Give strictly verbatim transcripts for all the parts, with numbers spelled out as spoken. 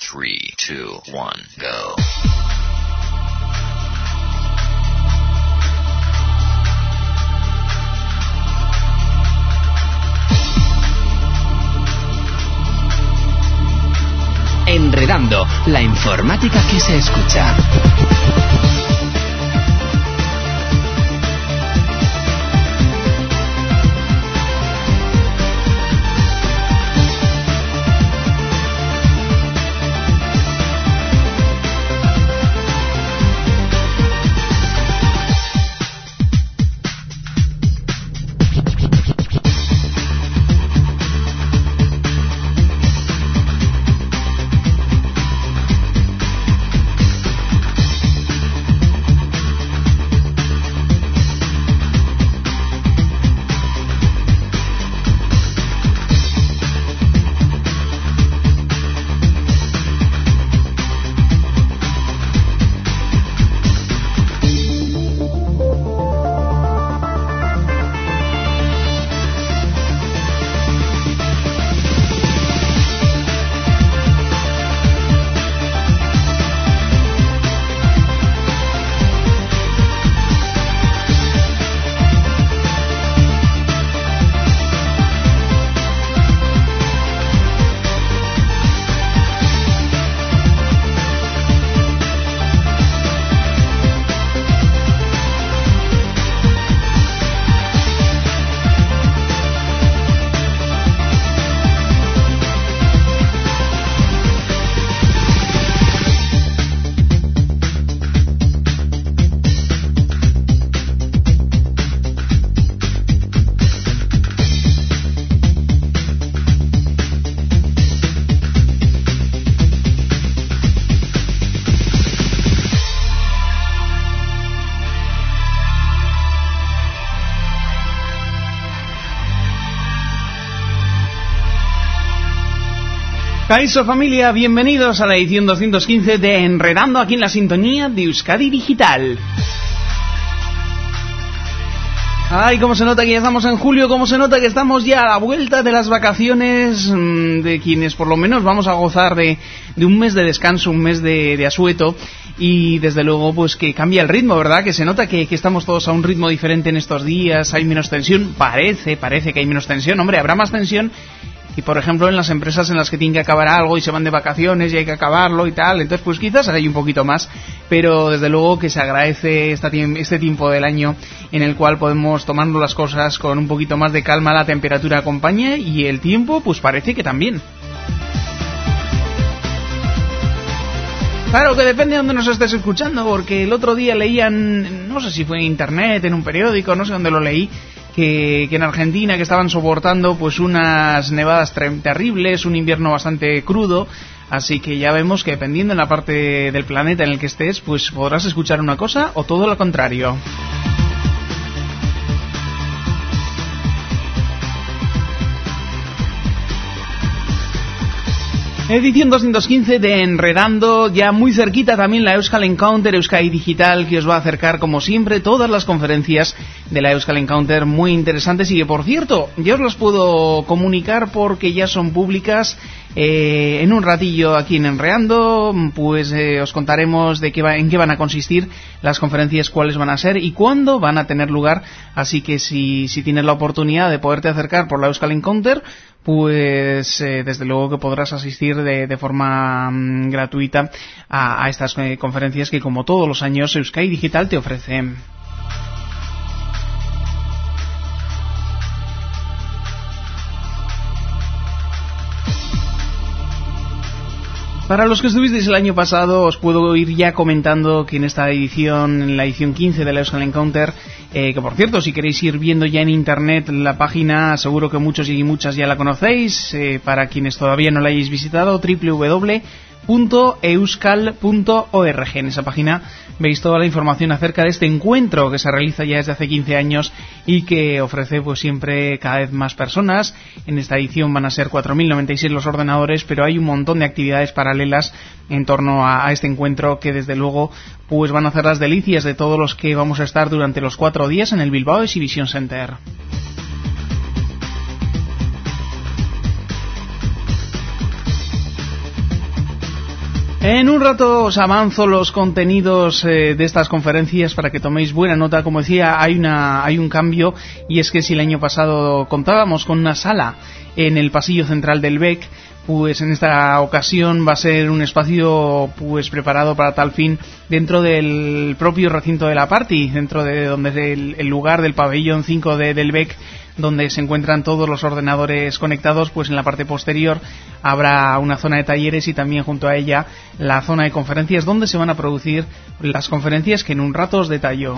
three, two, one, go. Enredando, la informática que se escucha. Kaixo familia, bienvenidos a la edición doscientos quince de Enredando, aquí en la sintonía de Euskadi Digital. Ay, cómo se nota que ya estamos en julio, cómo se nota que estamos ya a la vuelta de las vacaciones, de quienes por lo menos vamos a gozar de, de un mes de descanso, un mes de, de asueto, y desde luego pues que cambia el ritmo, ¿verdad? Que se nota que, que estamos todos a un ritmo diferente en estos días, hay menos tensión, parece, parece que hay menos tensión, hombre, habrá más tensión. Y por ejemplo en las empresas en las que tienen que acabar algo y se van de vacaciones y hay que acabarlo y tal, entonces pues quizás hay un poquito más, pero desde luego que se agradece esta, este tiempo del año en el cual podemos tomarnos las cosas con un poquito más de calma, la temperatura acompaña y el tiempo pues parece que también. Claro que depende de dónde nos estés escuchando, porque el otro día leían, no sé si fue en internet, en un periódico, no sé dónde lo leí, que, que en Argentina que estaban soportando pues unas nevadas terribles, un invierno bastante crudo, así que ya vemos que dependiendo en la parte del planeta en el que estés, pues podrás escuchar una cosa o todo lo contrario. Edición doscientos quince de Enredando, ya muy cerquita también la Euskal Encounter, Euskadi Digital, que os va a acercar como siempre todas las conferencias de la Euskal Encounter muy interesantes y que por cierto, ya os las puedo comunicar porque ya son públicas. Eh, en un ratillo aquí en Enredando, pues eh, os contaremos de qué va, en qué van a consistir las conferencias, cuáles van a ser y cuándo van a tener lugar, así que si, si tienes la oportunidad de poderte acercar por la Euskal Encounter, pues eh, desde luego que podrás asistir de, de forma mm, gratuita a, a estas eh, conferencias que como todos los años Euskadi Digital te ofrece. Para los que estuvisteis el año pasado, os puedo ir ya comentando que en esta edición, en la edición quince de la Euskal Encounter, eh, que por cierto, si queréis ir viendo ya en internet la página, seguro que muchos y muchas ya la conocéis, eh, para quienes todavía no la hayáis visitado, doble u doble u doble u punto euskal punto org. En esa página veis toda la información acerca de este encuentro que se realiza ya desde hace quince años y que ofrece pues siempre cada vez más personas. En esta edición van a ser cuatro mil noventa y seis los ordenadores, pero hay un montón de actividades paralelas en torno a, a este encuentro que desde luego pues van a hacer las delicias de todos los que vamos a estar durante los cuatro días en el Bilbao Exhibition Center. En un rato os avanzo los contenidos eh, de estas conferencias para que toméis buena nota. Como decía, hay una hay un cambio, y es que si el año pasado contábamos con una sala en el pasillo central del B E C, pues en esta ocasión va a ser un espacio pues preparado para tal fin dentro del propio recinto de la Party, dentro de donde es el, el lugar del pabellón cinco de, del B E C, donde se encuentran todos los ordenadores conectados. Pues en la parte posterior habrá una zona de talleres y también junto a ella la zona de conferencias, donde se van a producir las conferencias que en un rato os detallo.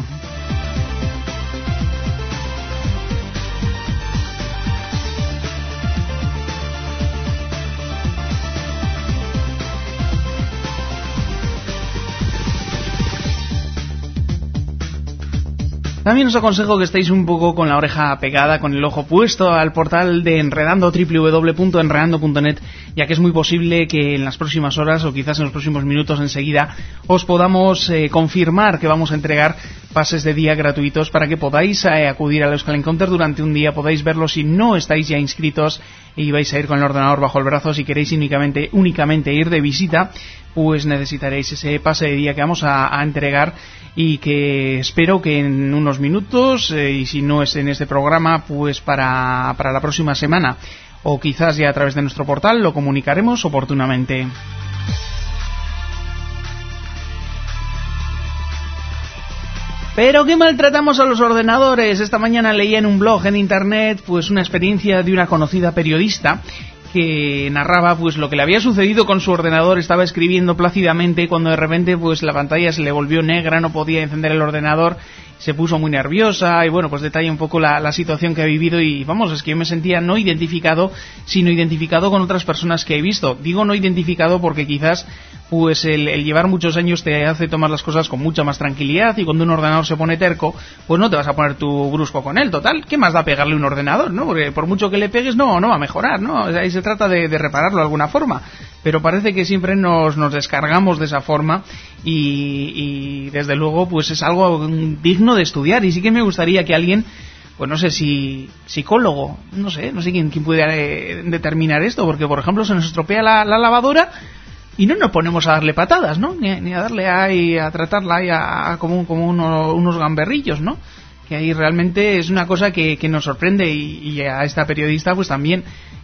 También os aconsejo que estéis un poco con la oreja pegada, con el ojo puesto al portal de Enredando, doble u doble u doble u punto enredando punto net, ya que es muy posible que en las próximas horas o quizás en los próximos minutos enseguida os podamos eh, confirmar que vamos a entregar pases de día gratuitos para que podáis eh, acudir al Euskal Encounter durante un día, podáis verlo si no estáis ya inscritos y vais a ir con el ordenador bajo el brazo. Si queréis únicamente, únicamente ir de visita, pues necesitaréis ese pase de día que vamos a, a entregar, y que espero que en unos minutos, eh, y si no es en este programa, pues para, para la próxima semana, o quizás ya a través de nuestro portal, lo comunicaremos oportunamente. Pero qué maltratamos a los ordenadores. Esta mañana leía en un blog en internet pues una experiencia de una conocida periodista que narraba pues lo que le había sucedido con su ordenador. Estaba escribiendo plácidamente cuando de repente pues la pantalla se le volvió negra, no podía encender el ordenador, se puso muy nerviosa y bueno, pues detalla un poco la, la situación que ha vivido. Y vamos, es que yo me sentía no identificado, sino identificado con otras personas que he visto. Digo no identificado porque quizás pues el, el llevar muchos años te hace tomar las cosas con mucha más tranquilidad, y cuando un ordenador se pone terco, pues no te vas a poner tú brusco con él. Total, ¿qué más da pegarle un ordenador, no? Porque por mucho que le pegues, no, no va a mejorar, ¿no? O sea, ahí se trata de, de repararlo de alguna forma. Pero parece que siempre nos, nos descargamos de esa forma, y, y desde luego pues es algo digno de estudiar. Y sí que me gustaría que alguien, pues no sé si psicólogo, no sé, no sé quién, quién pudiera eh, determinar esto, porque por ejemplo se nos estropea la, la lavadora y no nos ponemos a darle patadas, ¿no? Ni, ni a darle ahí, a tratarla ahí a, a como, como uno, unos gamberrillos, ¿no? Que ahí realmente es una cosa que, que nos sorprende, y, y a esta periodista pues también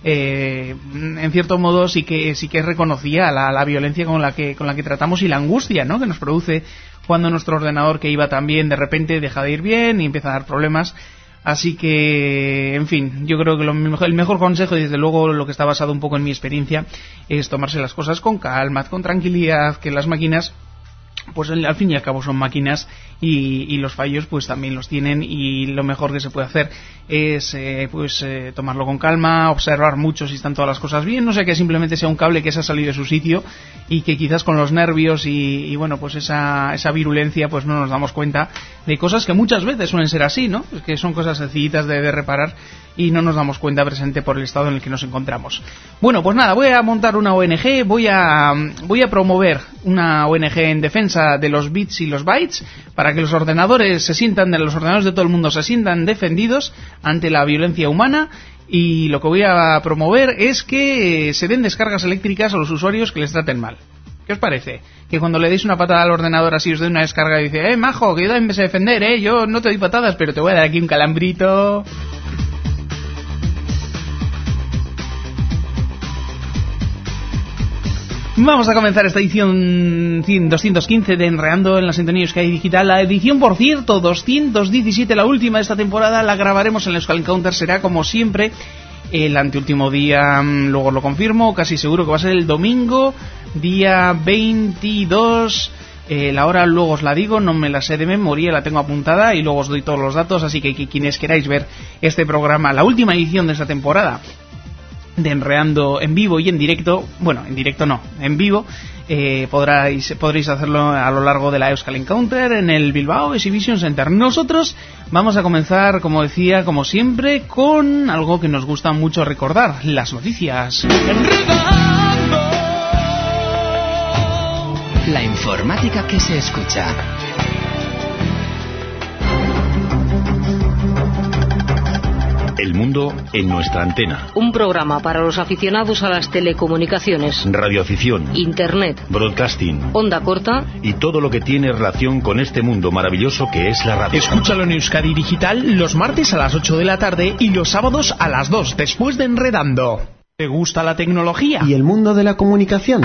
eh, en cierto modo sí que sí que reconocía la, la violencia con la que con la que tratamos y la angustia, ¿no?, que nos produce cuando nuestro ordenador, que iba tan bien, de repente deja de ir bien y empieza a dar problemas. Así que, en fin, yo creo que lo mejor, el mejor consejo, y desde luego lo que está basado un poco en mi experiencia, es tomarse las cosas con calma, con tranquilidad, que las máquinas, pues al fin y al cabo son máquinas, y, y los fallos pues también los tienen, y lo mejor que se puede hacer es eh, pues eh, tomarlo con calma, observar mucho si están todas las cosas bien, no sé, que simplemente sea un cable que se ha salido de su sitio y que quizás con los nervios y, y bueno, pues esa, esa virulencia pues no nos damos cuenta de cosas que muchas veces suelen ser así, ¿no? Es que son cosas sencillitas de, de reparar y no nos damos cuenta presente por el estado en el que nos encontramos. Bueno, pues nada, voy a montar una O N G, voy a voy a promover una O N G en defensa de los bits y los bytes, para que los ordenadores se sientan, los ordenadores de todo el mundo se sientan defendidos ante la violencia humana. Y lo que voy a promover es que se den descargas eléctricas a los usuarios que les traten mal. ¿Qué os parece? Que cuando le deis una patada al ordenador así os dé una descarga y dice, eh, majo, que yo también me sé defender, eh, yo no te doy patadas, pero te voy a dar aquí un calambrito. Vamos a comenzar esta edición doscientos quince de Enredando en la sintonía Euskadi Digital. La edición, por cierto, doscientos diecisiete, la última de esta temporada, la grabaremos en el Euskal Encounter. Será, como siempre, el anteúltimo día, luego lo confirmo, casi seguro que va a ser el domingo, día veintidós. Eh, la hora luego os la digo, no me la sé de memoria, la tengo apuntada y luego os doy todos los datos. Así que, que quienes queráis ver este programa, la última edición de esta temporada de Enredando en vivo y en directo, bueno, en directo no, en vivo, eh, podréis, podréis hacerlo a lo largo de la Euskal Encounter en el Bilbao Exhibition Center. Nosotros vamos a comenzar, como decía, como siempre, con algo que nos gusta mucho recordar, las noticias. Enredando. La informática que se escucha. El mundo en nuestra antena. Un programa para los aficionados a las telecomunicaciones, radioafición, internet, broadcasting, onda corta y todo lo que tiene relación con este mundo maravilloso que es la radio. Escúchalo en Euskadi Digital los martes a las ocho de la tarde y los sábados a las dos, después de Enredando. ¿Te gusta la tecnología? ¿Y el mundo de la comunicación?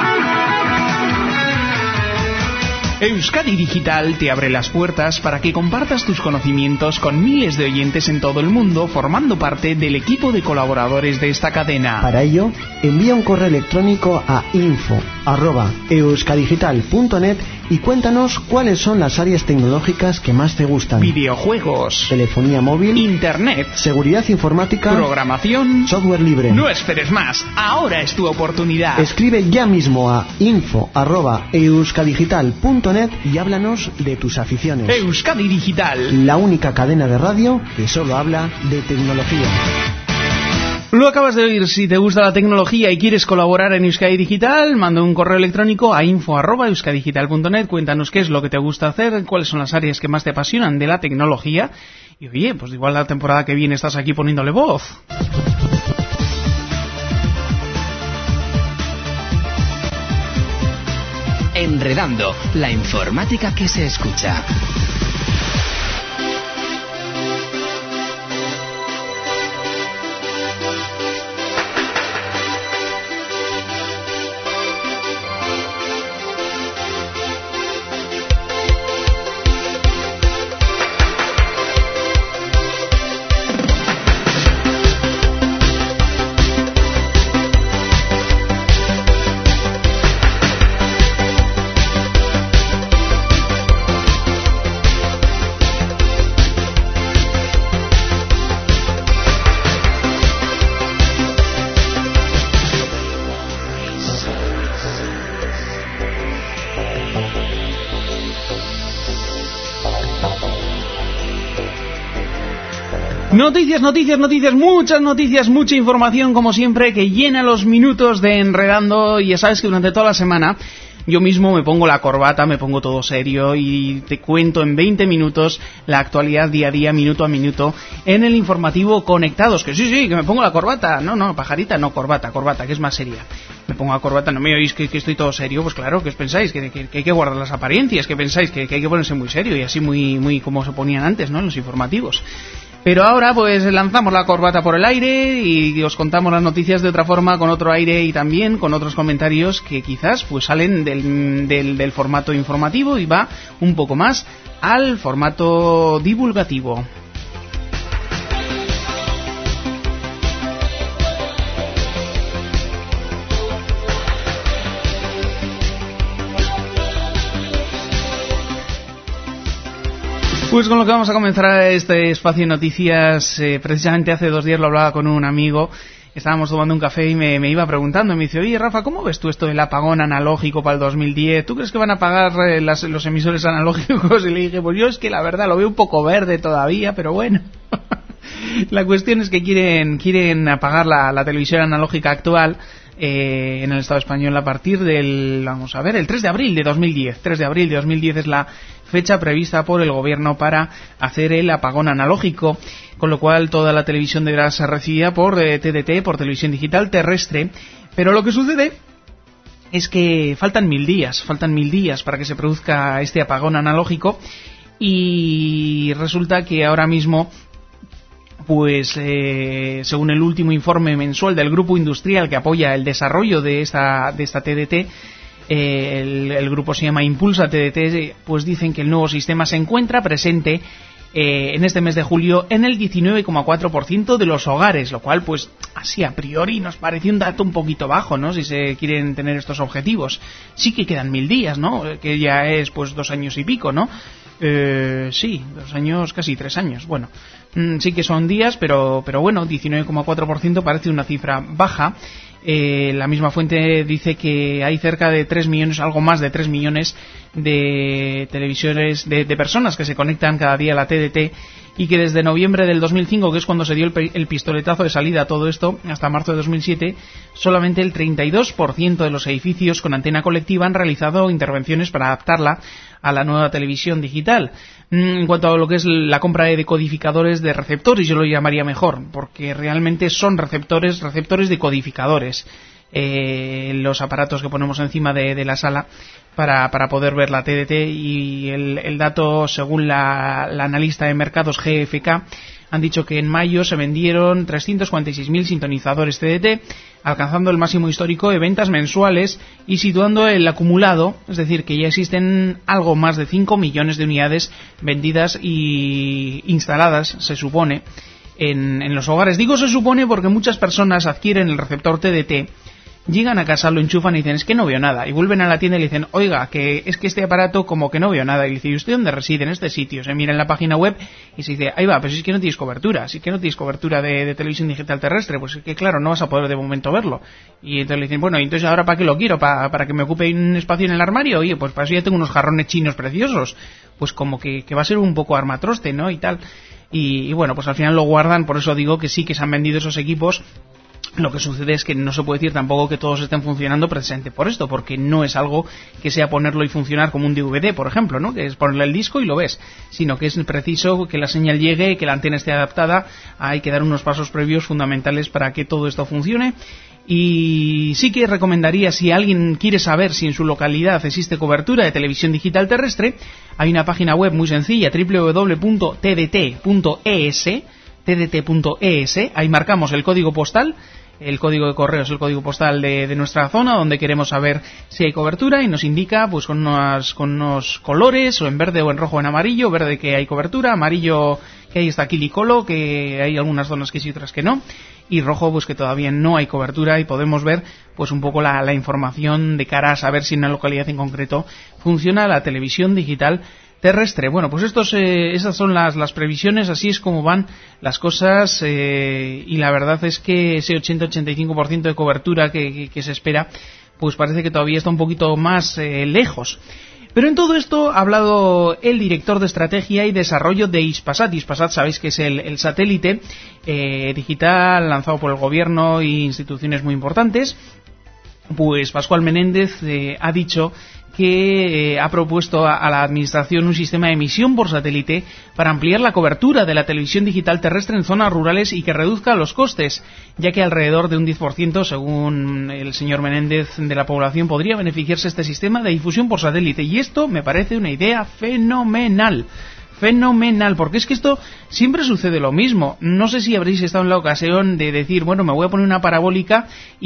Euskadi Digital te abre las puertas para que compartas tus conocimientos con miles de oyentes en todo el mundo, formando parte del equipo de colaboradores de esta cadena. Para ello, envía un correo electrónico a info arroba euskadigital punto net y cuéntanos cuáles son las áreas tecnológicas que más te gustan. Videojuegos, telefonía móvil, internet, seguridad informática, programación, software libre. No esperes más, ahora es tu oportunidad. Escribe ya mismo a info arroba euskadigital punto net y háblanos de tus aficiones. Euskadi Digital, la única cadena de radio que solo habla de tecnología. Lo acabas de oír. Si te gusta la tecnología y quieres colaborar en Euskadi Digital, manda un correo electrónico a info arroba euskadigital punto net. Cuéntanos qué es lo que te gusta hacer, cuáles son las áreas que más te apasionan de la tecnología. Y oye, pues igual la temporada que viene estás aquí poniéndole voz. Enredando, la informática que se escucha. Noticias, noticias, noticias, muchas noticias, mucha información como siempre que llena los minutos de Enredando. Y ya sabes que durante toda la semana yo mismo me pongo la corbata, me pongo todo serio y te cuento en veinte minutos la actualidad día a día, minuto a minuto, en el informativo Conectados. Que sí, sí, que me pongo la corbata. No, no, pajarita, no, corbata, corbata, que es más seria. Me pongo la corbata, no me oís que, que estoy todo serio. Pues claro, ¿qué os pensáis? Que, que, que hay que guardar las apariencias, que pensáis que, que hay que ponerse muy serio y así muy, muy como se ponían antes, ¿no? En los informativos. Pero ahora pues lanzamos la corbata por el aire y os contamos las noticias de otra forma, con otro aire y también con otros comentarios que quizás pues salen del, del, del formato informativo y va un poco más al formato divulgativo. Pues con lo que vamos a comenzar este espacio de noticias, eh, precisamente hace dos días lo hablaba con un amigo, estábamos tomando un café y me, me iba preguntando, me dice, oye Rafa, ¿cómo ves tú esto del apagón analógico para el dos mil diez? ¿Tú crees que van a apagar eh, las, los emisores analógicos? Y le dije, pues yo es que la verdad lo veo un poco verde todavía, pero bueno. La cuestión es que quieren, quieren apagar la, la televisión analógica actual eh, en el Estado español a partir del, vamos a ver, el tres de abril de dos mil diez. tres de abril de dos mil diez es la fecha prevista por el gobierno para hacer el apagón analógico, con lo cual toda la televisión deberá ser recibida por eh, T D T, por televisión digital terrestre. Pero lo que sucede es que faltan mil días, faltan mil días para que se produzca este apagón analógico y resulta que ahora mismo, pues eh, según el último informe mensual del grupo industrial que apoya el desarrollo de esta, de esta T D T, eh, el, el grupo se llama Impulsa T D T, pues dicen que el nuevo sistema se encuentra presente eh, en este mes de julio en el diecinueve coma cuatro por ciento de los hogares, lo cual pues así a priori nos parece un dato un poquito bajo, ¿no? Si se quieren tener estos objetivos. Sí que quedan mil días, ¿no? Que ya es pues dos años y pico, ¿no? Eh, sí, dos años, casi tres años. Bueno, mm, sí que son días, pero pero bueno, diecinueve coma cuatro por ciento parece una cifra baja. Eh, la misma fuente dice que hay cerca de tres millones, algo más de tres millones de televisores, de, de personas que se conectan cada día a la T D T y que desde noviembre del dos mil cinco, que es cuando se dio el, el pistoletazo de salida a todo esto, hasta marzo de dos mil siete, solamente el treinta y dos por ciento de los edificios con antena colectiva han realizado intervenciones para adaptarla a la nueva televisión digital. En cuanto a lo que es la compra de decodificadores de receptores, yo lo llamaría mejor, porque realmente son receptores, receptores decodificadores. Eh, los aparatos que ponemos encima de, de la sala para, para poder ver la T D T, y el, el dato, según la, la analista de mercados G F K, han dicho que en mayo se vendieron trescientos cuarenta y seis mil sintonizadores T D T, alcanzando el máximo histórico de ventas mensuales y situando el acumulado, es decir, que ya existen algo más de cinco millones de unidades vendidas y instaladas, se supone, en, en los hogares. Digo se supone porque muchas personas adquieren el receptor T D T, llegan a casa, lo enchufan y dicen, es que no veo nada, y vuelven a la tienda y le dicen, oiga, que es que este aparato como que no veo nada, y dice, ¿y usted dónde reside? En este sitio. Se mira en la página web y se dice, ahí va, pero si es que no tienes cobertura, si es que no tienes cobertura de, de televisión digital terrestre, pues es que claro, no vas a poder de momento verlo. Y entonces le dicen, bueno, ¿y entonces ahora para qué lo quiero? ¿Para, para que me ocupe un espacio en el armario? Oye, pues para eso ya tengo unos jarrones chinos preciosos. Pues como que, que va a ser un poco armatroste, ¿no? Y tal. Y, y bueno, pues al final lo guardan, por eso digo que sí que se han vendido esos equipos. Lo que sucede es que no se puede decir tampoco que todos estén funcionando precisamente por esto, porque no es algo que sea ponerlo y funcionar como un D V D, por ejemplo, ¿no? Que es ponerle el disco y lo ves, sino que es preciso que la señal llegue, que la antena esté adaptada. Hay que dar unos pasos previos fundamentales para que todo esto funcione. Y sí que recomendaría, si alguien quiere saber si en su localidad existe cobertura de televisión digital terrestre, hay una página web muy sencilla, doble u doble u doble u punto t d t punto e s, t d t punto e s, ahí marcamos el código postal. El código de correo es el código postal de, de nuestra zona, donde queremos saber si hay cobertura, y nos indica pues con unos, con unos colores, o en verde o en rojo o en amarillo. Verde que hay cobertura, amarillo que ahí está quilicolo, que hay algunas zonas que sí, otras que no, y rojo pues que todavía no hay cobertura, y podemos ver pues un poco la, la información de cara a saber si en una localidad en concreto funciona la televisión digital terrestre. Bueno, pues estos, eh, esas son las, las previsiones, así es como van las cosas, eh, y la verdad es que ese ochenta a ochenta y cinco por ciento de cobertura que, que, que se espera, pues parece que todavía está un poquito más eh, lejos. Pero en todo esto ha hablado el director de estrategia y desarrollo de Hispasat. Hispasat, sabéis que es el, el satélite eh, digital lanzado por el gobierno e instituciones muy importantes. Pues Pascual Menéndez eh, ha dicho que eh, ha propuesto a, a la administración un sistema de emisión por satélite para ampliar la cobertura de la televisión digital terrestre en zonas rurales y que reduzca los costes, ya que alrededor de un diez por ciento, según el señor Menéndez, de la población podría beneficiarse este sistema de difusión por satélite. Y esto me parece una idea fenomenal. Fenomenal, porque es que esto siempre sucede lo mismo. No sé si habréis estado en la ocasión de decir, bueno, me voy a poner una parabólica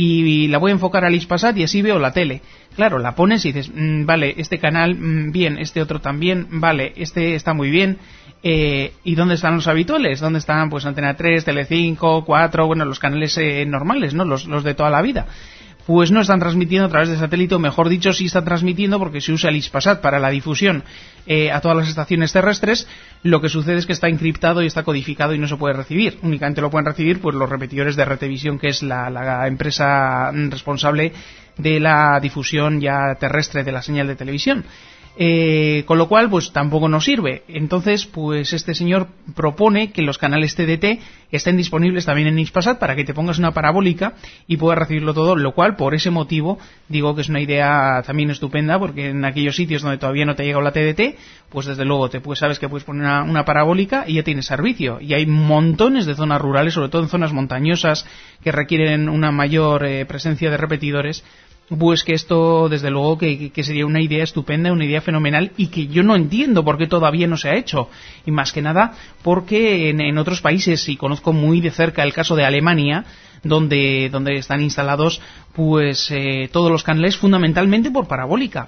y la voy a enfocar al Hispasat y así veo la tele. Claro, la pones y dices, mmm, vale, este canal, mmm, bien, este otro también, vale, este está muy bien. Eh, ¿Y dónde están los habituales? ¿Dónde están, pues, Antena tres, Telecinco, cuatro, bueno, los canales eh, normales, ¿no? Los, los de toda la vida. Pues no están transmitiendo a través de satélite, o mejor dicho, sí están transmitiendo porque se usa el Hispasat para la difusión eh, a todas las estaciones terrestres. Lo que sucede es que está encriptado y está codificado y no se puede recibir. Únicamente lo pueden recibir pues los repetidores de Retevisión, que es la, la empresa responsable de la difusión ya terrestre de la señal de televisión. Eh, con lo cual pues tampoco nos sirve. Entonces pues este señor propone que los canales T D T estén disponibles también en Hispasat para que te pongas una parabólica y puedas recibirlo todo, lo cual por ese motivo digo que es una idea también estupenda, porque en aquellos sitios donde todavía no te ha llegado la T D T, pues desde luego te pues sabes que puedes poner una, una parabólica y ya tienes servicio. Y hay montones de zonas rurales, sobre todo en zonas montañosas, que requieren una mayor eh, presencia de repetidores. Pues que esto, desde luego, que, que sería una idea estupenda, una idea fenomenal, y que yo no entiendo por qué todavía no se ha hecho. Y más que nada porque en, en otros países, y conozco muy de cerca el caso de Alemania, donde, donde están instalados pues eh, todos los canales fundamentalmente por parabólica.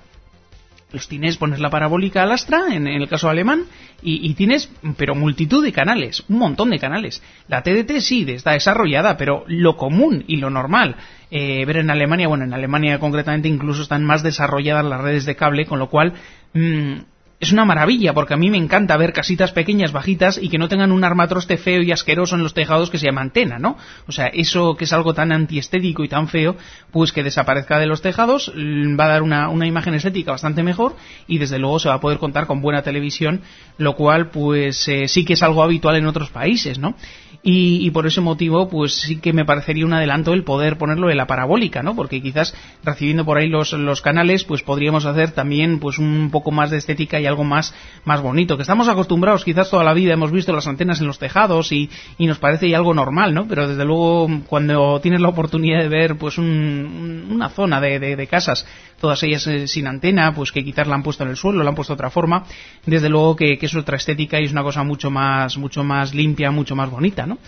Los tienes, pones la parabólica al astra, en, en el caso alemán, y, y tienes, pero multitud de canales, un montón de canales. La T D T sí, está desarrollada, pero lo común y lo normal, eh, ver en Alemania, bueno, en Alemania concretamente incluso están más desarrolladas las redes de cable, con lo cual, mmm, es una maravilla, porque a mí me encanta ver casitas pequeñas, bajitas, y que no tengan un armatroste feo y asqueroso en los tejados que se llama antena, ¿no? O sea, eso que es algo tan antiestético y tan feo, pues que desaparezca de los tejados, va a dar una, una imagen estética bastante mejor, y desde luego se va a poder contar con buena televisión, lo cual, pues, eh, sí que es algo habitual en otros países, ¿no? Y, y por ese motivo, pues sí que me parecería un adelanto el poder ponerlo en la parabólica, ¿no? Porque quizás recibiendo por ahí los, los canales, pues podríamos hacer también pues un poco más de estética y algo más, más bonito. Que estamos acostumbrados, quizás toda la vida hemos visto las antenas en los tejados y, y nos parece ya algo normal, ¿no? Pero desde luego cuando tienes la oportunidad de ver pues un, una zona de, de, de casas, todas ellas eh, sin antena, pues que quizás la han puesto en el suelo, la han puesto de otra forma, desde luego que, que es otra estética y es una cosa mucho más, mucho más limpia, mucho más bonita, ¿no?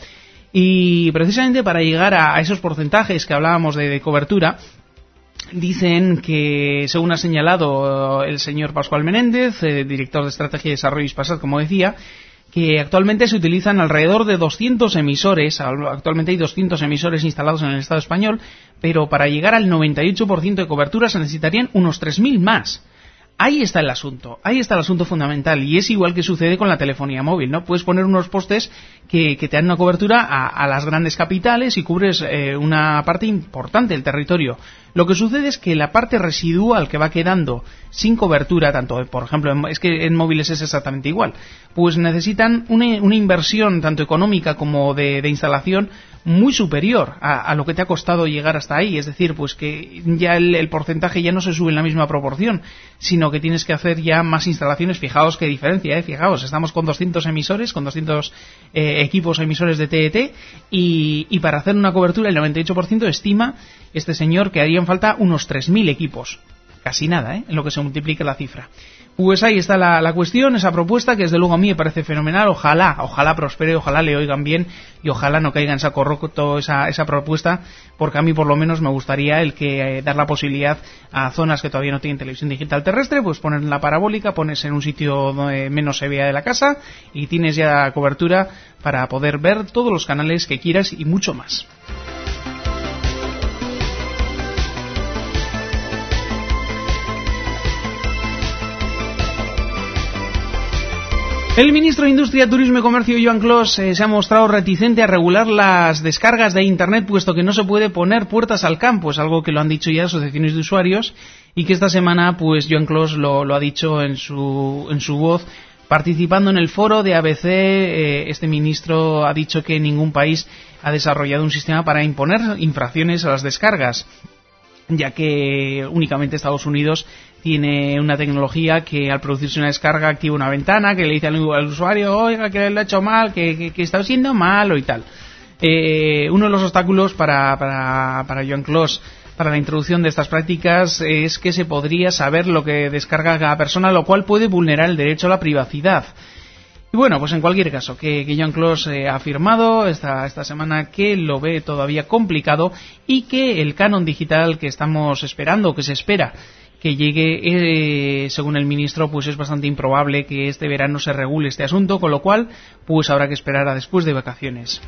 Y precisamente para llegar a, a esos porcentajes que hablábamos de, de cobertura, dicen que, según ha señalado el señor Pascual Menéndez, eh, director de Estrategia y Desarrollo Hispasat, como decía, que actualmente se utilizan alrededor de doscientos emisores, actualmente hay doscientos emisores instalados en el Estado español, pero para llegar al noventa y ocho por ciento de cobertura se necesitarían unos tres mil más. Ahí está el asunto, ahí está el asunto fundamental, y es igual que sucede con la telefonía móvil, ¿no? Puedes poner unos postes que, que te dan una cobertura a, a las grandes capitales y cubres eh, una parte importante del territorio. Lo que sucede es que la parte residual que va quedando sin cobertura, tanto, por ejemplo, en, es que en móviles es exactamente igual, pues necesitan una, una inversión tanto económica como de, de instalación muy superior a, a lo que te ha costado llegar hasta ahí. Es decir, pues que ya el, el porcentaje ya no se sube en la misma proporción, sino que tienes que hacer ya más instalaciones. Fijaos qué diferencia, ¿eh? Fijaos, estamos con doscientos emisores, con doscientos eh, equipos emisores de T E T, y, y para hacer una cobertura el noventa y ocho por ciento estima este señor que harían falta unos tres mil equipos. Casi nada, ¿eh? En lo que se multiplica la cifra. Pues ahí está la, la cuestión, esa propuesta, que desde luego a mí me parece fenomenal. Ojalá, ojalá prospere, ojalá le oigan bien y ojalá no caiga en saco roto esa, esa propuesta, porque a mí por lo menos me gustaría el que eh, dar la posibilidad a zonas que todavía no tienen televisión digital terrestre, pues poner la parabólica, pones en un sitio donde menos se vea de la casa y tienes ya cobertura para poder ver todos los canales que quieras y mucho más. El ministro de Industria, Turismo y Comercio, Joan Clos, eh, se ha mostrado reticente a regular las descargas de Internet, puesto que no se puede poner puertas al campo. Es algo que lo han dicho ya asociaciones de usuarios y que esta semana, pues, Joan Clos lo, lo ha dicho en su, en su voz, participando en el foro de A B C. Eh, este ministro ha dicho que ningún país ha desarrollado un sistema para imponer infracciones a las descargas, ya que únicamente Estados Unidos tiene una tecnología que al producirse una descarga activa una ventana que le dice al, al usuario, oiga, que lo ha hecho mal, que, que, que está siendo malo y tal. Eh, uno de los obstáculos para, para, para Joan Clos para la introducción de estas prácticas es que se podría saber lo que descarga cada persona, lo cual puede vulnerar el derecho a la privacidad. Y bueno, pues en cualquier caso, que, que Joan Clos eh, ha afirmado esta, esta semana que lo ve todavía complicado y que el canon digital que estamos esperando, que se espera que llegue, eh, según el ministro, pues es bastante improbable que este verano se regule este asunto, con lo cual pues habrá que esperar a después de vacaciones.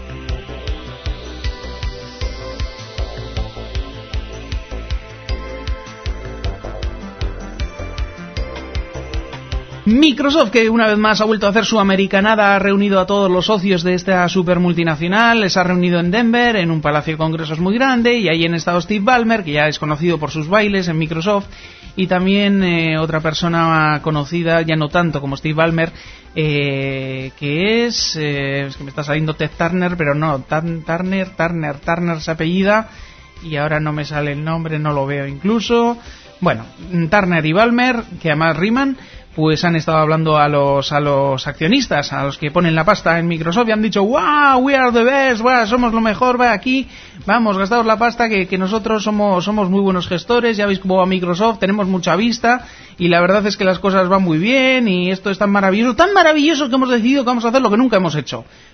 Microsoft, que una vez más ha vuelto a hacer su americanada, ha reunido a todos los socios de esta super multinacional, les ha reunido en Denver, en un palacio de congresos muy grande, y ahí han estado Steve Ballmer, que ya es conocido por sus bailes en Microsoft, y también eh, otra persona conocida, ya no tanto como Steve Ballmer, eh, que es, eh, es que me está saliendo Ted Turner, pero no, Turner, Turner, Turner se apellida, y ahora no me sale el nombre, no lo veo incluso. Bueno, Turner y Ballmer, que además riman, pues han estado hablando a los a los accionistas, a los que ponen la pasta en Microsoft, y han dicho, wow, we are the best, wow, somos lo mejor, va aquí, vamos, gastaos la pasta, que, que nosotros somos somos muy buenos gestores, ya veis cómo va Microsoft, tenemos mucha vista, y la verdad es que las cosas van muy bien, y esto es tan maravilloso, tan maravilloso que hemos decidido que vamos a hacer lo que nunca hemos hecho.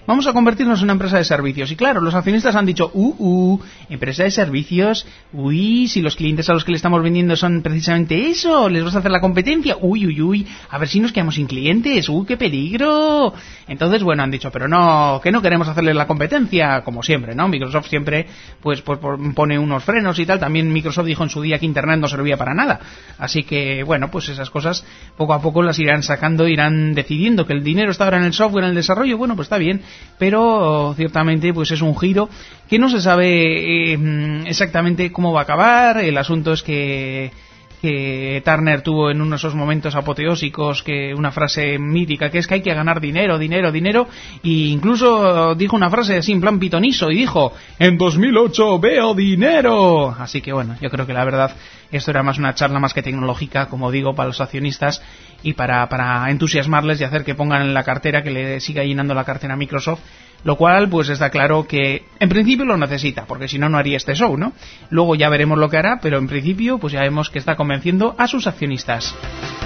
vamos a convertirnos en una empresa de servicios. Y claro, los accionistas han dicho, uh, uh, empresa de servicios, uy, si los clientes a los que le estamos vendiendo son precisamente eso, les vas a hacer la competencia, uy, uy, uy, a ver si nos quedamos sin clientes, uy, qué peligro. Entonces, bueno, han dicho, pero no, que no queremos hacerles la competencia, como siempre, ¿no? Microsoft siempre, pues, pues pone unos frenos y tal. También Microsoft dijo en su día que Internet no servía para nada. Así que, bueno, pues esas cosas poco a poco las irán sacando, irán decidiendo que el dinero está ahora en el software, en el desarrollo, bueno, pues está bien, pero ciertamente pues es un giro que no se sabe eh, exactamente cómo va a acabar. El asunto es que que Turner tuvo en uno de esos momentos apoteósicos que una frase mítica que es que hay que ganar dinero, dinero, dinero, e incluso dijo una frase así en plan pitoniso y dijo, en dos mil ocho veo dinero. Así que bueno, yo creo que la verdad esto era más una charla más que tecnológica, como digo, para los accionistas y para, para entusiasmarles y hacer que pongan en la cartera, que le siga llenando la cartera a Microsoft. Lo cual, pues está claro que en principio lo necesita, porque si no, no haría este show, ¿no? Luego ya veremos lo que hará, pero en principio, pues ya vemos que está convenciendo a sus accionistas.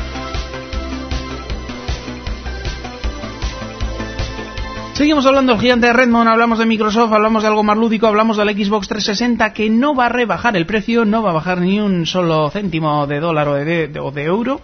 Seguimos hablando del gigante de Redmond, hablamos de Microsoft, hablamos de algo más lúdico, hablamos del Xbox trescientos sesenta, que no va a rebajar el precio, no va a bajar ni un solo céntimo de dólar o de, de, o de euro,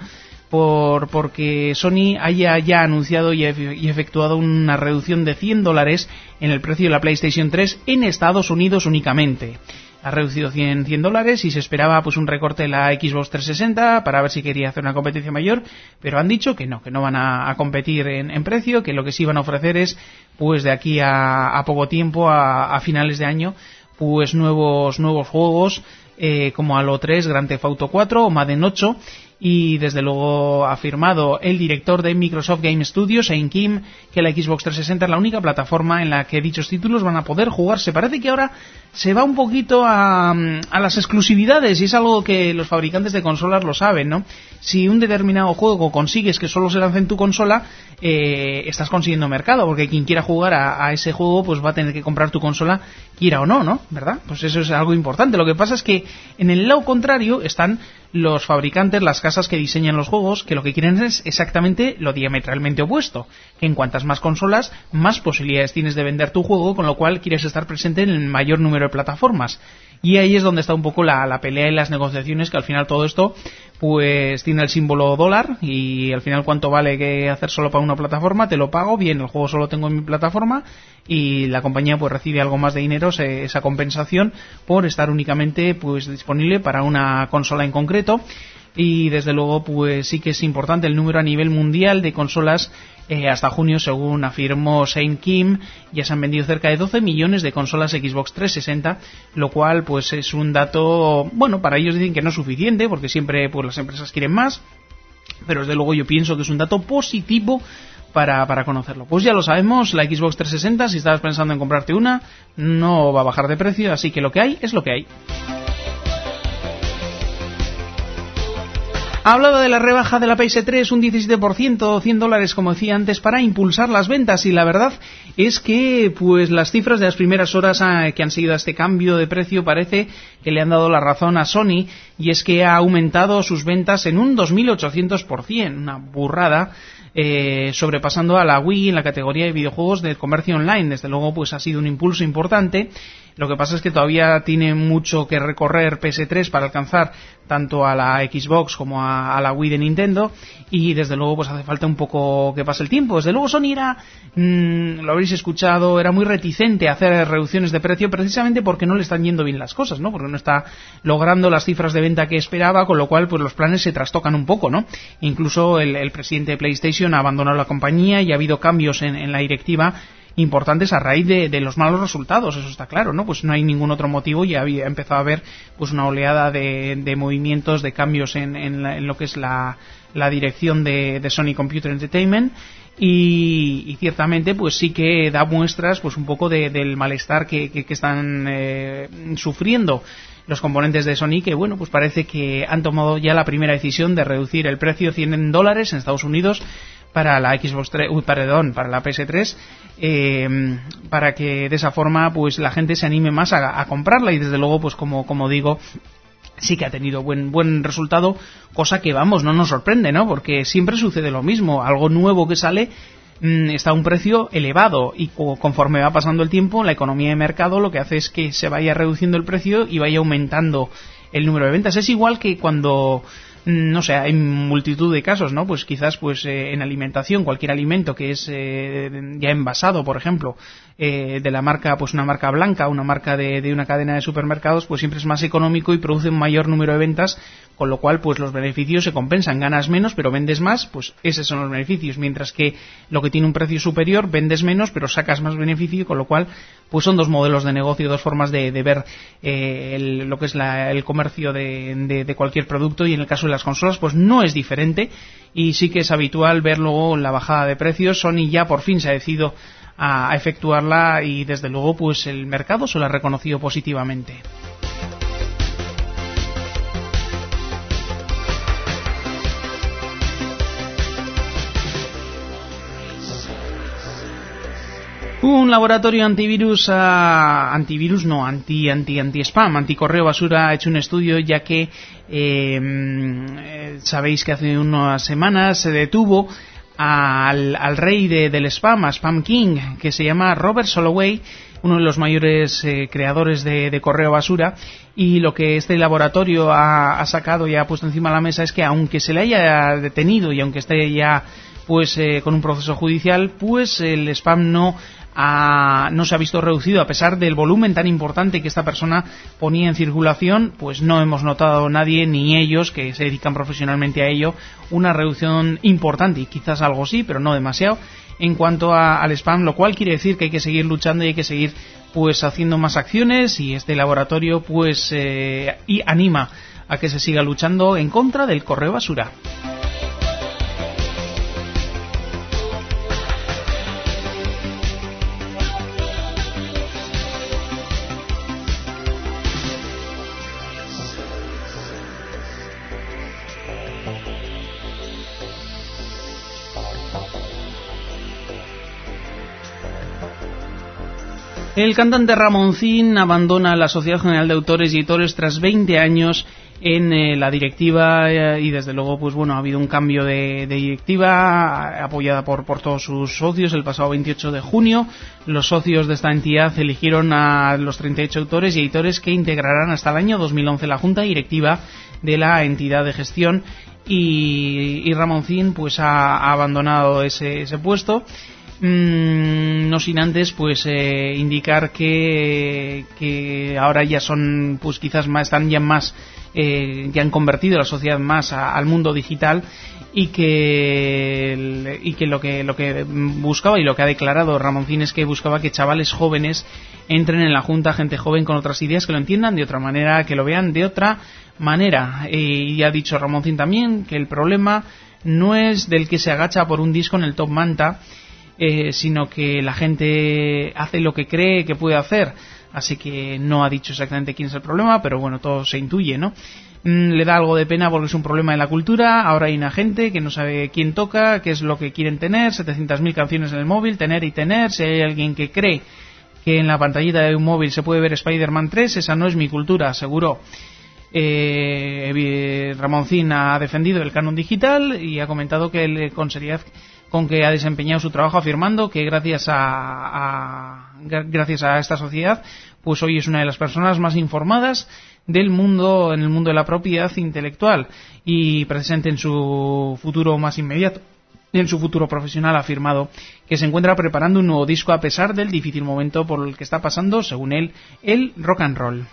por porque Sony haya ya anunciado y, e- y efectuado una reducción de cien dólares en el precio de la PlayStation tres en Estados Unidos únicamente. Ha reducido cien dólares y se esperaba pues un recorte de la Xbox trescientos sesenta para ver si quería hacer una competencia mayor, pero han dicho que no, que no van a, a competir en, en precio, que lo que sí van a ofrecer es pues de aquí a, a poco tiempo, a, a finales de año, pues nuevos nuevos juegos eh, como Halo tres, Grand Theft Auto cuatro o Madden ocho. Y desde luego ha afirmado el director de Microsoft Game Studios, Shane Kim, que la Xbox trescientos sesenta es la única plataforma en la que dichos títulos van a poder jugarse. Parece que ahora se va un poquito a, a las exclusividades, y es algo que los fabricantes de consolas lo saben, ¿no? Si un determinado juego consigues que solo se lance en tu consola, eh, estás consiguiendo mercado, porque quien quiera jugar a, a ese juego pues va a tener que comprar tu consola, quiera o no, ¿no? ¿Verdad? Pues eso es algo importante. Lo que pasa es que en el lado contrario están los fabricantes, las casas que diseñan los juegos, que lo que quieren es exactamente lo diametralmente opuesto, que en cuantas más consolas, más posibilidades tienes de vender tu juego, con lo cual quieres estar presente en el mayor número de plataformas. Y ahí es donde está un poco la, la pelea y las negociaciones, que al final todo esto pues tiene el símbolo dólar, y al final cuánto vale que hacer solo para una plataforma, te lo pago, bien, el juego solo tengo en mi plataforma, y la compañía pues recibe algo más de dinero, se, esa compensación por estar únicamente pues disponible para una consola en concreto. Y desde luego pues sí que es importante el número a nivel mundial de consolas. Eh, hasta junio, según afirmó Shane Kim, ya se han vendido cerca de doce millones de consolas Xbox trescientos sesenta, lo cual pues es un dato, bueno, para ellos dicen que no es suficiente, porque siempre pues las empresas quieren más, pero desde luego yo pienso que es un dato positivo para, para conocerlo. Pues ya lo sabemos, la Xbox trescientos sesenta, si estabas pensando en comprarte una, no va a bajar de precio, así que lo que hay es lo que hay. Hablaba de la rebaja de la P S tres, un diecisiete por ciento, cien dólares como decía antes, para impulsar las ventas, y la verdad es que pues las cifras de las primeras horas ah, que han seguido a este cambio de precio parece que le han dado la razón a Sony, y es que ha aumentado sus ventas en un dos mil ochocientos por ciento, una burrada, eh, sobrepasando a la Wii en la categoría de videojuegos de comercio online. Desde luego pues ha sido un impulso importante. Lo que pasa es que todavía tiene mucho que recorrer P S tres para alcanzar tanto a la Xbox como a, a la Wii de Nintendo, y desde luego pues hace falta un poco que pase el tiempo. Desde luego Sony era, mmm, lo habréis escuchado, era muy reticente a hacer reducciones de precio precisamente porque no le están yendo bien las cosas, ¿no? Porque no está logrando las cifras de venta que esperaba, con lo cual pues los planes se trastocan un poco, ¿no? Incluso el, el presidente de PlayStation ha abandonado la compañía y ha habido cambios en, en la directiva importantes a raíz de, de los malos resultados, eso está claro, ¿no? Pues no hay ningún otro motivo, y había empezado a haber pues una oleada de, de movimientos, de cambios en, en, la, en lo que es la, la dirección de, de Sony Computer Entertainment, y, y ciertamente pues sí que da muestras pues un poco de, del malestar que, que, que están eh, sufriendo los componentes de Sony, que bueno, pues parece que han tomado ya la primera decisión de reducir el precio cien dólares en Estados Unidos para la Xbox tres, uy, perdón, para la P S tres, eh, para que de esa forma pues la gente se anime más a, a comprarla, y desde luego pues como como digo, sí que ha tenido buen buen resultado, cosa que vamos, no nos sorprende, ¿no? Porque siempre sucede lo mismo, algo nuevo que sale mmm, está a un precio elevado y conforme va pasando el tiempo, la economía de mercado lo que hace es que se vaya reduciendo el precio y vaya aumentando el número de ventas. Es igual que cuando, no sé, hay multitud de casos, ¿no? Pues quizás pues eh, en alimentación, cualquier alimento que es eh, ya envasado, por ejemplo, eh, de la marca, pues una marca blanca, una marca de, de una cadena de supermercados, pues siempre es más económico y produce un mayor número de ventas, con lo cual pues los beneficios se compensan, ganas menos pero vendes más, pues esos son los beneficios, mientras que lo que tiene un precio superior, vendes menos pero sacas más beneficio, con lo cual pues son dos modelos de negocio, dos formas de, de ver eh, el, lo que es la, el comercio de, de, de cualquier producto, y en el caso de las consolas pues no es diferente, y sí que es habitual ver luego la bajada de precios. Sony ya por fin se ha decidido a, a efectuarla y desde luego pues el mercado se lo ha reconocido positivamente. Un laboratorio antivirus, uh, antivirus no, anti, anti, anti-spam, anticorreo basura, ha hecho un estudio, ya que eh, sabéis que hace unas semanas se detuvo al, al rey de, del spam, a Spam King, que se llama Robert Soloway, uno de los mayores eh, creadores de, de correo basura, y lo que este laboratorio ha, ha sacado y ha puesto encima de la mesa es que aunque se le haya detenido y aunque esté ya pues eh, con un proceso judicial, pues el spam no A, no se ha visto reducido a pesar del volumen tan importante que esta persona ponía en circulación. Pues no hemos notado nadie, ni ellos que se dedican profesionalmente a ello, una reducción importante, y quizás algo sí, pero no demasiado, en cuanto a, al spam, lo cual quiere decir que hay que seguir luchando y hay que seguir pues haciendo más acciones, y este laboratorio pues eh, y anima a que se siga luchando en contra del correo basura. El cantante Ramoncín abandona la Sociedad General de Autores y Editores tras veinte años en eh, la directiva, eh, y desde luego pues bueno, ha habido un cambio de, de directiva apoyada por, por todos sus socios. El pasado veintiocho de junio los socios de esta entidad eligieron a los treinta y ocho autores y editores que integrarán hasta el año dos mil once la junta directiva de la entidad de gestión, y, y Ramoncín pues ha, ha abandonado ese, ese puesto. Mm, no sin antes pues eh, indicar que, que ahora ya son pues quizás más, están ya más eh, ya han convertido la sociedad más a, al mundo digital, y que y que lo que lo que buscaba y lo que ha declarado Ramoncín es que buscaba que chavales jóvenes entren en la junta, gente joven con otras ideas, que lo entiendan de otra manera, que lo vean de otra manera. Eh, y ha dicho Ramoncín también que el problema no es del que se agacha por un disco en el Top Manta, Eh, sino que la gente hace lo que cree que puede hacer. Así que no ha dicho exactamente quién es el problema, pero bueno, todo se intuye, ¿no? Mm, le da algo de pena porque es un problema de la cultura. Ahora hay una gente que no sabe quién toca, qué es lo que quieren tener, setecientas mil canciones en el móvil, tener y tener. Si hay alguien que cree que en la pantallita de un móvil se puede ver Spider-Man tres, esa no es mi cultura, aseguró. Eh, Ramoncín ha defendido el canon digital y ha comentado que él, con seriedad con que ha desempeñado su trabajo, afirmando que gracias a, a gracias a esta sociedad pues hoy es una de las personas más informadas del mundo, en el mundo de la propiedad intelectual, y presente en su futuro más inmediato. En su futuro profesional ha afirmado que se encuentra preparando un nuevo disco a pesar del difícil momento por el que está pasando, según él, el rock and roll.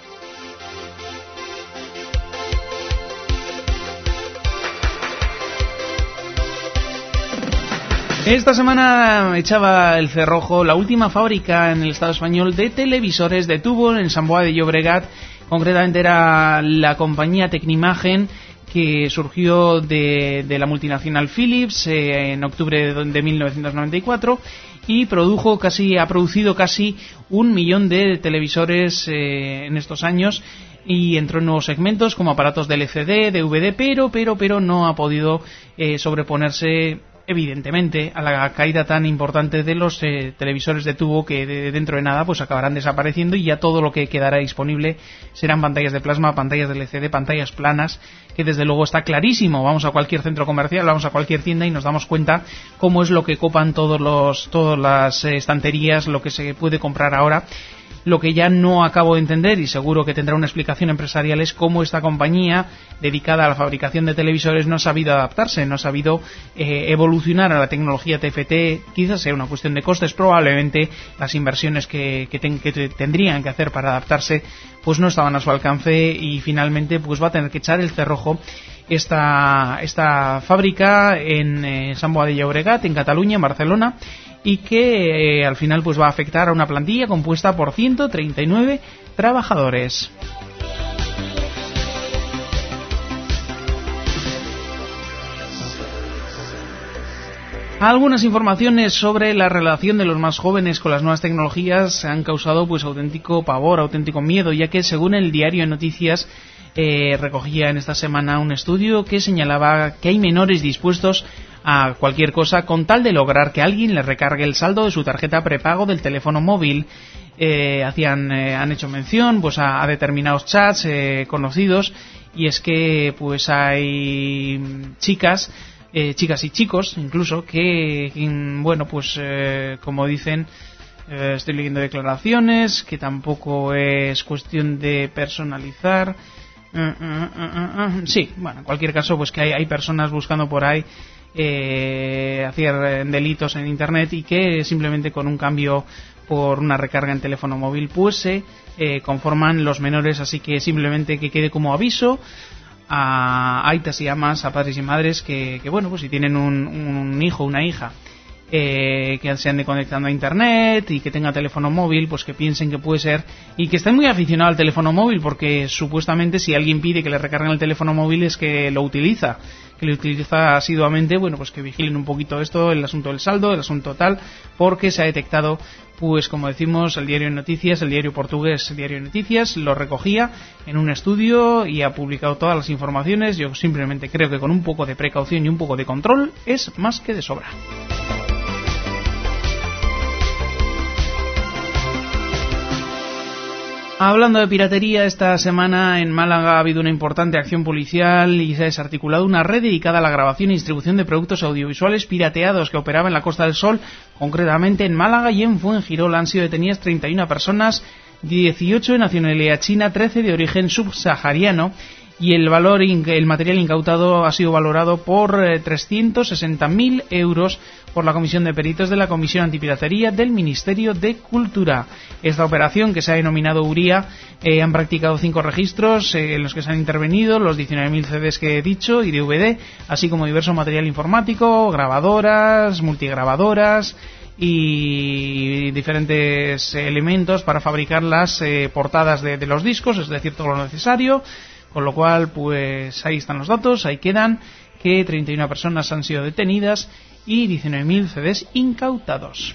Esta semana echaba el cerrojo la última fábrica en el Estado español de televisores de tubo en Sant Boi de Llobregat. Concretamente era la compañía Tecnimagen, que surgió de, de la multinacional Philips eh, en octubre de, de mil novecientos noventa y cuatro, y produjo casi ha producido casi un millón de televisores eh, en estos años, y entró en nuevos segmentos como aparatos de L C D, D V D, pero pero pero no ha podido eh, sobreponerse evidentemente, a la caída tan importante de los eh, televisores de tubo que de, dentro de nada pues acabarán desapareciendo y ya todo lo que quedará disponible serán pantallas de plasma, pantallas de L C D, pantallas planas, que desde luego está clarísimo. Vamos a cualquier centro comercial, vamos a cualquier tienda y nos damos cuenta cómo es lo que copan todos los, todas las eh, estanterías, lo que se puede comprar ahora. Lo que ya no acabo de entender, y seguro que tendrá una explicación empresarial, es cómo esta compañía dedicada a la fabricación de televisores no ha sabido adaptarse, no ha sabido eh, evolucionar a la tecnología T F T. Quizás sea una cuestión de costes, probablemente las inversiones que, que, ten, que tendrían que hacer para adaptarse pues no estaban a su alcance, y finalmente pues va a tener que echar el cerrojo esta, esta fábrica en eh, Sant Boi de Llobregat, en Cataluña, en Barcelona, y que eh, al final pues va a afectar a una plantilla compuesta por ciento treinta y nueve trabajadores. Algunas informaciones sobre la relación de los más jóvenes con las nuevas tecnologías han causado pues auténtico pavor, auténtico miedo, ya que según el diario de Noticias eh, recogía en esta semana un estudio que señalaba que hay menores dispuestos a cualquier cosa con tal de lograr que alguien le recargue el saldo de su tarjeta prepago del teléfono móvil. Eh, hacían, eh, han hecho mención pues a, a determinados chats eh, conocidos, y es que pues hay chicas, eh, chicas y chicos incluso que, que bueno pues eh, como dicen, eh, estoy leyendo declaraciones, que tampoco es cuestión de personalizar. Uh, uh, uh, uh, uh. Sí, bueno, en cualquier caso pues que hay, hay personas buscando por ahí Eh, hacer delitos en internet, y que simplemente con un cambio por una recarga en teléfono móvil pues se eh, conforman los menores. Así que simplemente que quede como aviso a aitas y amas, a padres y madres, que, que bueno, pues si tienen un, un hijo o una hija eh, que se ande conectando a internet y que tenga teléfono móvil, pues que piensen que puede ser, y que estén muy aficionados al teléfono móvil, porque supuestamente si alguien pide que le recarguen el teléfono móvil es que lo utiliza, que lo utiliza asiduamente. Bueno, pues que vigilen un poquito esto, el asunto del saldo, el asunto tal, porque se ha detectado, pues como decimos, el diario de Noticias, el diario portugués, el diario de Noticias, lo recogía en un estudio y ha publicado todas las informaciones. Yo simplemente creo que con un poco de precaución y un poco de control es más que de sobra. Hablando de piratería, esta semana en Málaga ha habido una importante acción policial y se ha desarticulado una red dedicada a la grabación y distribución de productos audiovisuales pirateados que operaba en la Costa del Sol, concretamente en Málaga y en Fuengirola. Han sido detenidas treinta y una personas, dieciocho de nacionalidad china, trece de origen subsahariano, y el valor, el material incautado ha sido valorado por eh, trescientos sesenta mil euros por la Comisión de Peritos de la Comisión Antipiratería del Ministerio de Cultura. Esta operación, que se ha denominado Uría, eh, han practicado cinco registros eh, en los que se han intervenido los diecinueve mil C Ds que he dicho y D V D, así como diverso material informático, grabadoras, multigrabadoras y diferentes elementos para fabricar las eh, portadas de, de los discos, es decir, todo lo necesario. Con lo cual, pues ahí están los datos, ahí quedan, que treinta y una personas han sido detenidas y diecinueve mil C Ds incautados.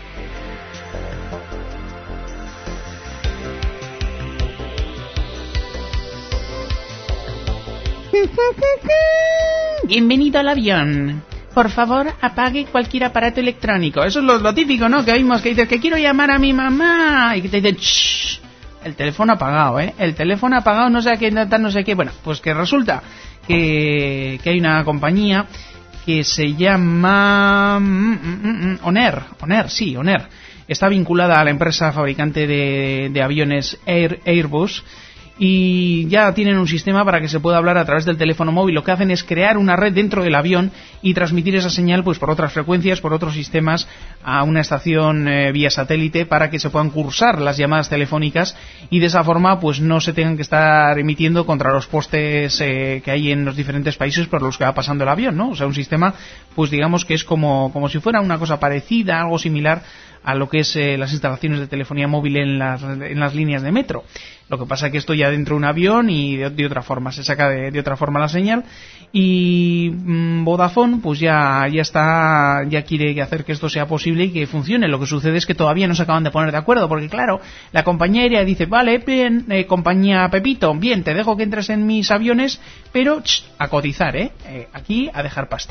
Bienvenido al avión. Por favor, apague cualquier aparato electrónico. Eso es lo, lo típico, ¿no? Que oímos que dices que quiero llamar a mi mamá y que te dicen shh. El teléfono apagado, ¿eh? El teléfono apagado, no sé qué, no sé qué. Bueno, pues que resulta que, que hay una compañía que se llama mm, mm, mm, Oner, Oner, sí, Oner. Está vinculada a la empresa fabricante de, de aviones Air, Airbus, y ya tienen un sistema para que se pueda hablar a través del teléfono móvil. Lo que hacen es crear una red dentro del avión y transmitir esa señal pues por otras frecuencias, por otros sistemas, a una estación eh, vía satélite, para que se puedan cursar las llamadas telefónicas y de esa forma pues no se tengan que estar emitiendo contra los postes eh, que hay en los diferentes países por los que va pasando el avión, ¿no? O sea, un sistema pues digamos que es como, como si fuera una cosa parecida, algo similar a lo que es eh, las instalaciones de telefonía móvil en las, en las líneas de metro. Lo que pasa es que esto ya dentro de un avión y de, de otra forma, se saca de, de otra forma la señal, y mmm, Vodafone pues ya, ya está, ya quiere hacer que esto sea posible y que funcione. Lo que sucede es que todavía no se acaban de poner de acuerdo, porque claro, la compañía aérea dice, vale, bien, eh, compañía Pepito, bien, te dejo que entres en mis aviones, pero ch, a cotizar, ¿eh? eh aquí a dejar pasta.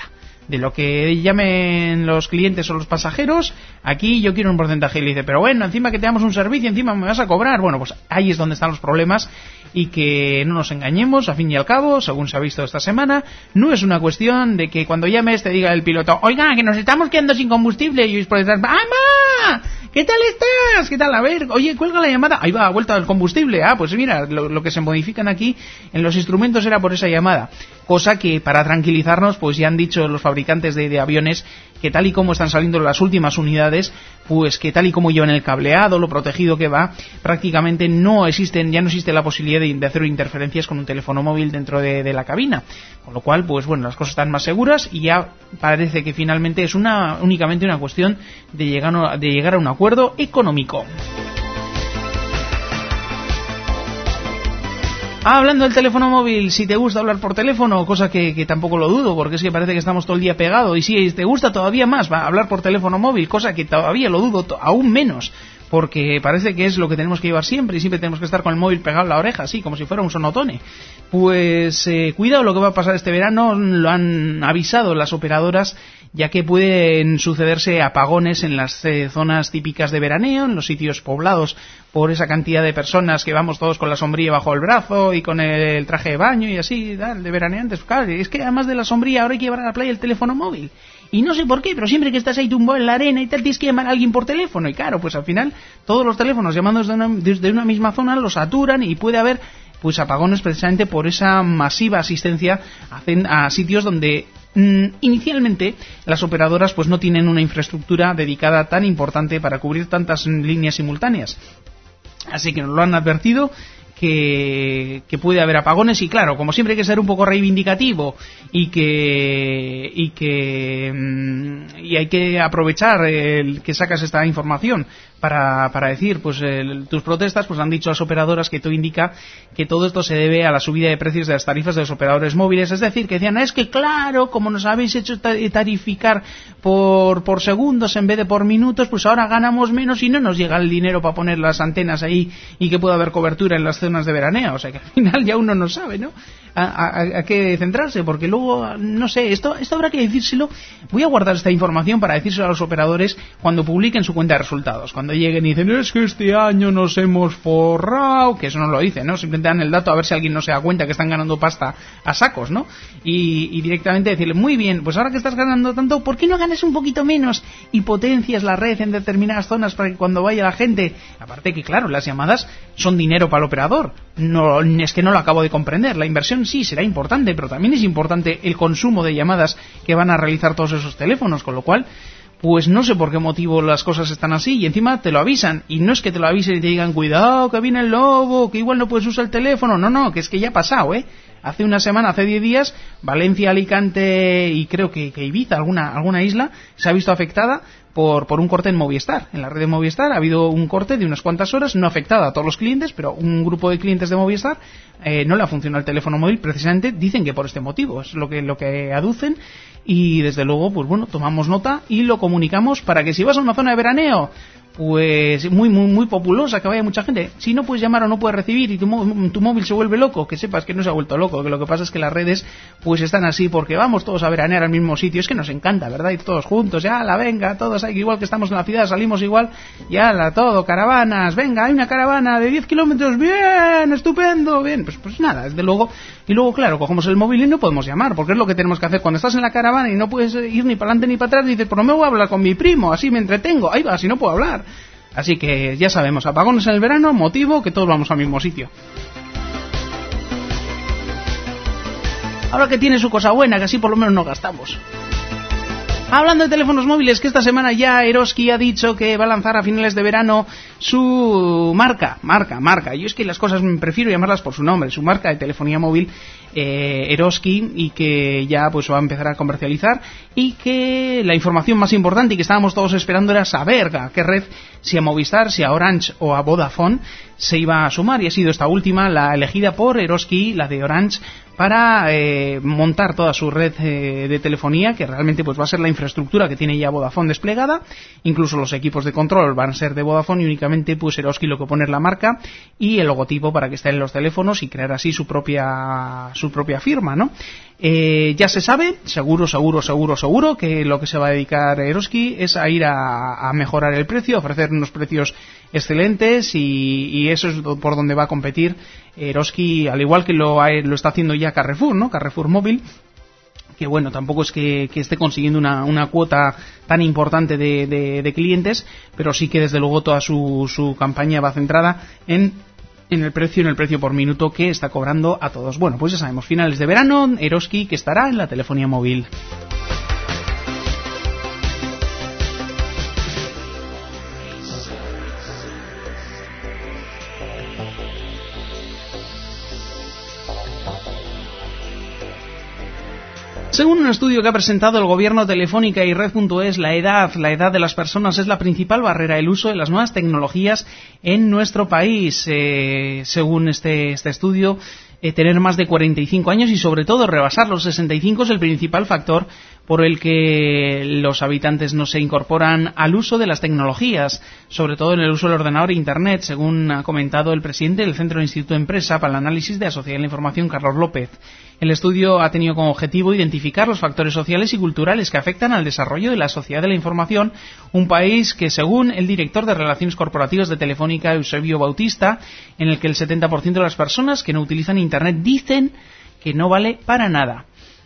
de lo que llamen los clientes o los pasajeros, aquí yo quiero un porcentaje. Y le dice, pero bueno, encima que te damos un servicio, encima me vas a cobrar. Bueno, pues ahí es donde están los problemas, y que no nos engañemos, a fin y al cabo, según se ha visto esta semana, no es una cuestión de que cuando llames te diga el piloto, oiga, que nos estamos quedando sin combustible, y oís por detrás, ¡ama! ¿Qué tal estás? ¿Qué tal? A ver, oye, cuelga la llamada. Ahí va, vuelta al combustible. Ah, pues mira, lo, lo que se modifican aquí en los instrumentos era por esa llamada. Cosa que, para tranquilizarnos, pues ya han dicho los fabricantes de, de aviones que tal y como están saliendo las últimas unidades, pues que tal y como llevan el cableado, lo protegido que va, prácticamente no existen, ya no existe la posibilidad de, de hacer interferencias con un teléfono móvil dentro de, de la cabina. Con lo cual, pues bueno, las cosas están más seguras y ya parece que finalmente es una únicamente una cuestión de llegar a, de llegar a un acuerdo económico. Ah, hablando del teléfono móvil, si te gusta hablar por teléfono, cosa que, que tampoco lo dudo, porque es que parece que estamos todo el día pegados, y si te gusta todavía más va, hablar por teléfono móvil, cosa que todavía lo dudo to- aún menos, porque parece que es lo que tenemos que llevar siempre, y siempre tenemos que estar con el móvil pegado a la oreja, así como si fuera un sonotone. Pues eh, cuidado lo que va a pasar este verano, lo han avisado las operadoras, ya que pueden sucederse apagones en las eh, zonas típicas de veraneo, en los sitios poblados por esa cantidad de personas que vamos todos con la sombrilla bajo el brazo y con el traje de baño y así, tal, de veraneantes. Claro, es que además de la sombrilla ahora hay que llevar a la playa el teléfono móvil. Y no sé por qué, pero siempre que estás ahí tumbado en la arena y tal, tienes que llamar a alguien por teléfono. Y claro, pues al final todos los teléfonos llamando desde una, desde una misma zona los saturan y puede haber pues apagones precisamente por esa masiva asistencia a, a sitios donde mm, inicialmente las operadoras pues no tienen una infraestructura dedicada tan importante para cubrir tantas líneas simultáneas. Así que nos lo han advertido, que, que puede haber apagones, y claro, como siempre hay que ser un poco reivindicativo y que y que mm, y hay que aprovechar el que sacas esta información para, para decir pues el, tus protestas, pues han dicho las operadoras que todo indica que todo esto se debe a la subida de precios de las tarifas de los operadores móviles. Es decir, que decían, es que claro, como nos habéis hecho tarificar por, por segundos en vez de por minutos, pues ahora ganamos menos y no nos llega el dinero para poner las antenas ahí y que pueda haber cobertura en las zonas de veraneo. O sea que al final ya uno no sabe, ¿no?, a, a, a qué centrarse, porque luego, no sé, esto, esto habrá que decírselo. Voy a guardar esta información para decírselo a los operadores cuando publiquen su cuenta de resultados, cuando lleguen y dicen, es que este año nos hemos forrado, que eso no lo dicen, ¿no?, simplemente dan el dato a ver si alguien no se da cuenta que están ganando pasta a sacos, ¿no?, y, y directamente decirle, muy bien, pues ahora que estás ganando tanto, ¿por qué no ganas un poquito menos y potencias la red en determinadas zonas para que cuando vaya la gente, aparte que claro, las llamadas son dinero para el operador, no, es que no lo acabo de comprender, la inversión sí será importante, pero también es importante el consumo de llamadas que van a realizar todos esos teléfonos, con lo cual pues no sé por qué motivo las cosas están así, y encima te lo avisan, y no es que te lo avisen y te digan, cuidado que viene el lobo, que igual no puedes usar el teléfono, no, no, que es que ya ha pasado, ¿eh? Hace una semana, hace diez días, Valencia, Alicante y creo que, que Ibiza, alguna, alguna isla, se ha visto afectada por, por un corte en Movistar. En la red de Movistar ha habido un corte de unas cuantas horas, no afectada a todos los clientes, pero un grupo de clientes de Movistar eh, no le ha funcionado el teléfono móvil, precisamente dicen que por este motivo, es lo que, lo que aducen, y desde luego, pues bueno, tomamos nota y lo comunicamos para que si vas a una zona de veraneo, pues muy muy muy populosa, que vaya mucha gente, si no puedes llamar o no puedes recibir y tu, tu móvil se vuelve loco, que sepas que no se ha vuelto loco, que lo que pasa es que las redes pues están así porque vamos todos a veranear al mismo sitio, es que nos encanta, ¿verdad? Ir todos juntos, ya la venga, todos hay, igual que estamos en la ciudad, salimos igual, ya la todo, caravanas, venga, hay una caravana de diez kilómetros, bien, estupendo, bien, pues pues nada, desde luego, y luego claro, cogemos el móvil y no podemos llamar, porque es lo que tenemos que hacer cuando estás en la caravana y no puedes ir ni para adelante ni para atrás, y dices, pero me voy a hablar con mi primo, así me entretengo, ahí va, así no puedo hablar. Así que ya sabemos, apagones en el verano, motivo que todos vamos al mismo sitio. Ahora que tiene su cosa buena, que así por lo menos no gastamos. Hablando de teléfonos móviles, que esta semana ya Eroski ha dicho que va a lanzar a finales de verano su marca, marca, marca. Yo es que las cosas prefiero llamarlas por su nombre, su marca de telefonía móvil, eh, Eroski, y que ya pues va a empezar a comercializar, y que la información más importante y que estábamos todos esperando era saber a qué red, si a Movistar, si a Orange o a Vodafone, se iba a sumar, y ha sido esta última la elegida por Eroski, la de Orange, para eh, montar toda su red eh, de telefonía, que realmente pues va a ser la infraestructura que tiene ya Vodafone desplegada. Incluso los equipos de control van a ser de Vodafone, y únicamente pues Eroski lo que pone es la marca y el logotipo para que esté en los teléfonos y crear así su propia su propia firma, ¿no? Eh, ya se sabe, seguro, seguro, seguro, seguro, que lo que se va a dedicar Eroski es a ir a, a mejorar el precio, a ofrecer unos precios excelentes y, y eso es por donde va a competir Eroski, al igual que lo, ha, lo está haciendo ya Carrefour, ¿no? Carrefour Móvil, que bueno, tampoco es que, que esté consiguiendo una, una cuota tan importante de, de, de clientes, pero sí que desde luego toda su, su campaña va centrada en en el precio, en el precio por minuto que está cobrando a todos. Bueno, pues ya sabemos, finales de verano, Eroski que estará en la telefonía móvil. Según un estudio que ha presentado el gobierno, Telefónica y Red punto es, la edad, la edad de las personas es la principal barrera al uso de las nuevas tecnologías en nuestro país. Eh, según este, este estudio, eh, tener más de cuarenta y cinco años y sobre todo rebasar los sesenta y cinco es el principal factor por el que los habitantes no se incorporan al uso de las tecnologías, sobre todo en el uso del ordenador e Internet, según ha comentado el presidente del Centro de Instituto de Empresa para el Análisis de la Sociedad de la Información, Carlos López. El estudio ha tenido como objetivo identificar los factores sociales y culturales que afectan al desarrollo de la sociedad de la información, un país que, según el director de Relaciones Corporativas de Telefónica, Eusebio Bautista, en el que el setenta por ciento de las personas que no utilizan Internet dicen que no vale para nada.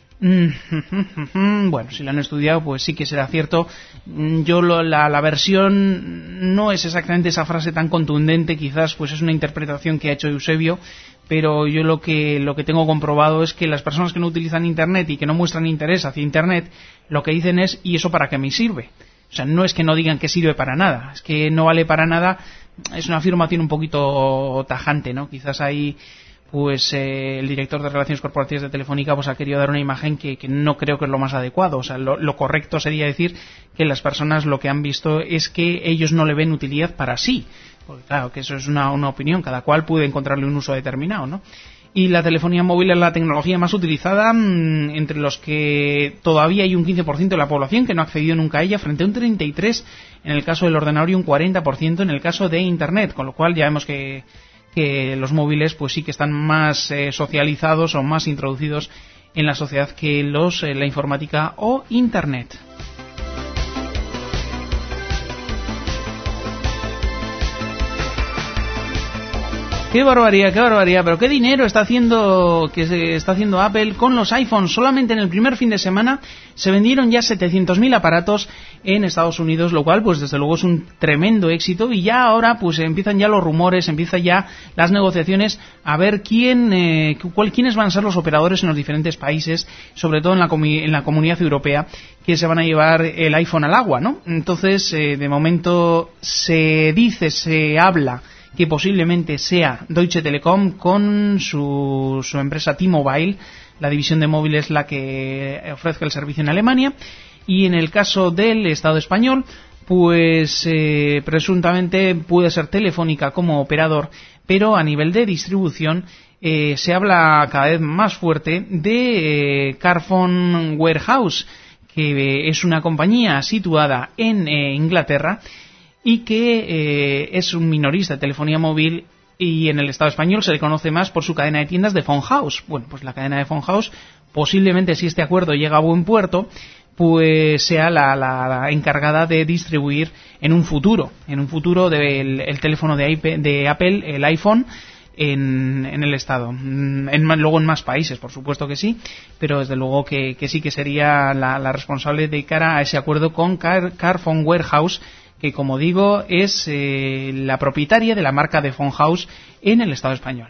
Bueno, si lo han estudiado, pues sí que será cierto. Yo lo, la, la versión no es exactamente esa frase tan contundente, quizás pues es una interpretación que ha hecho Eusebio, pero yo lo que lo que tengo comprobado es que las personas que no utilizan Internet y que no muestran interés hacia Internet, lo que dicen es, ¿y eso para qué me sirve? O sea, no es que no digan que sirve para nada, es que no vale para nada, es una afirmación un poquito tajante, ¿no? Quizás ahí pues eh, el director de Relaciones Corporativas de Telefónica pues ha querido dar una imagen que, que no creo que es lo más adecuado. O sea, lo, lo correcto sería decir que las personas lo que han visto es que ellos no le ven utilidad para sí. Porque claro, que eso es una, una opinión, cada cual puede encontrarle un uso determinado, ¿no? Y la telefonía móvil es la tecnología más utilizada, mmm, entre los que todavía hay un quince por ciento de la población que no ha accedido nunca a ella, frente a un treinta y tres por ciento en el caso del ordenador y un cuarenta por ciento en el caso de Internet, con lo cual ya vemos que que los móviles pues sí que están más eh, socializados o más introducidos en la sociedad que los eh, la informática o Internet. Qué barbaridad, qué barbaridad, pero qué dinero está haciendo que se está haciendo Apple con los iPhones. Solamente en el primer fin de semana se vendieron ya setecientos mil aparatos en Estados Unidos, lo cual pues desde luego es un tremendo éxito y ya ahora pues empiezan ya los rumores, empiezan ya las negociaciones a ver quién eh, cuál, quiénes van a ser los operadores en los diferentes países, sobre todo en la, comu- en la Comunidad Europea, que se van a llevar el iPhone al agua, ¿no? Entonces, eh, de momento se dice, se habla que posiblemente sea Deutsche Telekom con su, su empresa T-Mobile, la división de móviles la que ofrezca el servicio en Alemania, y en el caso del Estado español, pues eh, presuntamente puede ser Telefónica como operador, pero a nivel de distribución eh, se habla cada vez más fuerte de eh, Carphone Warehouse, que eh, es una compañía situada en eh, Inglaterra, y que eh, es un minorista de telefonía móvil y en el Estado español se le conoce más por su cadena de tiendas de Phone House. Bueno, pues la cadena de Phone House, posiblemente si este acuerdo llega a buen puerto, pues sea la, la, la encargada de distribuir en un futuro, en un futuro del el teléfono de, iP- de Apple, el iPhone, en, en el Estado. En, luego en más países, por supuesto que sí, pero desde luego que, que sí que sería la, la responsable de cara a ese acuerdo con Car, Carphone Warehouse, que como digo es eh, la propietaria de la marca de Phone House en el Estado español.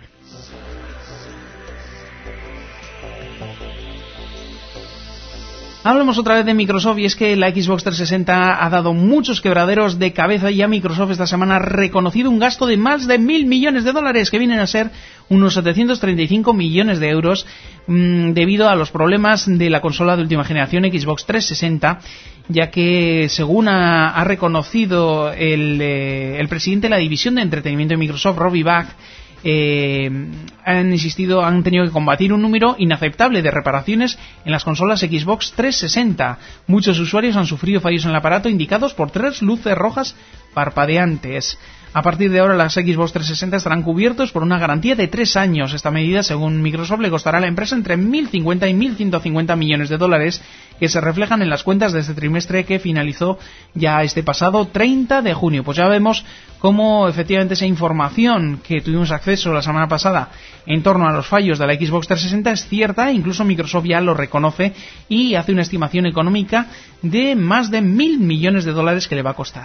Hablamos otra vez de Microsoft y es que la Xbox trescientos sesenta ha dado muchos quebraderos de cabeza y ya Microsoft esta semana ha reconocido un gasto de más de mil millones de dólares, que vienen a ser unos setecientos treinta y cinco millones de euros mmm, debido a los problemas de la consola de última generación Xbox trescientos sesenta, ya que según ha, ha reconocido el, eh, el presidente de la división de entretenimiento de Microsoft, Robbie Bach, Eh, han insistido, han tenido que combatir un número inaceptable de reparaciones en las consolas Xbox trescientos sesenta. Muchos usuarios han sufrido fallos en el aparato indicados por tres luces rojas parpadeantes. A partir de ahora las Xbox trescientos sesenta estarán cubiertos por una garantía de tres años. Esta medida, según Microsoft, le costará a la empresa entre mil cincuenta y mil ciento cincuenta millones de dólares, que se reflejan en las cuentas de este trimestre que finalizó ya este pasado treinta de junio. Pues ya vemos cómo efectivamente esa información que tuvimos acceso la semana pasada en torno a los fallos de la Xbox trescientos sesenta es cierta. Incluso Microsoft ya lo reconoce y hace una estimación económica de más de mil millones de dólares que le va a costar.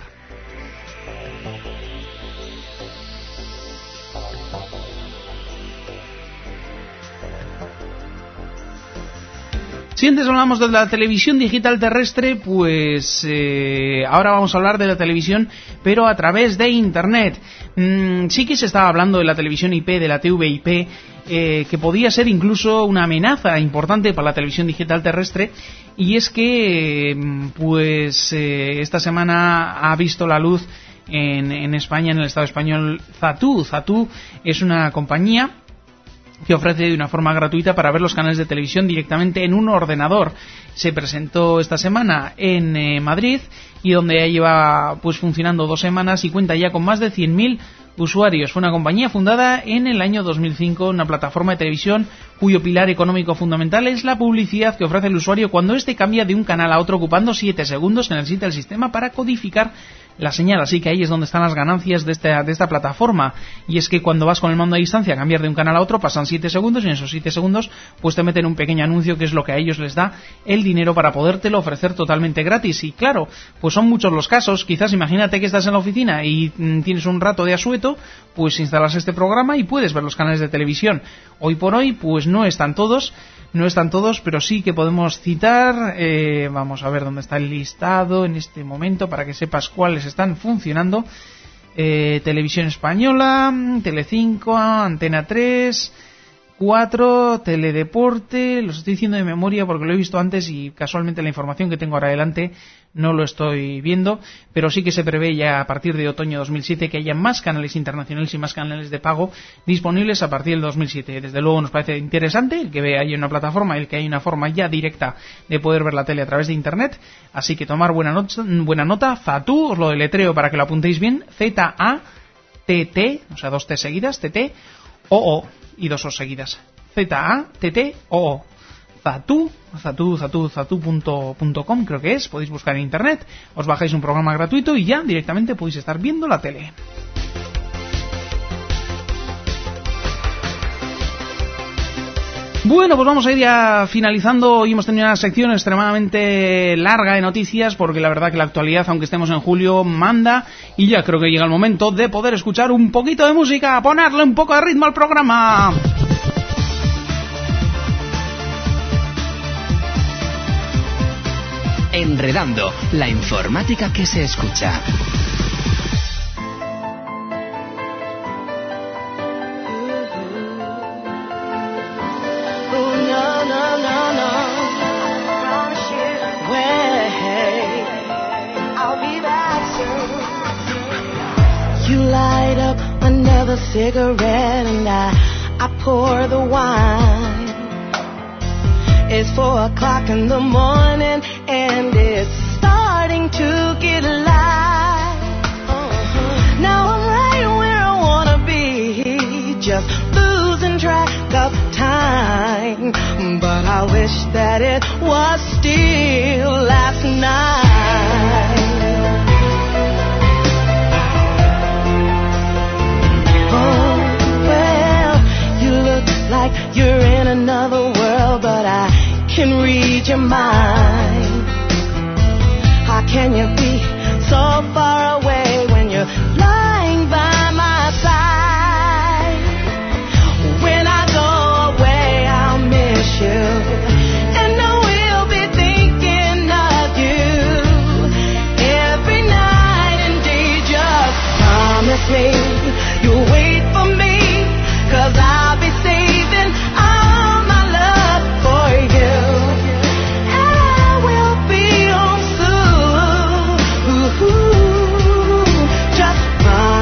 Si antes hablamos de la televisión digital terrestre, pues eh, ahora vamos a hablar de la televisión, pero a través de Internet. Mm, sí que se estaba hablando de la televisión I P, de la T V I P, eh, que podía ser incluso una amenaza importante para la televisión digital terrestre, y es que pues eh, esta semana ha visto la luz en, en España, en el Estado español, Zatu. Zatu es una compañía que ofrece de una forma gratuita para ver los canales de televisión directamente en un ordenador. Se presentó esta semana en eh, Madrid, y donde ya lleva pues funcionando dos semanas y cuenta ya con más de cien mil usuarios. Fue una compañía fundada en el año dos mil cinco, una plataforma de televisión cuyo pilar económico fundamental es la publicidad que ofrece el usuario cuando éste cambia de un canal a otro, ocupando siete segundos que necesita el sistema para codificar la señal. Así que ahí es donde están las ganancias de esta, de esta plataforma, y es que cuando vas con el mando a distancia a cambiar de un canal a otro pasan siete segundos, y en esos siete segundos pues te meten un pequeño anuncio que es lo que a ellos les da el dinero para podértelo ofrecer totalmente gratis. Y claro, pues son muchos los casos. Quizás imagínate que estás en la oficina y mm, tienes un rato de asueto, pues instalas este programa y puedes ver los canales de televisión. Hoy por hoy pues no están todos, no están todos, pero sí que podemos citar, eh, vamos a ver dónde está el listado en este momento para que sepas cuáles están funcionando. eh, Televisión Española, Telecinco, Antena tres, cuatro, Teledeporte. Los estoy diciendo de memoria porque lo he visto antes y casualmente la información que tengo ahora adelante no lo estoy viendo, pero sí que se prevé ya a partir de otoño dos mil siete que haya más canales internacionales y más canales de pago disponibles a partir del dos mil siete. Desde luego nos parece interesante el que haya una plataforma, el que haya una forma ya directa de poder ver la tele a través de Internet, así que tomar buena nota, buena nota. Zatu, os lo deletreo para que lo apuntéis bien, Z A T T, o sea dos T seguidas, T T O O y dos O seguidas, Z A T T O O. Zatu, Zatu, Zatu, Zatu punto com creo que es, podéis buscar en Internet, os bajáis un programa gratuito y ya directamente podéis estar viendo la tele. Bueno, pues vamos a ir ya finalizando. Y hemos tenido una sección extremadamente larga de noticias, porque la verdad que la actualidad, aunque estemos en julio, manda, y ya creo que llega el momento de poder escuchar un poquito de música, ponerle un poco de ritmo al programa. Enredando, la informática que se escucha. You light up another cigarette and I, I pour the wine. It's four o'clock in the morning and it's starting to get light. Uh-huh. Now I'm right where I wanna be, just losing track of time. But I wish that it was still last night. Oh, well, you look like you're in another world, but I can read your mind. How can you be so far away when you're lying by my side? When I go away, I'll miss you, and I will be thinking of you every night and day. Just promise me you'll wait for me, 'cause I'll be saving all my love for you. And I will be home soon. Ooh, just promise.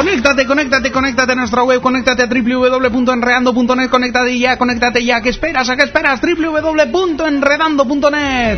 Conéctate, conéctate, conéctate a nuestra web, conéctate a doble u doble u doble u punto enredando punto net, conéctate ya, conéctate ya, ¿qué esperas? ¿A qué esperas? doble u doble u doble u punto enredando punto net.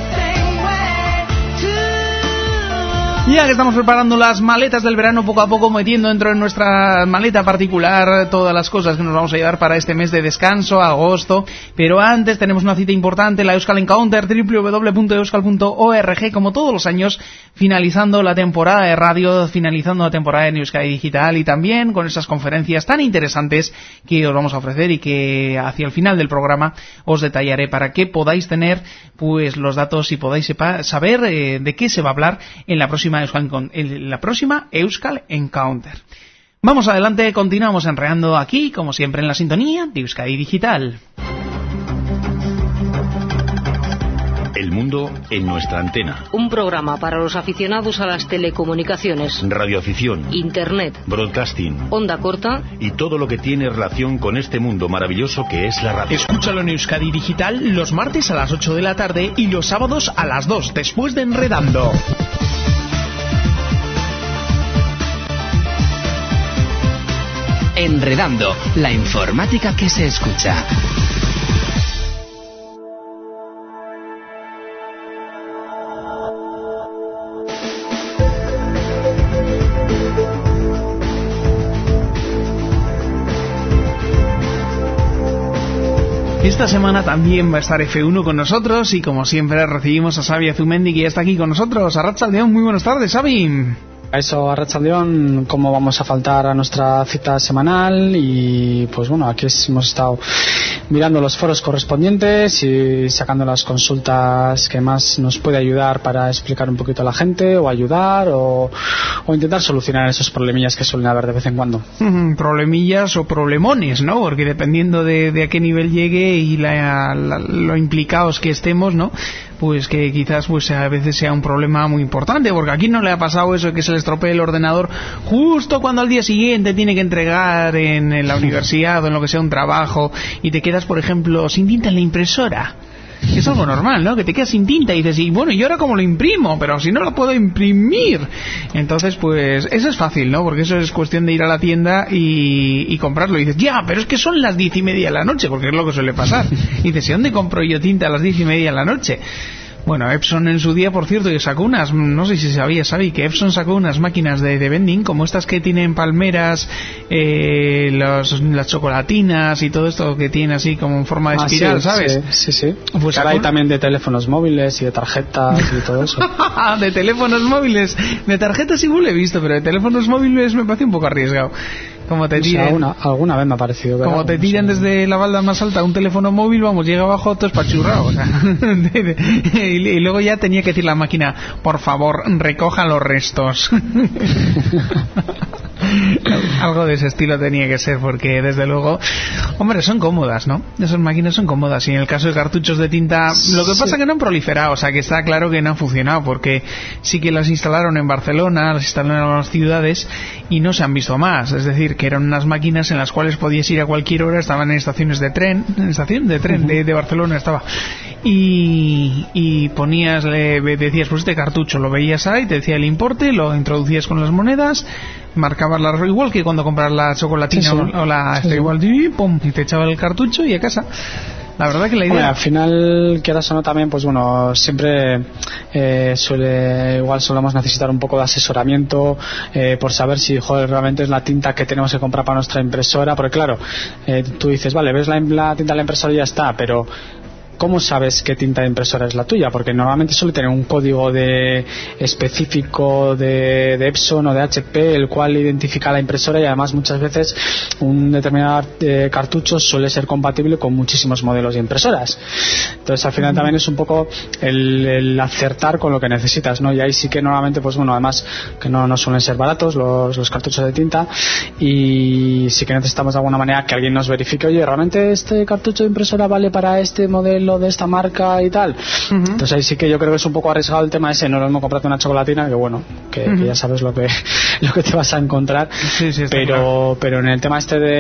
Ya que estamos preparando las maletas del verano, poco a poco metiendo dentro de nuestra maleta particular todas las cosas que nos vamos a llevar para este mes de descanso, agosto. Pero antes tenemos una cita importante, la Euskal Encounter, doble u doble u doble u punto euskal punto org, como todos los años, finalizando la temporada de radio, finalizando la temporada en Euskadi Digital, y también con esas conferencias tan interesantes que os vamos a ofrecer y que hacia el final del programa os detallaré para que podáis tener pues los datos y podáis sepa, saber eh, de qué se va a hablar en la próxima Euskal, en la próxima Euskal Encounter. Vamos adelante, continuamos enreando aquí, como siempre, en la sintonía de Euskadi Digital. El mundo en nuestra antena. Un programa para los aficionados a las telecomunicaciones, Radioafición, Internet, broadcasting, onda corta y todo lo que tiene relación con este mundo maravilloso que es la radio. Escúchalo en Euskadi Digital los martes a las ocho de la tarde y los sábados a las dos, después de Enredando. Enredando, la informática que se escucha. Esta semana también va a estar F uno con nosotros y como siempre recibimos a Xavi Azumendi, que ya está aquí con nosotros. Arratsaldeon, muy buenas tardes, Xavi. A eso, Arratsaldeon, cómo vamos a faltar a nuestra cita semanal. Y pues bueno, aquí hemos estado mirando los foros correspondientes y sacando las consultas que más nos puede ayudar para explicar un poquito a la gente, o ayudar, o, o intentar solucionar esos problemillas que suelen haber de vez en cuando. Mm, problemillas o problemones, ¿no? Porque dependiendo de, de a qué nivel llegue y la, la, lo implicados que estemos, ¿no? Pues que quizás pues a veces sea un problema muy importante, porque aquí no le ha pasado eso de que se le estropee el ordenador justo cuando al día siguiente tiene que entregar en, en la universidad o en lo que sea un trabajo, y te quedas, por ejemplo, sin tinta en la impresora. Es algo normal, ¿no? Que te quedas sin tinta y dices, y bueno, ¿y ahora cómo lo imprimo? Pero si no lo puedo imprimir. Entonces, pues, eso es fácil, ¿no? Porque eso es cuestión de ir a la tienda y, y comprarlo. Y dices, ya, pero es que son las diez y media de la noche, porque es lo que suele pasar. Y dices, ¿y dónde compro yo tinta a las diez y media de la noche? Bueno, Epson en su día, por cierto, que sacó unas, no sé si sabía, ¿sabí? Que Epson sacó unas máquinas de, de vending, como estas que tienen palmeras, eh, los, las chocolatinas y todo esto que tiene así como en forma de ah, espiral, sí, ¿sabes? Sí, sí, sí. Pues ahora hay también de teléfonos móviles y de tarjetas y todo eso. De teléfonos móviles, de tarjetas igual he visto, pero de teléfonos móviles me parece un poco arriesgado. Como te tiran, o sea, una, alguna vez me ha parecido ver como algo, te tiran no sé. Desde la balda más alta un teléfono móvil, vamos, llega abajo todo espachurrado, o sea, y, y luego ya tenía que decir la máquina, por favor, recoja los restos. Algo de ese estilo tenía que ser, porque desde luego, hombre, son cómodas, ¿no? Esas máquinas son cómodas, y en el caso de cartuchos de tinta, lo que pasa es sí. que no han proliferado, o sea, que está claro que no han funcionado, porque sí que las instalaron en Barcelona, las instalaron en las ciudades y no se han visto más. Es decir, que eran unas máquinas en las cuales podías ir a cualquier hora, estaban en estaciones de tren, en estación de tren uh-huh. de, de Barcelona estaba, y, y ponías, le decías, pues este cartucho, lo veías ahí, te decía el importe, lo introducías con las monedas, marcabas la, igual que cuando compras la chocolatina sí, sí. o la sí, este, sí. igual, y, pum, y te echaba el cartucho y a casa. La verdad que la idea... Bueno, al final, quieras o no también, pues bueno, siempre eh, suele, igual solemos necesitar un poco de asesoramiento eh, por saber si, joder, realmente es la tinta que tenemos que comprar para nuestra impresora, porque claro, eh, tú dices, vale, ves la, la tinta de la impresora y ya está, pero ¿cómo sabes qué tinta de impresora es la tuya? Porque normalmente suele tener un código de específico de, de Epson o de H P, el cual identifica la impresora, y además muchas veces un determinado eh, cartucho suele ser compatible con muchísimos modelos de impresoras. Entonces al final también es un poco el, el acertar con lo que necesitas, ¿no? Y ahí sí que normalmente, pues bueno, además que no, no suelen ser baratos los, los cartuchos de tinta, y sí que necesitamos de alguna manera que alguien nos verifique, oye, ¿realmente este cartucho de impresora vale para este modelo de esta marca y tal? Uh-huh. Entonces ahí sí que yo creo que es un poco arriesgado el tema ese. No lo hemos comprado una chocolatina, que bueno, que, uh-huh. que ya sabes lo que lo que te vas a encontrar. Sí, sí, pero claro. pero en el tema este de,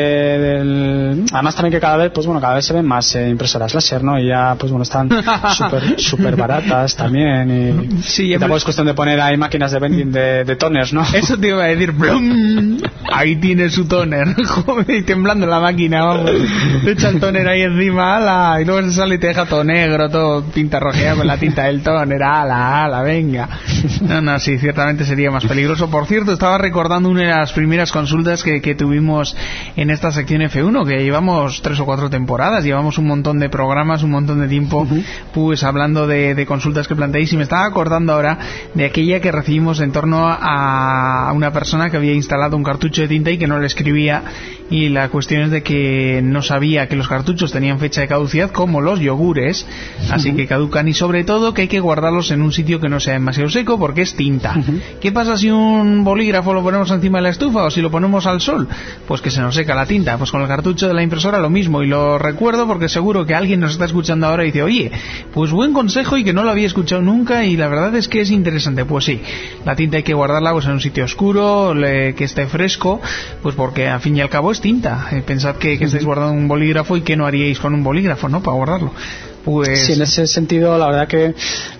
del además también que cada vez pues bueno cada vez se ven más eh, impresoras láser, ¿no? Y ya pues bueno están súper súper baratas también y, sí, y ya tampoco es cuestión de poner ahí máquinas de vending de, de toners, ¿no? Eso te iba a decir, ¡blum! Ahí tiene su toner, joder, y temblando la máquina, vamos, te echa el toner ahí encima, ala, y luego se sale y te deja todo negro, todo pintarrojeado con la tinta del toner, ala, ala, venga. No, no, sí, ciertamente sería más peligroso. Por cierto, estaba recordando una de las primeras consultas que, que tuvimos en esta sección F uno, que llevamos tres o cuatro temporadas, llevamos un montón de programas, un montón de tiempo, uh-huh. pues hablando de, de consultas que planteáis, y me estaba acordando ahora de aquella que recibimos en torno a una persona que había instalado un cartucho de tinta y que no le escribía, y la cuestión es de que no sabía que los cartuchos tenían fecha de caducidad como los yogures, así uh-huh. que caducan, y sobre todo que hay que guardarlos en un sitio que no sea demasiado seco porque es tinta. Uh-huh. ¿Qué pasa si un bolígrafo lo ponemos encima de la estufa o si lo ponemos al sol? Pues que se nos seca la tinta. Pues con el cartucho de la impresora lo mismo, y lo recuerdo porque seguro que alguien nos está escuchando ahora y dice, oye, pues buen consejo y que no lo había escuchado nunca, y la verdad es que es interesante. Pues sí, la tinta hay que guardarla pues en un sitio oscuro, le, que esté fresco, pues porque al fin y al cabo es tinta. Eh, pensad que, que estáis guardando un bolígrafo, y que no haríais con un bolígrafo, ¿no?, para guardarlo. Pues... Sí, en ese sentido, la verdad que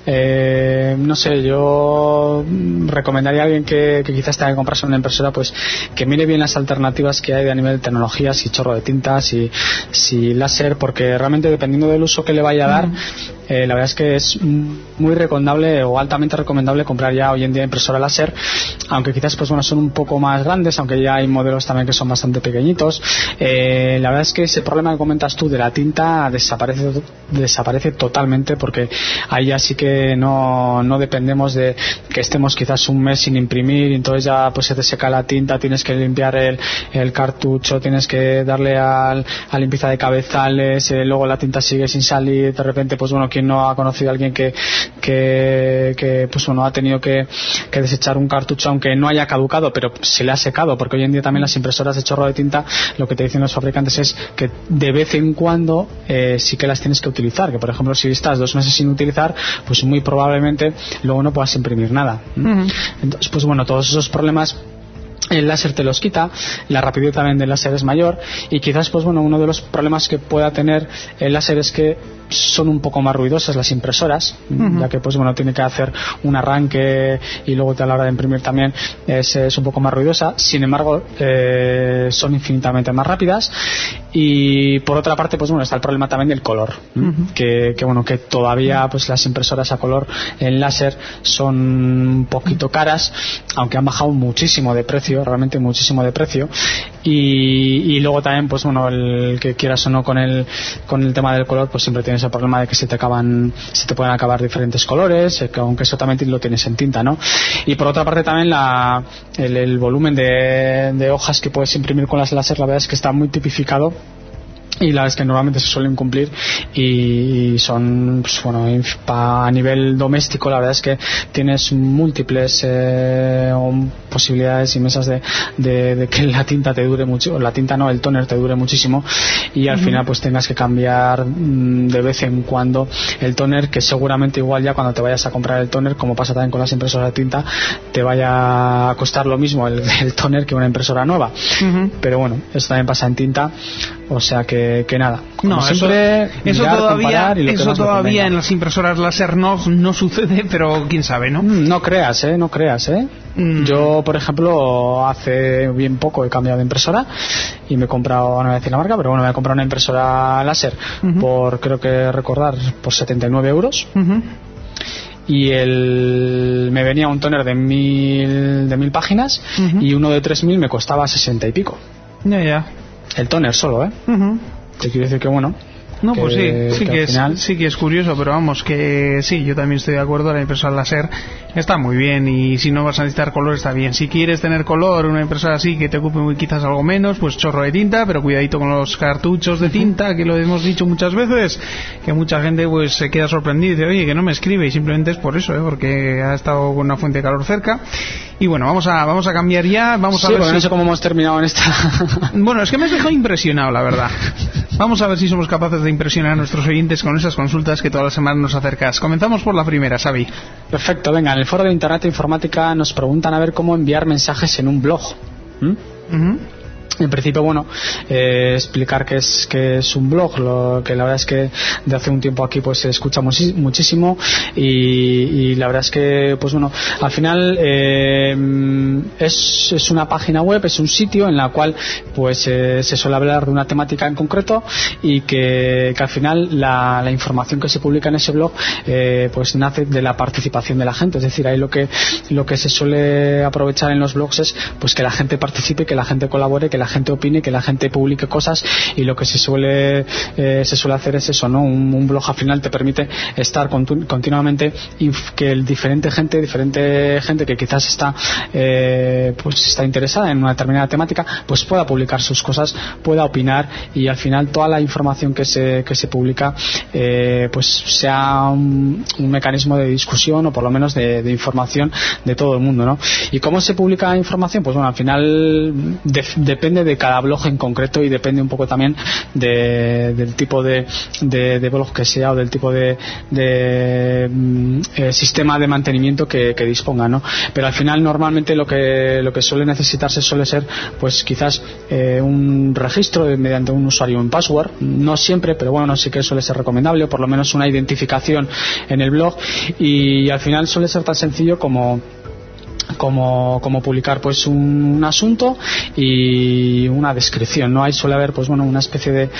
eh, no sé, yo recomendaría a alguien que, que quizás tenga que comprarse una impresora, pues que mire bien las alternativas que hay a nivel de tecnología, si chorro de tinta, si, si láser, porque realmente dependiendo del uso que le vaya a dar, mm. eh, la verdad es que es muy recomendable o altamente recomendable comprar ya hoy en día impresora láser, aunque quizás pues bueno son un poco más grandes, aunque ya hay modelos también que son bastante pequeñitos. Eh, la verdad es que ese problema que comentas tú de la tinta desaparece desaparece totalmente, porque ahí ya sí que no, no dependemos de que estemos quizás un mes sin imprimir y entonces ya pues se te seca la tinta, tienes que limpiar el, el cartucho, tienes que darle al, a limpieza de cabezales, eh, luego la tinta sigue sin salir, de repente pues bueno, quien no ha conocido a alguien que, que, que pues bueno ha tenido que, que desechar un cartucho aunque no haya caducado pero se le ha secado, porque hoy en día también las impresoras de chorro de tinta lo que te dicen los fabricantes es que de vez en cuando eh, sí que las tienes que utilizar, que por ejemplo si estás dos meses sin utilizar pues muy probablemente luego no puedas imprimir nada. Uh-huh. Entonces pues bueno, todos esos problemas el láser te los quita, la rapidez también del láser es mayor, y quizás pues bueno uno de los problemas que pueda tener el láser es que son un poco más ruidosas las impresoras, uh-huh. ya que pues bueno tiene que hacer un arranque y luego a la hora de imprimir también es, es un poco más ruidosa. Sin embargo eh, son infinitamente más rápidas, y por otra parte pues bueno está el problema también del color, uh-huh. que, que bueno que todavía pues las impresoras a color en láser son un poquito caras, aunque han bajado muchísimo de precio, realmente muchísimo de precio, y, y luego también pues bueno el que quieras o no con el con el tema del color pues siempre tienes el problema de que se te acaban se te pueden acabar diferentes colores, aunque eso también lo tienes en tinta, ¿no? Y por otra parte también la el, el volumen de, de hojas que puedes imprimir con las láser, la verdad es que está muy tipificado, y la verdad es que normalmente se suelen cumplir, y son pues, bueno a nivel doméstico la verdad es que tienes múltiples eh, posibilidades inmensas de, de, de que la tinta te dure mucho, la tinta no, el tóner te dure muchísimo, y al uh-huh. final pues tengas que cambiar mmm, de vez en cuando el tóner, que seguramente igual ya cuando te vayas a comprar el tóner, como pasa también con las impresoras de tinta, te vaya a costar lo mismo el, el tóner que una impresora nueva. Uh-huh. Pero bueno, eso también pasa en tinta, o sea que, que nada, como no, siempre, eso, eso mirar, todavía, y lo eso todavía en las impresoras láser no, no sucede, pero quién sabe, ¿no? No creas, eh, no creas, eh. Mm. Yo, por ejemplo, hace bien poco he cambiado de impresora y me he comprado, no voy a decir la marca, pero bueno, me he comprado una impresora láser uh-huh. por, creo que recordar, por setenta y nueve euros. Uh-huh. Y el me venía un tóner de mil de mil páginas uh-huh. y uno de tres mil me costaba sesenta y pico. Ya, ya. El tóner solo, ¿eh? Uh-huh. Te quiero decir que bueno. No, que, pues sí, sí que, que es, final... sí que es curioso, pero vamos, que sí, yo también estoy de acuerdo, la impresora láser está muy bien, y si no vas a necesitar color está bien. Si quieres tener color, una impresora así que te ocupe quizás algo menos, pues chorro de tinta, pero cuidadito con los cartuchos de tinta, que lo hemos dicho muchas veces, que mucha gente pues se queda sorprendida y dice, oye, que no me escribe, y simplemente es por eso, ¿eh? Porque ha estado con una fuente de calor cerca. Y bueno, vamos a vamos a cambiar ya, vamos sí, a ver bueno, si... no sé cómo hemos terminado en esta... Bueno, es que me has dejado impresionado, la verdad. Vamos a ver si somos capaces de impresionar a nuestros oyentes con esas consultas que todas las semanas nos acercas. Comenzamos por la primera, Xavi. Perfecto, venga, en el foro de Internet e Informática nos preguntan a ver cómo enviar mensajes en un blog. ¿Mm? Uh-huh. En principio, bueno, eh, explicar qué es, qué es un blog, lo que la verdad es que de hace un tiempo aquí pues se escucha muchísimo y, y la verdad es que, pues bueno, al final eh, es, es una página web, es un sitio en la cual pues eh, se suele hablar de una temática en concreto y que, que al final la, la información que se publica en ese blog eh, pues nace de la participación de la gente, es decir, ahí lo que, lo que se suele aprovechar en los blogs es pues que la gente participe, que la gente colabore, que la gente opine, que la gente publique cosas y lo que se suele eh, se suele hacer es eso, ¿no? Un, un blog al final te permite estar continu- continuamente y que el diferente gente, diferente gente que quizás está eh, pues está interesada en una determinada temática, pues pueda publicar sus cosas, pueda opinar y al final toda la información que se que se publica eh, pues sea un, un mecanismo de discusión o por lo menos de, de información de todo el mundo, ¿no? ¿Y cómo se publica información? Pues bueno, al final de, depende de cada blog en concreto y depende un poco también de, del tipo de, de, de blog que sea o del tipo de, de eh, sistema de mantenimiento que, que disponga, ¿no? Pero al final normalmente lo que lo que suele necesitarse suele ser pues quizás eh, un registro de, mediante un usuario y un password, no siempre, pero bueno, sí que suele ser recomendable, o por lo menos una identificación en el blog y al final suele ser tan sencillo como Como, como publicar pues un, un asunto y una descripción, ¿no? Ahí suele haber pues bueno una especie de,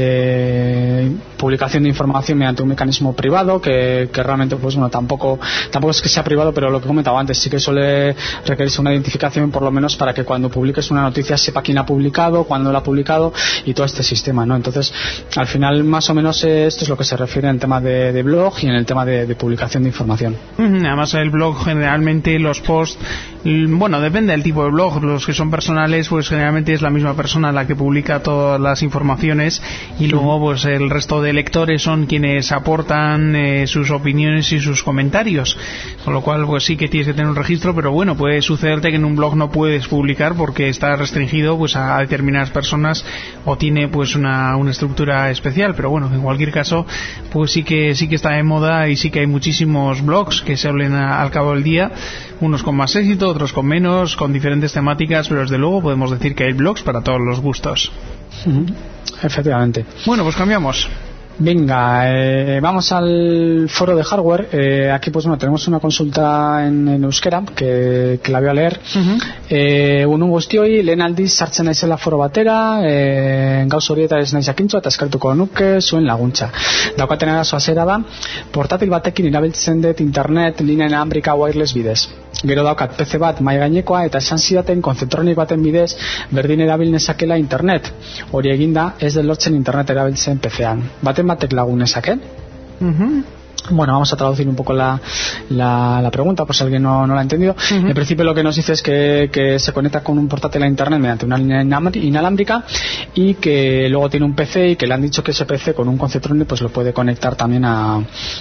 de publicación de información mediante un mecanismo privado que, que realmente pues bueno tampoco tampoco es que sea privado, pero lo que comentaba antes sí que suele requerirse una identificación por lo menos para que cuando publiques una noticia sepa quién la ha publicado, cuándo la ha publicado y todo este sistema, ¿no? Entonces al final más o menos esto es lo que se refiere en el tema de, de blog y en el tema de, de publicación de información. Además el blog generalmente los posts, bueno, depende del tipo de blog. Los que son personales pues generalmente es la misma persona la que publica todas las informaciones y luego pues el resto de lectores son quienes aportan eh, sus opiniones y sus comentarios, con lo cual pues sí que tienes que tener un registro, pero bueno, puede sucederte que en un blog no puedes publicar porque está restringido pues a determinadas personas o tiene pues una, una estructura especial, pero bueno, en cualquier caso pues sí que sí que está de moda y sí que hay muchísimos blogs que se hablen a, al cabo del día, unos con más éxito, otros con menos, con diferentes temáticas, pero desde luego podemos decir que hay blogs para todos los gustos. Uh-huh. Efectivamente. Bueno, pues cambiamos. Venga, eh, vamos al foro de hardware. Eh, aquí pues bueno, tenemos una consulta en, en euskera que, que la voy a leer. Uh-huh. eh, Unun guztioi, lehen aldiz sartzen naizela foro batera, eh, gauz horieta ez naiz jakintxo eta eskertuko nuke zuen laguntza. Daukaten arazoa zera da, portatil batekin erabiltzen dut internet linea inalámbrica wireless bidez. Gero daukat P C bat mahai gainekoa eta esan zidaten konzentronik baten bidez berdin erabil nezakela internet. Hori eginda ez dut lortzen internet erabiltzen P C-an. Baten batek lagun nezake? Uh-huh. Bueno, vamos a traducir un poco la, la, la pregunta por si alguien no, no la ha entendido. Uh-huh. En principio lo que nos dice es que, que se conecta con un portátil a internet mediante una línea inalámbrica y que luego tiene un P C y que le han dicho que ese P C con un Concentronic pues lo puede conectar también a,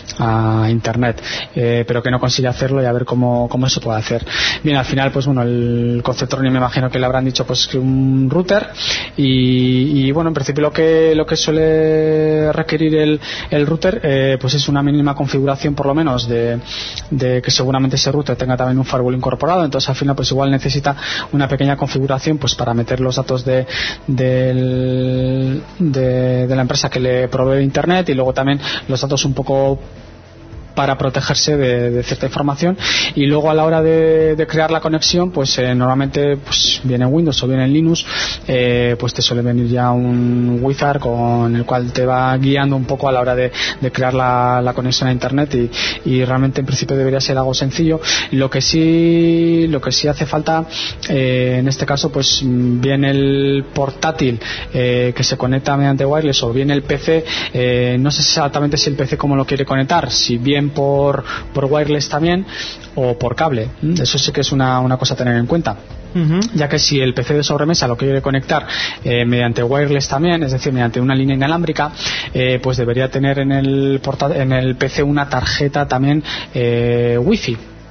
a internet, eh, pero que no consigue hacerlo y a ver cómo, cómo eso puede hacer. Bien, al final pues bueno, el Concentronic me imagino que le habrán dicho pues que un router y, y bueno, en principio lo que, lo que suele requerir el, el router eh, pues es una mínima configuración por lo menos de, de que seguramente ese router tenga también un firewall incorporado, entonces al final pues igual necesita una pequeña configuración pues para meter los datos de, de, de, de la empresa que le provee internet y luego también los datos un poco para protegerse de, de cierta información y luego a la hora de, de crear la conexión pues eh, normalmente pues viene en Windows o viene en Linux eh, pues te suele venir ya un wizard con el cual te va guiando un poco a la hora de, de crear la, la conexión a internet y, y realmente en principio debería ser algo sencillo. Lo que sí lo que sí hace falta eh, en este caso pues bien el portátil eh, que se conecta mediante wireless o bien el P C, eh, no sé exactamente si el P C cómo lo quiere conectar, si bien por, por wireless también o por cable. Eso sí que es una, una cosa a tener en cuenta. Uh-huh. Ya que si el P C de sobremesa lo quiere conectar eh, mediante wireless también, es decir, mediante una línea inalámbrica, eh, pues debería tener en el, porta- en el P C una tarjeta también eh, Wi-Fi.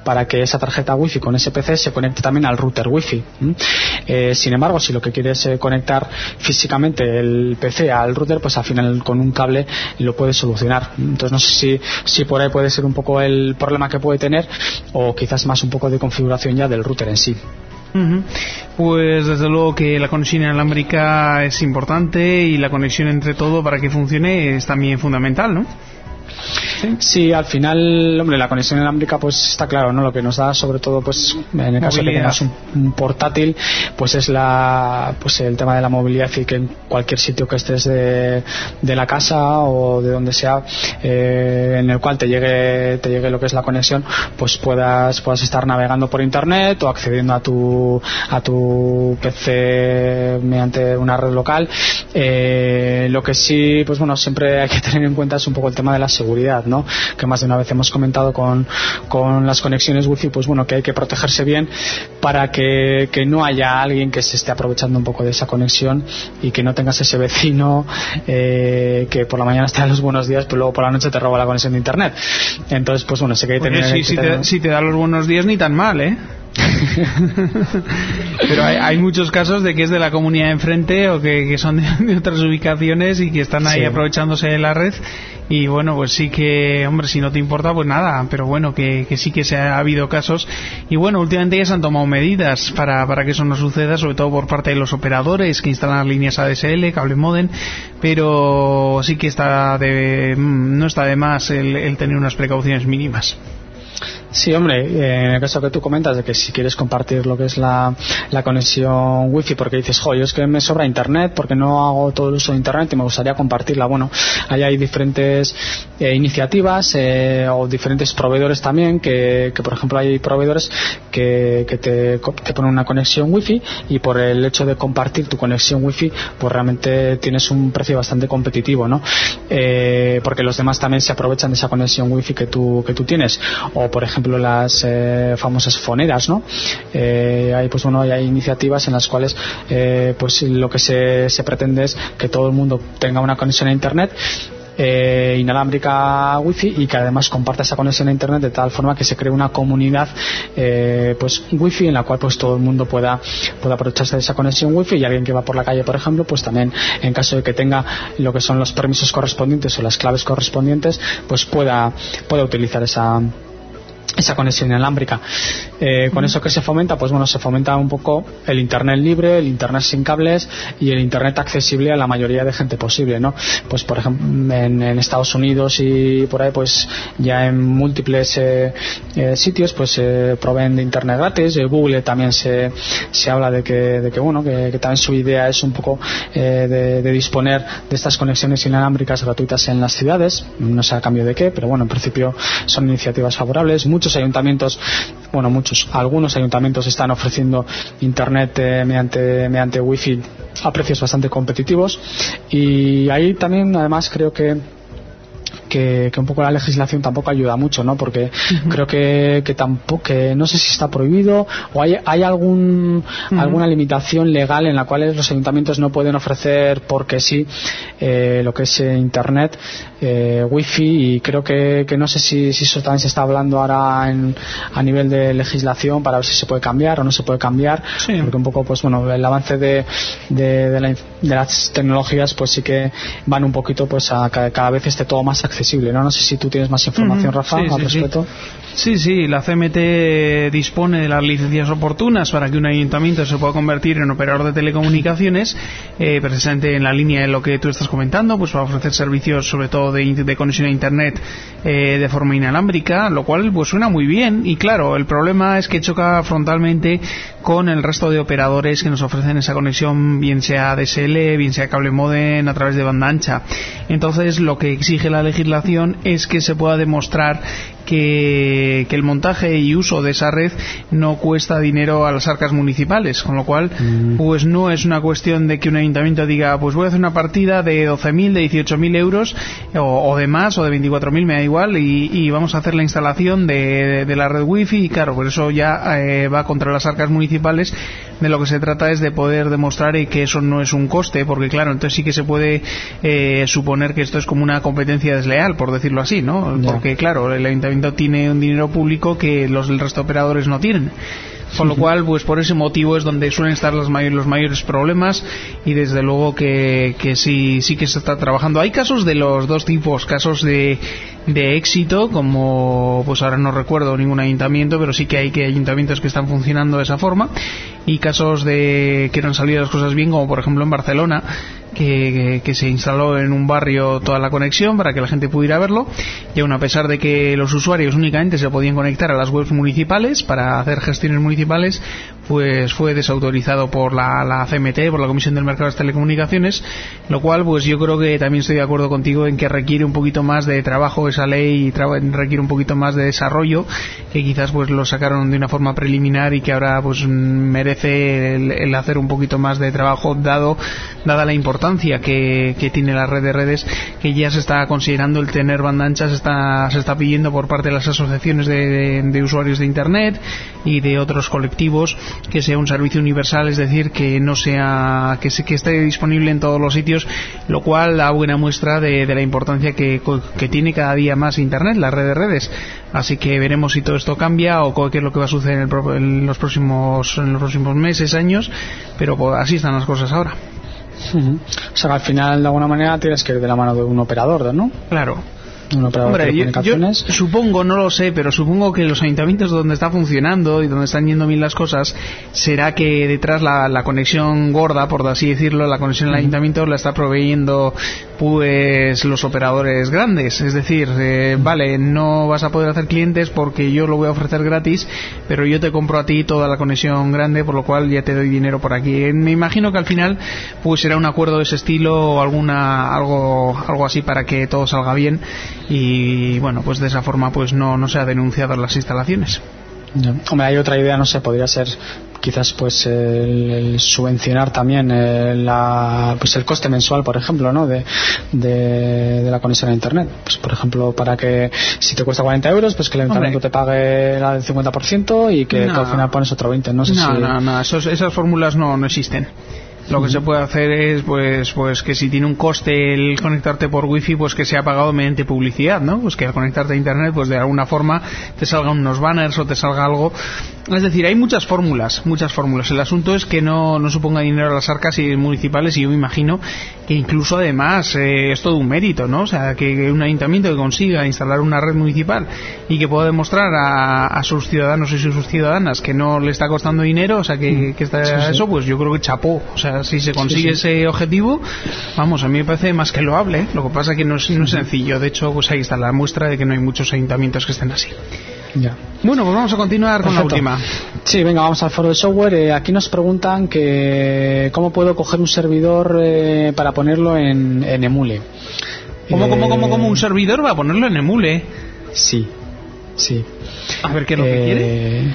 para que esa tarjeta wifi con ese P C se conecte también al router wifi. ¿Mm? Eh, sin embargo, si lo que quieres es eh, conectar físicamente el P C al router, pues al final con un cable lo puedes solucionar. Entonces no sé si, si por ahí puede ser un poco el problema que puede tener, o quizás más un poco de configuración ya del router en sí. Uh-huh. Pues desde luego que la conexión inalámbrica es importante, y la conexión entre todo para que funcione es también fundamental, ¿no? Sí. sí, al final, hombre, la conexión inalámbrica pues está claro, ¿no? Lo que nos da, sobre todo, pues en el caso de que tengas un, un portátil, pues es la pues el tema de la movilidad, y que en cualquier sitio que estés de, de la casa o de donde sea, eh, en el cual te llegue te llegue lo que es la conexión, pues puedas puedas estar navegando por internet o accediendo a tu a tu P C mediante una red local. Eh, lo que sí, pues bueno, siempre hay que tener en cuenta es un poco el tema de la seguridad, ¿no? Que más de una vez hemos comentado con, con las conexiones wifi, pues bueno, que hay que protegerse bien para que, que no haya alguien que se esté aprovechando un poco de esa conexión, y que no tengas ese vecino eh, que por la mañana te da los buenos días, pero luego por la noche te roba la conexión de internet. Entonces, pues bueno, sé que hay que tener... Oye, sí, que si, tener... Te, si te da los buenos días, ni tan mal, ¿eh? Pero hay, hay muchos casos de que es de la comunidad de enfrente, o que, que son de, de otras ubicaciones, y que están ahí sí. aprovechándose de la red. Y bueno, pues sí que, hombre, si no te importa, pues nada, pero bueno, que, que sí que se ha, ha habido casos. Y bueno, últimamente ya se han tomado medidas para, para que eso no suceda, sobre todo por parte de los operadores que instalan las líneas A D S L, cable modem, pero sí que está de, no está de más el, el tener unas precauciones mínimas. Sí, hombre, en el caso que tú comentas de que si quieres compartir lo que es la, la conexión wifi, porque dices, jo, yo es que me sobra internet porque no hago todo el uso de internet y me gustaría compartirla. Bueno, ahí hay diferentes eh, iniciativas eh, o diferentes proveedores también, que, que por ejemplo hay proveedores que, que te, te ponen una conexión wifi, y por el hecho de compartir tu conexión wifi, pues realmente tienes un precio bastante competitivo, ¿no? Eh, porque los demás también se aprovechan de esa conexión wifi que tú, que tú tienes. O por ejemplo las eh, famosas foneras, ¿no? Eh, hay pues bueno hay iniciativas en las cuales eh, pues lo que se, se pretende es que todo el mundo tenga una conexión a internet eh, inalámbrica wifi, y que además comparta esa conexión a internet de tal forma que se cree una comunidad eh, pues wifi, en la cual pues todo el mundo pueda pueda aprovecharse de esa conexión wifi, y alguien que va por la calle, por ejemplo, pues también, en caso de que tenga lo que son los permisos correspondientes o las claves correspondientes, pues pueda pueda utilizar esa esa conexión inalámbrica. Eh, con eso que se fomenta, pues bueno, se fomenta un poco el internet libre, el internet sin cables y el internet accesible a la mayoría de gente posible, ¿no? Pues por ejemplo en, en Estados Unidos y por ahí, pues ya en múltiples eh, eh, sitios pues eh, proveen de internet gratis. eh, Google también se, se habla de que, de que bueno que, que también su idea es un poco eh, de, de disponer de estas conexiones inalámbricas gratuitas en las ciudades, no sé a cambio de qué, pero bueno, en principio son iniciativas favorables. Muchos ayuntamientos, bueno muchos, algunos ayuntamientos están ofreciendo internet eh, mediante mediante wifi a precios bastante competitivos, y ahí también además creo que Que, que un poco la legislación tampoco ayuda mucho, ¿no? Porque uh-huh. creo que, que tampoco, que no sé si está prohibido o hay, hay algún uh-huh. alguna limitación legal en la cual los ayuntamientos no pueden ofrecer porque sí eh, lo que es eh, internet eh, wifi, y creo que, que no sé si, si eso también se está hablando ahora en, a nivel de legislación para ver si se puede cambiar o no se puede cambiar, sí. porque un poco pues bueno el avance de, de, de, la, de las tecnologías pues sí que van un poquito pues a que cada vez esté todo más accesible. ¿no? No sé si tú tienes más información, uh-huh. Rafa, sí, al sí, respecto. Sí. sí, sí, la C M T dispone de las licencias oportunas para que un ayuntamiento se pueda convertir en operador de telecomunicaciones, eh, precisamente en la línea de lo que tú estás comentando, pues para ofrecer servicios sobre todo de, de conexión a internet eh, de forma inalámbrica, lo cual pues suena muy bien. Y claro, el problema es que choca frontalmente con el resto de operadores que nos ofrecen esa conexión, bien sea A D S L, bien sea cable modem a través de banda ancha. Entonces lo que exige la legislación es que se pueda demostrar que, que el montaje y uso de esa red no cuesta dinero a las arcas municipales, con lo cual mm. pues no es una cuestión de que un ayuntamiento diga pues voy a hacer una partida de doce mil, de dieciocho mil euros o, o de más, o de veinticuatro mil, me da igual, y, y vamos a hacer la instalación de, de la red wifi, y claro, por eso ya eh, va contra las arcas municipales. De lo que se trata es de poder demostrar que eso no es un coste, porque claro, entonces sí que se puede eh, suponer que esto es como una competencia desleal, por decirlo así, ¿no? Yeah. Porque claro, el ayuntamiento ayuntamiento tiene un dinero público que los del resto de operadores no tienen. Con lo cual, pues por ese motivo es donde suelen estar los mayores, los mayores problemas, y desde luego que, que sí, sí que se está trabajando. Hay casos de los dos tipos, casos de, de éxito, como pues ahora no recuerdo ningún ayuntamiento, pero sí que hay que ayuntamientos que están funcionando de esa forma, y casos de que no han salido las cosas bien, como por ejemplo en Barcelona, que, que, que se instaló en un barrio toda la conexión para que la gente pudiera verlo, y aún a pesar de que los usuarios únicamente se podían conectar a las webs municipales para hacer gestiones municipales, pues fue desautorizado por la, la C M T, por la Comisión del Mercado de las Telecomunicaciones, lo cual pues yo creo que también estoy de acuerdo contigo en que requiere un poquito más de trabajo esa ley, y tra- requiere un poquito más de desarrollo, que quizás pues lo sacaron de una forma preliminar y que ahora pues merece el, el hacer un poquito más de trabajo, dado dada la importancia que, que tiene la red de redes, que ya se está considerando el tener banda ancha, se está, se está pidiendo por parte de las asociaciones de, de, de usuarios de Internet y de otros colectivos que sea un servicio universal, es decir, que no sea que, se, que esté disponible en todos los sitios, lo cual da buena muestra de, de la importancia que, que tiene cada día más Internet, la red de redes. Así que veremos si todo esto cambia o qué es lo que va a suceder en, el pro, en los próximos en los próximos meses, años, pero pues, así están las cosas ahora. Uh-huh. O sea que al final de alguna manera tienes que ir de la mano de un operador, ¿no? Claro. Un operador Hombre, de telecomunicaciones. Yo, yo supongo, no lo sé, pero supongo que los ayuntamientos donde está funcionando y donde están yendo bien las cosas, será que detrás la, la conexión gorda, por así decirlo, la conexión del ayuntamiento la está proveyendo pues los operadores grandes. Es decir, eh, vale, no vas a poder hacer clientes porque yo lo voy a ofrecer gratis, pero yo te compro a ti toda la conexión grande, por lo cual ya te doy dinero por aquí. Eh, me imagino que al final pues será un acuerdo de ese estilo o alguna algo algo así para que todo salga bien, y bueno, pues de esa forma pues no no se ha denunciado las instalaciones. Ya. Hombre, hay otra idea, no sé, podría ser quizás pues el, el subvencionar también el, la, pues el coste mensual, por ejemplo, ¿no? de, de, de la conexión a internet. Pues por ejemplo, para que si te cuesta cuarenta euros, pues que el ayuntamiento te pague la del cincuenta por ciento y que no. tú al final pones otro veinte. No sé no, si... no, no, esos, esas fórmulas no, no existen. Lo que se puede hacer es pues pues que si tiene un coste el conectarte por wifi, pues que sea pagado mediante publicidad, ¿no? Pues que al conectarte a internet pues de alguna forma te salgan unos banners o te salga algo. Es decir, hay muchas fórmulas, muchas fórmulas. El asunto es que no, no suponga dinero a las arcas y municipales, y yo me imagino que incluso además eh, es todo un mérito, ¿no? O sea, que un ayuntamiento que consiga instalar una red municipal y que pueda demostrar a, a sus ciudadanos y sus ciudadanas que no le está costando dinero, o sea, que, que está sí, sí. eso, pues yo creo que chapó. O sea, si se consigue sí, sí. ese objetivo, vamos, a mí me parece más que loable, ¿eh? Lo que pasa es que no es, no es sencillo. De hecho, pues ahí está la muestra de que no hay muchos ayuntamientos que estén así. Ya. Bueno, pues vamos a continuar con Perfecto. la última. Sí, venga, vamos al foro de software. Eh, aquí nos preguntan que cómo puedo coger un servidor eh, para ponerlo en, en Emule. ¿Cómo, eh, cómo, cómo, cómo un servidor va a ponerlo en Emule? Sí, sí. A ver qué es lo que eh, quiere.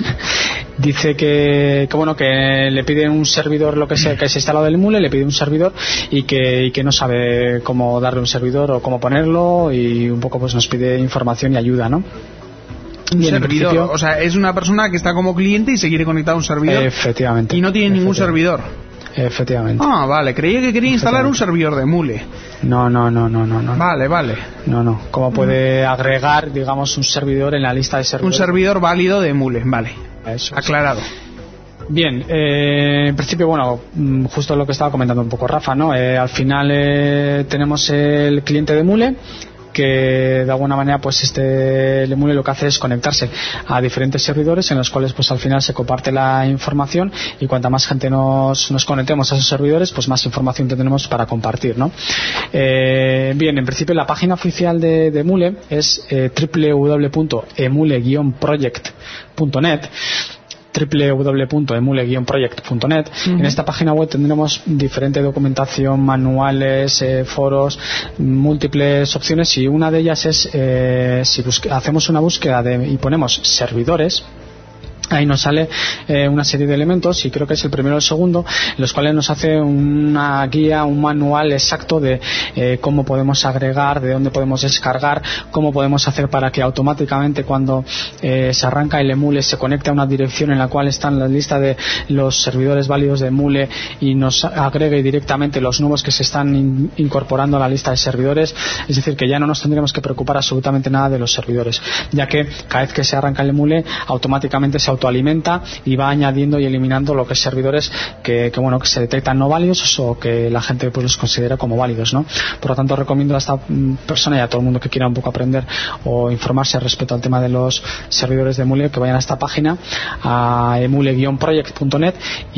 Dice que, que bueno, que le piden un servidor, lo que sea, que se ha instalado el Emule, le pide un servidor y que, y que no sabe cómo darle un servidor o cómo ponerlo, y un poco pues nos pide información y ayuda, ¿no? Un Bien, servidor, o sea, es una persona que está como cliente y se quiere conectar a un servidor. Efectivamente. Y no tiene ningún servidor. Efectivamente. Ah, vale, creía que quería instalar un servidor de Emule. No, no, no, no, no, no. Vale, vale. No, no. ¿Cómo puede agregar, digamos, un servidor en la lista de Un servidores? servidor válido de Emule, vale. Eso, aclarado. Bien, eh, en principio, bueno, justo lo que estaba comentando un poco Rafa, ¿no? Eh, al final eh, tenemos el cliente de Emule, que de alguna manera pues este el Emule lo que hace es conectarse a diferentes servidores en los cuales pues al final se comparte la información, y cuanta más gente nos, nos conectemos a esos servidores, pues más información tendremos para compartir, ¿no? Eh, bien, en principio la página oficial de, de Emule es eh, doble u doble u doble u punto emule guion project punto net doble u doble u doble u punto emule guion project punto net. Uh-huh. En esta página web tendremos diferente documentación, manuales, eh, foros, múltiples opciones, y una de ellas es eh, si busque, hacemos una búsqueda de, y ponemos servidores, ahí nos sale eh, una serie de elementos, y creo que es el primero o el segundo, en los cuales nos hace una guía, un manual exacto de eh, cómo podemos agregar, de dónde podemos descargar, cómo podemos hacer para que automáticamente cuando eh, se arranca el emule se conecte a una dirección en la cual están la lista de los servidores válidos de emule y nos agregue directamente los nuevos que se están in- incorporando a la lista de servidores. Es decir, que ya no nos tendremos que preocupar absolutamente nada de los servidores, ya que cada vez que se arranca el emule automáticamente se autoalimenta y va añadiendo y eliminando lo que es servidores que, que bueno que se detectan no válidos o que la gente pues los considera como válidos, ¿no? Por lo tanto, recomiendo a esta persona y a todo el mundo que quiera un poco aprender o informarse respecto al tema de los servidores de emule que vayan a esta página, a emule guion project punto net,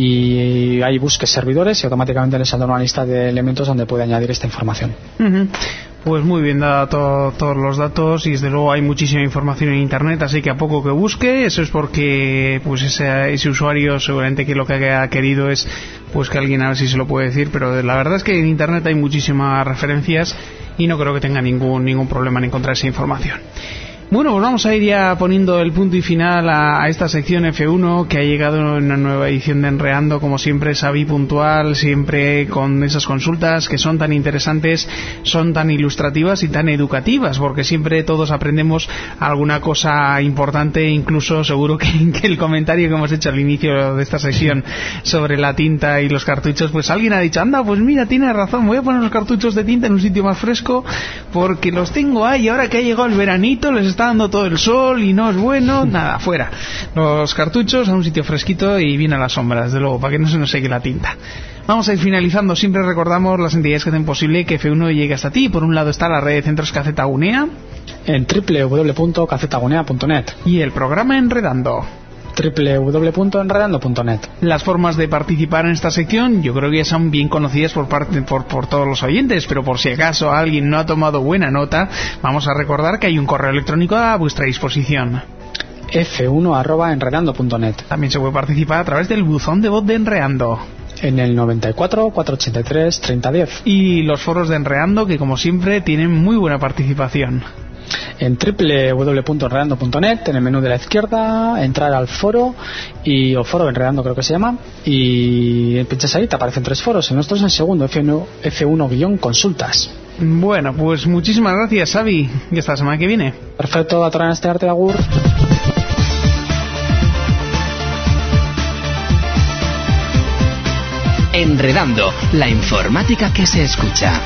y ahí busque servidores y automáticamente les saldrá una lista de elementos donde puede añadir esta información. Uh-huh. Pues muy bien, dada to- todos los datos, y desde luego hay muchísima información en internet, así que a poco que busque. Eso es porque pues ese, ese usuario seguramente que lo que ha querido es pues que alguien a ver si se lo puede decir, pero la verdad es que en internet hay muchísimas referencias y no creo que tenga ningún ningún problema en encontrar esa información. Bueno, pues vamos a ir ya poniendo el punto y final a, a esta sección F uno que ha llegado en una nueva edición de Enredando, como siempre, Xavi puntual, siempre con esas consultas que son tan interesantes, son tan ilustrativas y tan educativas, porque siempre todos aprendemos alguna cosa importante, incluso seguro que, que el comentario que hemos hecho al inicio de esta sección sobre la tinta y los cartuchos, pues alguien ha dicho, anda, pues mira, tiene razón, voy a poner los cartuchos de tinta en un sitio más fresco, porque los tengo ahí, ahora que ha llegado el veranito, les está dando todo el sol y no es bueno, nada, fuera los cartuchos a un sitio fresquito y bien a la sombra, desde luego, para que no se nos seque la tinta. Vamos a ir finalizando. Siempre recordamos las entidades que hacen posible que F uno llegue hasta ti. Por un lado está la red de centros Caceta Gunea en doble u doble u doble u punto caceta gunea punto net y el programa Enredando doble u doble u doble u punto enredando punto net. Las formas de participar en esta sección yo creo que ya son bien conocidas por parte por, por todos los oyentes, pero por si acaso alguien no ha tomado buena nota, vamos a recordar que hay un correo electrónico a vuestra disposición: efe uno arroba enredando punto net. También se puede participar a través del buzón de voz de Enredando en el noventa y cuatro, cuatrocientos ochenta y tres, treinta diez, y los foros de Enredando, que como siempre tienen muy buena participación. En doble u doble u doble u punto enredando punto net, en el menú de la izquierda, entrar al foro, y o foro Enredando creo que se llama, y pinchas ahí, te aparecen tres foros. El nuestro es el segundo, F uno guion consultas. Bueno, pues muchísimas gracias, Xavi, y hasta la semana que viene. Perfecto, a este arte, agur. Enredando, la informática que se escucha.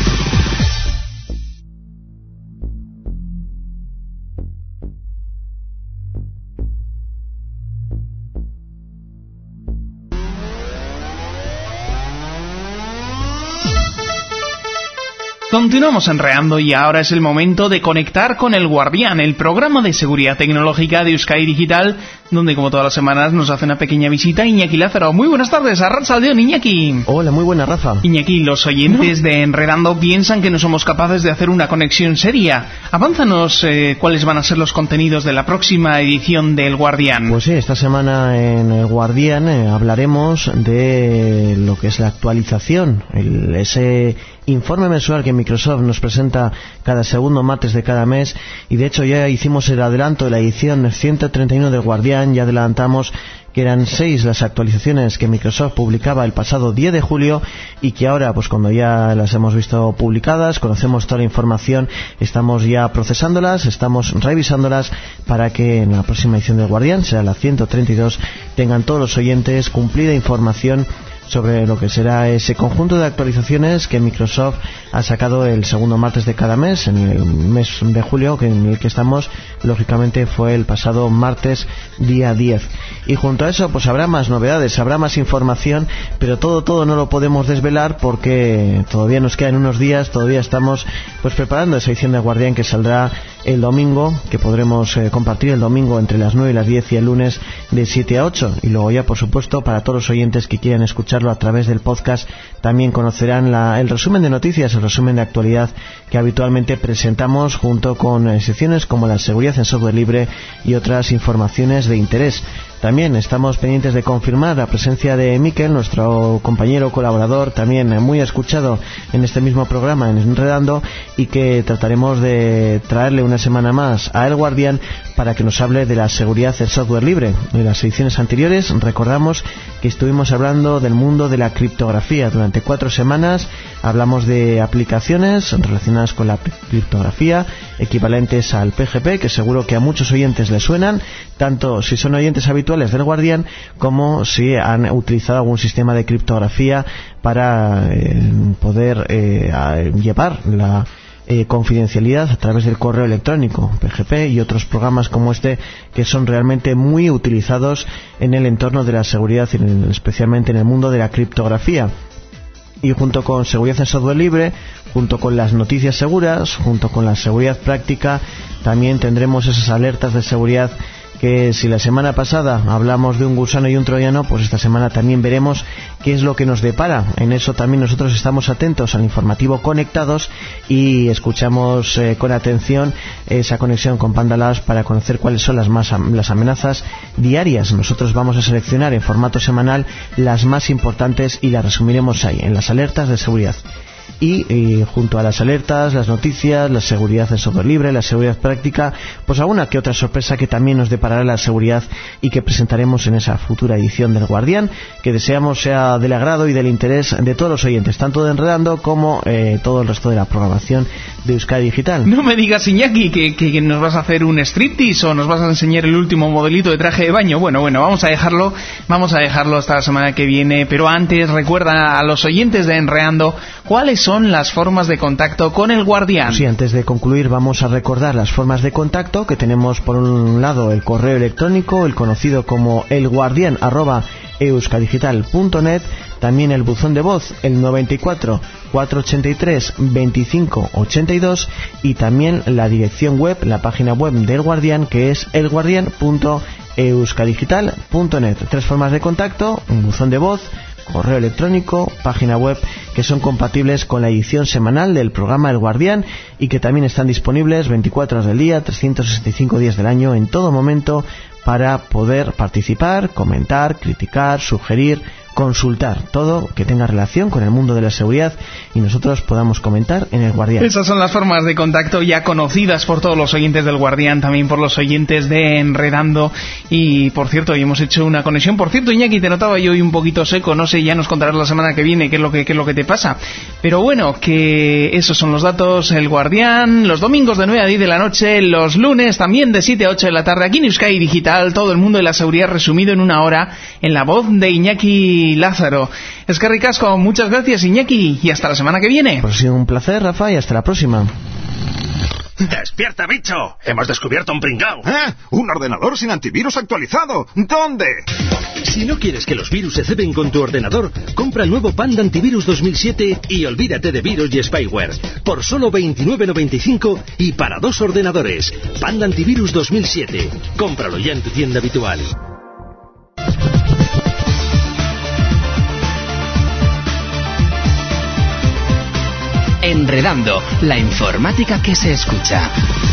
Continuamos enredando y ahora es el momento de conectar con El Guardián, el programa de seguridad tecnológica de Euskadi Digital, donde como todas las semanas nos hace una pequeña visita Iñaki Lázaro. Muy buenas tardes, Arratsaldeon, Iñaki. Hola, muy buena, Rafa. Iñaki, los oyentes de Enredando piensan que no somos capaces de hacer una conexión seria. Avánzanos eh, cuáles van a ser los contenidos de la próxima edición de El Guardián. Pues sí, esta semana en El Guardián eh, hablaremos de lo que es la actualización, el, ese informe mensual que Microsoft nos presenta cada segundo martes de cada mes, y de hecho ya hicimos el adelanto de la edición ciento treinta y uno del Guardián. Ya adelantamos que eran seis las actualizaciones que Microsoft publicaba el pasado diez de julio, y que ahora, pues cuando ya las hemos visto publicadas, conocemos toda la información, estamos ya procesándolas, estamos revisándolas para que en la próxima edición del Guardián, será la ciento treinta y dos, tengan todos los oyentes cumplida información sobre lo que será ese conjunto de actualizaciones que Microsoft ha sacado el segundo martes de cada mes. En el mes de julio, que en el que estamos, lógicamente fue el pasado martes día diez. Y junto a eso, pues habrá más novedades, habrá más información, pero todo, todo no lo podemos desvelar porque todavía nos quedan unos días, todavía estamos pues preparando esa edición de Guardián que saldrá el domingo, que podremos eh, compartir el domingo entre las nueve y las diez, y el lunes de siete a ocho. Y luego ya, por supuesto, para todos los oyentes que quieran escucharlo a través del podcast, también conocerán la, el resumen de noticias, el resumen de actualidad que habitualmente presentamos junto con eh, secciones como la seguridad en software libre y otras informaciones de interés. También estamos pendientes de confirmar la presencia de Miquel, nuestro compañero colaborador, también muy escuchado en este mismo programa, en Enredando, y que trataremos de traerle una semana más a El Guardián para que nos hable de la seguridad del software libre. En las ediciones anteriores recordamos que estuvimos hablando del mundo de la criptografía. Durante cuatro semanas hablamos de aplicaciones relacionadas con la criptografía, equivalentes al P G P, que seguro que a muchos oyentes les suenan, tanto si son oyentes habituales del Guardián como si han utilizado algún sistema de criptografía para eh, poder eh, llevar la Eh, confidencialidad a través del correo electrónico, P G P y otros programas como este, que son realmente muy utilizados en el entorno de la seguridad, especialmente en el mundo de la criptografía. Y junto con seguridad en software libre, junto con las noticias seguras, junto con la seguridad práctica, también tendremos esas alertas de seguridad que si la semana pasada hablamos de un gusano y un troyano, pues esta semana también veremos qué es lo que nos depara. En eso también nosotros estamos atentos al informativo Conectados y escuchamos eh, con atención esa conexión con Panda Labs para conocer cuáles son las, más, las amenazas diarias. Nosotros vamos a seleccionar en formato semanal las más importantes y las resumiremos ahí, en las alertas de seguridad. Y, y junto a las alertas, las noticias, la seguridad en software libre, la seguridad práctica, pues alguna que otra sorpresa que también nos deparará la seguridad y que presentaremos en esa futura edición del Guardián, que deseamos sea del agrado y del interés de todos los oyentes, tanto de Enredando como eh, todo el resto de la programación de Euskadi Digital. No me digas, Iñaki, que, que, que nos vas a hacer un striptease o nos vas a enseñar el último modelito de traje de baño. Bueno, bueno, vamos a dejarlo, vamos a dejarlo hasta la semana que viene, pero antes recuerda a los oyentes de Enredando cuáles son las formas de contacto con el Guardián. Sí, antes de concluir vamos a recordar las formas de contacto que tenemos. Por un lado el correo electrónico, el conocido como elguardian arroba euskadigital punto net, también el buzón de voz, el noventa y cuatro, cuatrocientos ochenta y tres, veinticinco ochenta y dos, y también la dirección web, la página web del Guardián, que es elguardian punto euskadigital punto net. Tres formas de contacto: un buzón de voz, correo electrónico, página web, que son compatibles con la edición semanal del programa El Guardián y que también están disponibles veinticuatro horas del día, trescientos sesenta y cinco días del año, en todo momento, para poder participar, comentar, criticar, sugerir, consultar todo que tenga relación con el mundo de la seguridad y nosotros podamos comentar en El Guardián. Esas son las formas de contacto ya conocidas por todos los oyentes del Guardián, también por los oyentes de Enredando. Y por cierto, hoy hemos hecho una conexión. Por cierto, Iñaki, te notaba yo hoy un poquito seco, no sé, ya nos contarás la semana que viene qué es lo que, qué es lo que te pasa. Pero bueno, que esos son los datos. El Guardián, los domingos de nueve a diez de la noche, los lunes también de siete a ocho de la tarde, aquí en Euskadi Digital, todo el mundo de la seguridad resumido en una hora, en la voz de Iñaki Lázaro. Eskerrik asko, muchas gracias, Iñaki, y hasta la semana que viene. Pues ha sido un placer, Rafa, y hasta la próxima. ¡Despierta, bicho! ¡Hemos descubierto un pringao! ¿Eh? ¡Un ordenador sin antivirus actualizado! ¿Dónde? Si no quieres que los virus se ceben con tu ordenador, compra el nuevo Panda Antivirus dos mil siete y olvídate de virus y spyware. Por solo veintinueve noventa y cinco y para dos ordenadores. Panda Antivirus dos mil siete. Cómpralo ya en tu tienda habitual. Enredando, la informática que se escucha.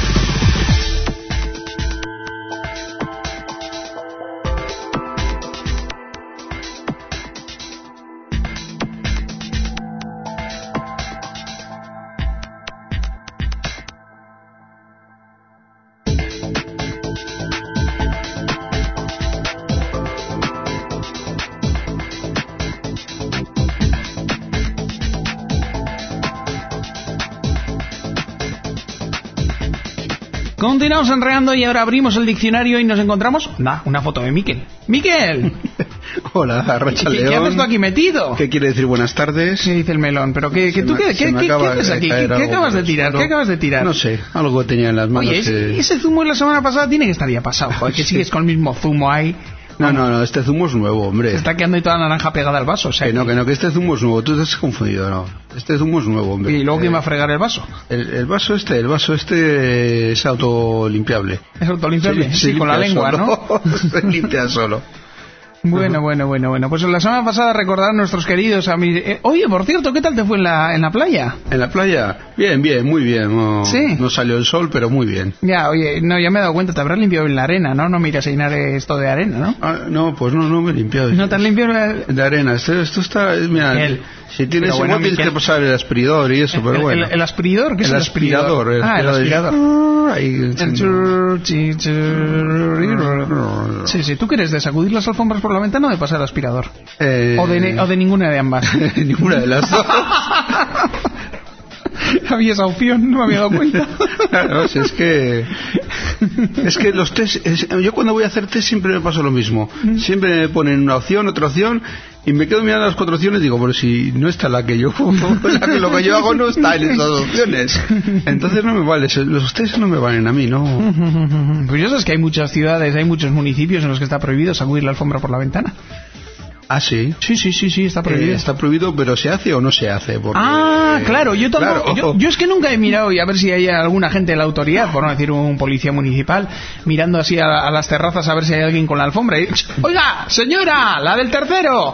Continuamos enredando y ahora abrimos el diccionario y nos encontramos nah, una foto de Miquel. ¡Miquel! Hola, Rocha ¿Qué, León. ¿Qué haces tú aquí metido? ¿Qué quiere decir buenas tardes? ¿Qué dice el melón? ¿Pero qué, que tú me, qué, qué, qué, ¿qué haces aquí? ¿Qué, ¿Qué acabas de tirar? ¿Qué acabas de tirar? No sé, algo tenía en las manos. Oye, ese, que... ese zumo de la semana pasada tiene que estar ya pasado. Joder, que sigues con el mismo zumo ahí. No, no, no, este zumo es nuevo, hombre. Se está quedando ahí toda la naranja pegada al vaso, o sea. Que no, que no, que este zumo es nuevo. Tú te has confundido, no. Este zumo es nuevo, hombre. ¿Y luego quién eh, va a fregar el vaso? El, el vaso este, el vaso este es autolimpiable. ¿Es autolimpiable? Sí, sí, con la lengua, solo. ¿no? Se limpia solo. Bueno, bueno, bueno, bueno. Pues la semana pasada recordar a nuestros queridos amigos. Eh, oye, por cierto, ¿qué tal te fue en la, en la playa? En la playa... Bien, bien, muy bien. No, ¿Sí? No salió el sol, pero muy bien. Ya, oye, no, ya me he dado cuenta, te habrás limpiado bien la arena, ¿no? No miras a llenar esto de arena, ¿no? Ah, no, pues no, no me he limpiado. ¿No te has limpiado la... de arena? Esto, esto está... Mira, Miquel. si tienes Pero bueno, igual tienes Miquel. que pasar el aspirador y eso, pero el, bueno. el, el aspirador? ¿Qué es el el aspirador? aspirador? El ah, el aspirador. aspirador. Ahí, El chur, chi, chur. Sí, sí, ¿tú quieres de sacudir las alfombras por la ventana o de pasar el aspirador? Eh... ¿O, de, ¿O de ninguna de ambas? Ninguna de las dos. Había esa opción, no me había dado cuenta. Claro, si es que es que los test, es, yo cuando voy a hacer test siempre me pasa lo mismo. Siempre me ponen una opción, otra opción y me quedo mirando las cuatro opciones y digo, pero si no está la que yo la que, lo que yo hago no está en esas opciones. Entonces no me vale, los test no me valen a mí, ¿no? Pues ya sabes que hay muchas ciudades, hay muchos municipios en los que está prohibido sacudir la alfombra por la ventana. ¿Ah, sí? Sí, sí, sí, sí, está prohibido. Eh, está prohibido, pero ¿se hace o no se hace? Porque, ah, claro, yo, tampoco, claro. Yo, yo es que nunca he mirado y a ver si hay alguna gente de la autoridad, por no decir un policía municipal, mirando así a, a las terrazas a ver si hay alguien con la alfombra y, oiga, señora, la del tercero,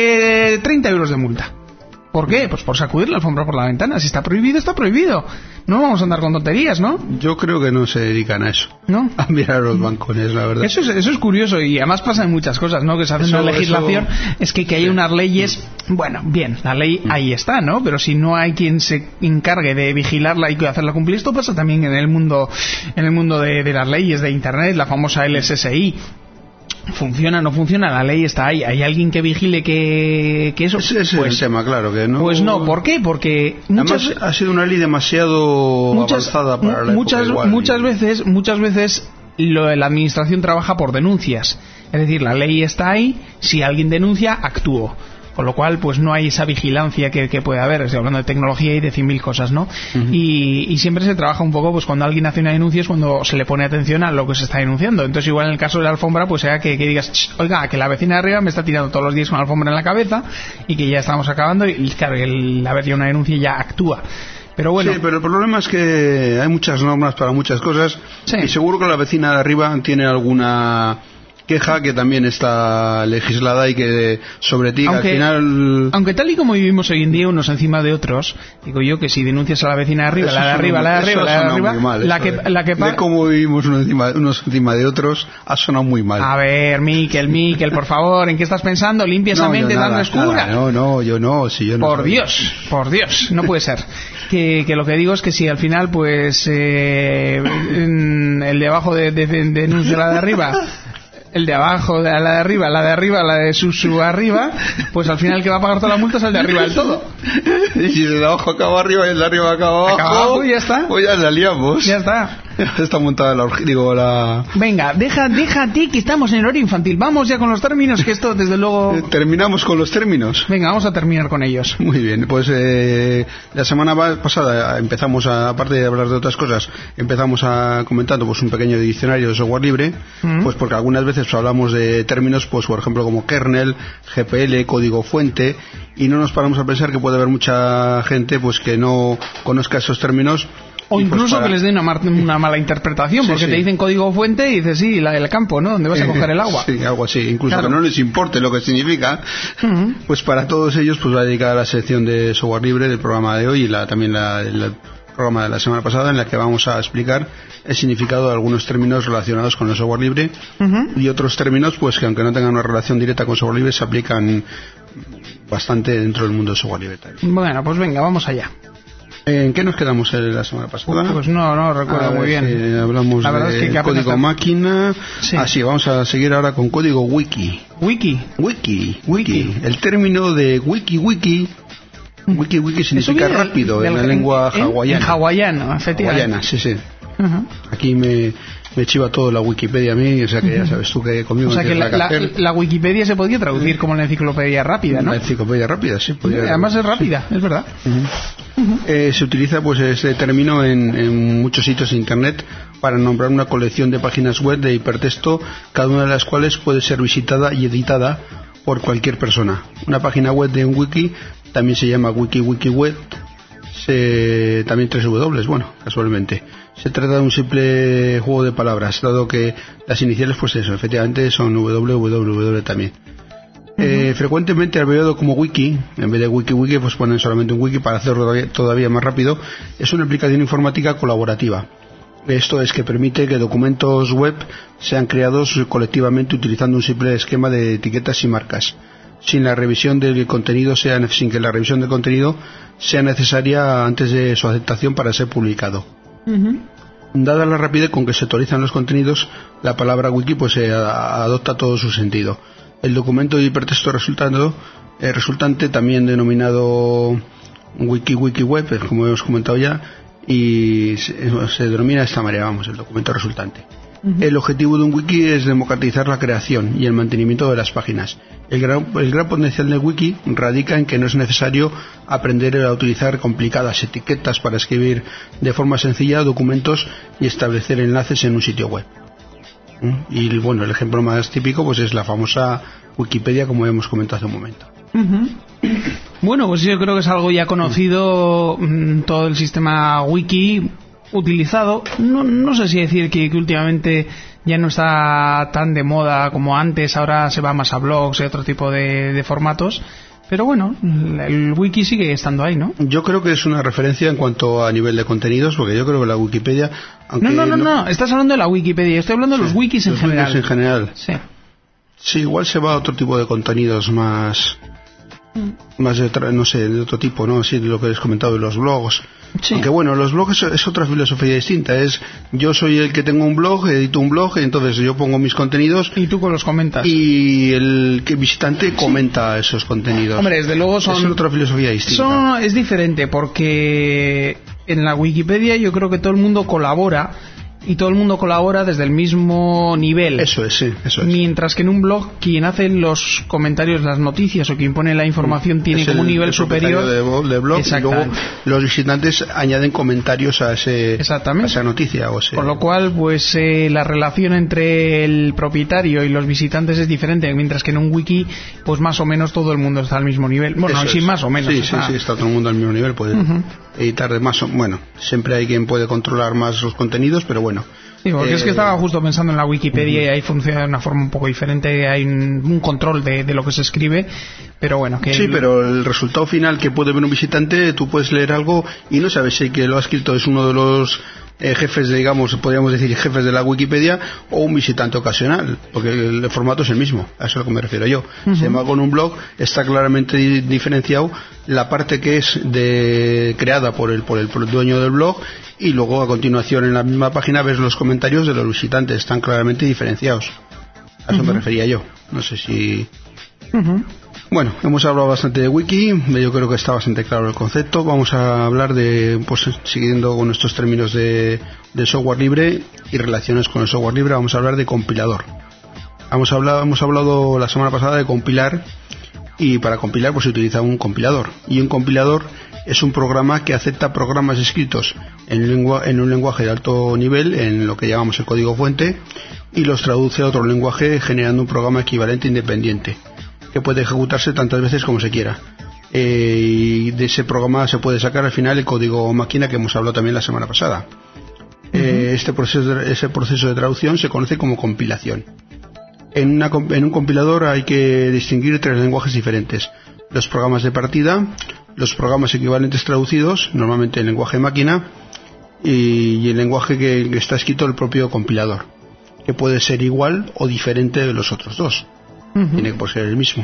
que treinta euros de multa. ¿Por qué? Pues por sacudir la alfombra por la ventana. Si está prohibido, está prohibido. No vamos a andar con tonterías, ¿no? Yo creo que no se dedican a eso. ¿No? A mirar los balcones, la verdad. Eso es, eso es curioso y además pasa en muchas cosas, ¿no? Que se hace Eso- una legislación, eso- es que, que hay unas leyes, bueno, bien, la ley ahí está, ¿no? Pero si no hay quien se encargue de vigilarla y hacerla cumplir, esto pasa también en el mundo, en el mundo de, de las leyes de Internet, la famosa L S S I. ¿Funciona, no funciona? La ley está ahí. ¿Hay alguien que vigile que, que eso? Ese es pues, el tema, claro, que no... Pues no, ¿por qué? Porque muchas, Además, ha sido una ley demasiado muchas, avanzada para la muchas, época igual. muchas veces, muchas veces lo, la administración trabaja por denuncias. Es decir, la ley está ahí, si alguien denuncia, actúo. Con lo cual, pues no hay esa vigilancia que, que puede haber. Estoy hablando de tecnología y de cien mil cosas, ¿no? Uh-huh. y, y siempre se trabaja un poco, pues cuando alguien hace una denuncia es cuando se le pone atención a lo que se está denunciando. Entonces, igual en el caso de la alfombra, pues sea que, que digas, oiga, que la vecina de arriba me está tirando todos los días con la alfombra en la cabeza y que ya estamos acabando. Y claro, el haber ya una denuncia ya actúa. Pero bueno. Sí, pero el problema es que hay muchas normas para muchas cosas. Sí. Y seguro que la vecina de arriba tiene alguna queja que también está legislada y que sobre ti, aunque, al final... Aunque tal y como vivimos hoy en día unos encima de otros, digo yo que si denuncias a la vecina de arriba, Eso la de arriba, la de arriba, la de arriba, mal, la que, la que de cómo vivimos unos encima, unos encima de otros, ha sonado muy mal. A ver, Miquel, Miquel, por favor, ¿en qué estás pensando? Limpia esa no, mente nada, tan oscura. Nada, no, no, yo no, si yo no. Por Dios, por Dios, no puede ser. Que, que lo que digo es que si al final, pues, eh, el de abajo de, de, de, denuncia la de arriba, el de abajo, de la de arriba, la de arriba, la de su, su arriba, pues al final el que va a pagar toda la multa es el de arriba del todo. Y si el de abajo acaba arriba y el de arriba acaba abajo, acaba abajo y ya está. Pues ya la liamos. Ya está. Está montada la orgía, digo, la... Venga, deja, déjate que estamos en horario infantil. Vamos ya con los términos, que esto desde luego... Terminamos con los términos. Venga, vamos a terminar con ellos. Muy bien, pues eh, la semana pasada empezamos, a, aparte de hablar de otras cosas, empezamos a comentando pues un pequeño diccionario de software libre, mm. pues porque algunas veces hablamos de términos, pues por ejemplo como kernel, G P L, código fuente, y no nos paramos a pensar que puede haber mucha gente pues que no conozca esos términos. O incluso pues para... que les dé una, mar- una mala interpretación, sí, porque sí. te dicen código fuente y dices, sí, la del campo, ¿no? Donde vas a coger el agua. Sí, algo así. Incluso claro. que no les importe lo que significa, uh-huh. pues para todos ellos pues va a dedicar a la sección de software libre del programa de hoy y la, también la, el programa de la semana pasada en la que vamos a explicar el significado de algunos términos relacionados con el software libre uh-huh. y otros términos pues que aunque no tengan una relación directa con software libre se aplican bastante dentro del mundo del software libre también. Bueno, pues venga, vamos allá. ¿En qué nos quedamos la semana pasada? Pues no, no recuerdo muy bien. Si hablamos la verdad de es que código está... máquina. Sí. Ah, sí, vamos a seguir ahora con código wiki. Wiki. Wiki, wiki. El término de wiki, wiki. Wiki, wiki significa rápido en la lengua en, hawaiana. En hawaiano, efectivamente. Hawaiana, sí, sí. Uh-huh. Aquí me, me chiva todo la Wikipedia a mí, o sea que ya sabes tú que conmigo o sea no que la, la, la, la Wikipedia se podría traducir como la enciclopedia rápida, ¿no? La enciclopedia rápida, sí. Podría, además es rápida, es verdad. Uh-huh. Uh-huh. Eh, se utiliza pues este término en, en muchos sitios de internet para nombrar una colección de páginas web de hipertexto, cada una de las cuales puede ser visitada y editada por cualquier persona. Una página web de un wiki también se llama wiki wiki web, se, también tres W, bueno, casualmente. Se trata de un simple juego de palabras, dado que las iniciales, pues eso, efectivamente son W W W también. Eh, frecuentemente abreviado como wiki, en vez de wiki wiki pues ponen solamente un wiki para hacerlo todavía, todavía más rápido. Es una aplicación informática colaborativa. Esto es que permite que documentos web sean creados colectivamente utilizando un simple esquema de etiquetas y marcas, sin la revisión del contenido sea sin que la revisión del contenido sea necesaria antes de su aceptación para ser publicado. Uh-huh. Dada la rapidez con que se actualizan los contenidos, la palabra wiki pues eh, adopta todo su sentido. El documento de hipertexto resultando, eh, resultante, también denominado wiki wiki web, como hemos comentado ya, y se, se denomina de esta manera, vamos, el documento resultante. Uh-huh. El objetivo de un wiki es democratizar la creación y el mantenimiento de las páginas. El gran, el gran potencial del wiki radica en que no es necesario aprender a utilizar complicadas etiquetas para escribir de forma sencilla documentos y establecer enlaces en un sitio web. Y bueno, el ejemplo más típico pues es la famosa Wikipedia, como hemos comentado hace un momento. Uh-huh. Bueno, pues yo creo que es algo ya conocido, uh-huh. todo el sistema wiki utilizado. No, no sé si decir que, que últimamente ya no está tan de moda como antes, ahora se va más a blogs y otro tipo de, de formatos. Pero bueno, el wiki sigue estando ahí, ¿no? Yo creo que es una referencia en cuanto a nivel de contenidos, porque yo creo que la Wikipedia... Aunque no, no, no, no, no, estás hablando de la Wikipedia, yo estoy hablando de sí, los wikis en los general. Wikis en general. Sí. Sí, igual se va a otro tipo de contenidos más... Mm. Más de, no sé, de otro tipo, ¿no? Así de lo que les he comentado de los blogs. Sí. Aunque bueno, los blogs es, es otra filosofía distinta. Es yo soy el que tengo un blog, edito un blog, entonces yo pongo mis contenidos y tú con los comentas. Y el que visitante comenta sí. esos contenidos. Hombre, desde luego son... Es otra filosofía distinta. Son, es diferente porque en la Wikipedia yo creo que todo el mundo colabora. Y todo el mundo colabora desde el mismo nivel. Eso es, sí, eso es. Mientras que en un blog, quien hace los comentarios, las noticias o quien pone la información tiene es como el, un nivel el superior de, de blog, y luego los visitantes añaden comentarios a, ese, a esa noticia. O ese... Con lo cual, pues eh, la relación entre el propietario y los visitantes es diferente, mientras que en un wiki, pues más o menos todo el mundo está al mismo nivel. Bueno, sí, más o menos. Sí, sí, sí, está todo el mundo al mismo nivel. Puede uh-huh. editar de más o bueno, siempre hay quien puede controlar más los contenidos, pero bueno. Sí, porque eh, es que estaba justo pensando en la Wikipedia uh-huh. y ahí funciona de una forma un poco diferente, hay un, un control de, de lo que se escribe, pero bueno. Que sí, el... pero el resultado final que puede ver un visitante, tú puedes leer algo y no sabes si el que lo ha escrito es uno de los eh, jefes, de, digamos, podríamos decir jefes de la Wikipedia o un visitante ocasional, porque el, el formato es el mismo, a eso es a lo que me refiero yo. Uh-huh. Sin embargo, en un blog está claramente diferenciado la parte que es de creada por el, por el, por el dueño del blog, y luego a continuación en la misma página ves los comentarios de los visitantes, están claramente diferenciados. A eso uh-huh. me refería yo. No sé si... Uh-huh. Bueno, hemos hablado bastante de wiki, yo creo que está bastante claro el concepto. Vamos a hablar de, pues siguiendo con estos términos de, de software libre y relaciones con el software libre, vamos a hablar de compilador. Hemos hablado, hemos hablado la semana pasada de compilar, y para compilar pues se utiliza un compilador. Y un compilador es un programa que acepta programas escritos en, lengua, en un lenguaje de alto nivel, en lo que llamamos el código fuente, y los traduce a otro lenguaje generando un programa equivalente independiente, que puede ejecutarse tantas veces como se quiera. Eh, y de ese programa se puede sacar al final el código máquina que hemos hablado también la semana pasada. Uh-huh. Eh, este proceso de, ese proceso de traducción se conoce como compilación. En, una, en un compilador hay que distinguir tres lenguajes diferentes: los programas de partida, los programas equivalentes traducidos, normalmente el lenguaje máquina, y, y el lenguaje que, que está escrito el propio compilador, que puede ser igual o diferente de los otros dos. Uh-huh. Tiene que ser el mismo.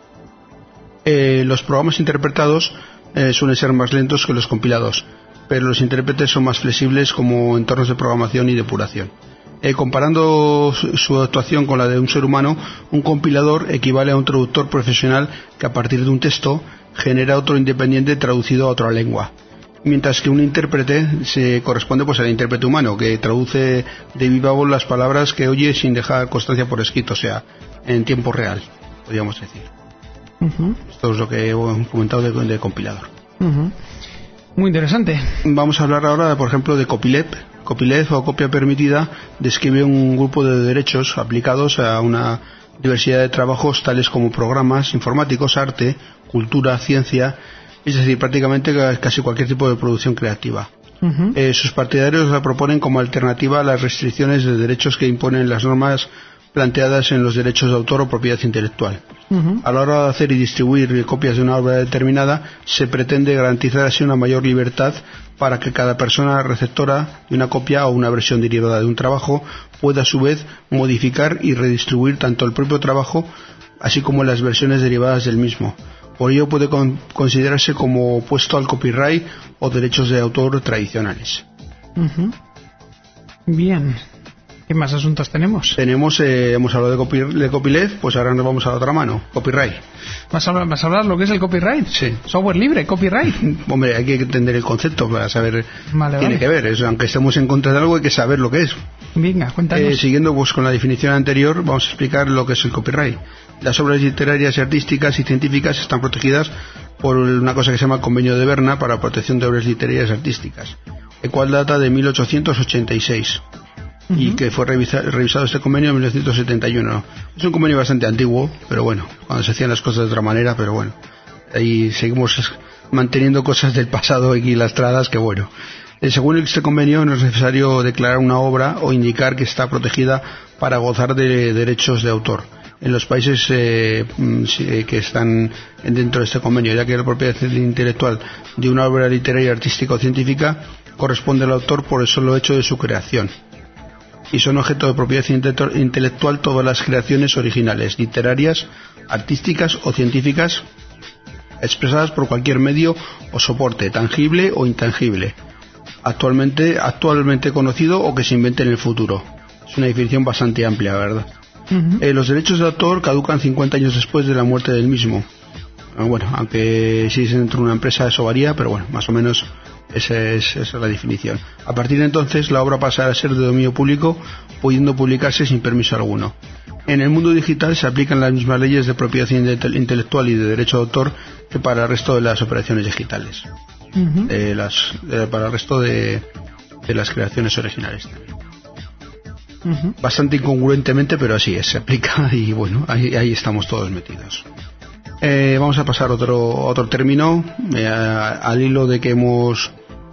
Eh, los programas interpretados eh, suelen ser más lentos que los compilados, pero los intérpretes son más flexibles como entornos de programación y depuración. Eh, comparando su, su actuación con la de un ser humano, un compilador equivale a un traductor profesional que a partir de un texto genera otro independiente traducido a otra lengua, mientras que un intérprete se corresponde pues al intérprete humano, que traduce de viva voz las palabras que oye sin dejar constancia por escrito, o sea, en tiempo real, podríamos decir. Uh-huh. Esto es lo que he comentado de, de compilador. Uh-huh. Muy interesante. Vamos a hablar ahora, por ejemplo, de copyleft. Copyleft o copia permitida describe un grupo de derechos aplicados a una diversidad de trabajos tales como programas informáticos, arte, cultura, ciencia, es decir, prácticamente casi cualquier tipo de producción creativa. Uh-huh. Eh, sus partidarios la proponen como alternativa a las restricciones de derechos que imponen las normas planteadas en los derechos de autor o propiedad intelectual. Uh-huh. A la hora de hacer y distribuir copias de una obra determinada, se pretende garantizar así una mayor libertad para que cada persona receptora de una copia o una versión derivada de un trabajo pueda a su vez modificar y redistribuir tanto el propio trabajo así como las versiones derivadas del mismo. Por ello puede con- considerarse como opuesto al copyright o derechos de autor tradicionales. Uh-huh. Bien. ¿Qué más asuntos tenemos? Tenemos, eh, hemos hablado de, copy, de copyleft, pues ahora nos vamos a la otra mano, copyright. ¿Vas a hablar, vas a hablar lo que es el copyright? Sí. Software libre, copyright. Hombre, hay que entender el concepto para saber Vale, tiene vale. que ver. Eso, aunque estemos en contra de algo, hay que saber lo que es. Venga, cuéntanos. Eh, siguiendo pues con la definición anterior, vamos a explicar lo que es el copyright. Las obras literarias, artísticas y científicas están protegidas por una cosa que se llama Convenio de Berna para la protección de obras literarias y artísticas, el cual data de mil ochocientos ochenta y seis. Uh-huh. Y que fue revisa, revisado este convenio en mil novecientos setenta y uno. Es un convenio bastante antiguo, pero bueno, cuando se hacían las cosas de otra manera, pero bueno, ahí seguimos manteniendo cosas del pasado aquí lastradas que bueno. Eh, según este convenio no es necesario declarar una obra o indicar que está protegida para gozar de derechos de autor en los países eh, que están dentro de este convenio, ya que la propiedad intelectual de una obra literaria, artística o científica corresponde al autor por el solo hecho de su creación. Y son objeto de propiedad intelectual todas las creaciones originales, literarias, artísticas o científicas expresadas por cualquier medio o soporte, tangible o intangible, actualmente, actualmente conocido o que se invente en el futuro. Es una definición bastante amplia, ¿verdad? Uh-huh. Eh, los derechos de autor caducan cincuenta años después de la muerte del mismo. Eh, bueno, aunque si es dentro de una empresa eso varía, pero bueno, más o menos esa es, esa es la definición. A partir de entonces la obra pasará a ser de dominio público, pudiendo publicarse sin permiso alguno. En el mundo digital se aplican las mismas leyes de propiedad intelectual y de derecho de autor que para el resto de las operaciones digitales. Uh-huh. Eh, las, eh, para el resto de, de las creaciones originales. Uh-huh. Bastante incongruentemente, pero así es, se aplica y bueno, ahí, ahí estamos todos metidos. Eh, vamos a pasar a otro, otro término, eh, al hilo de que hemos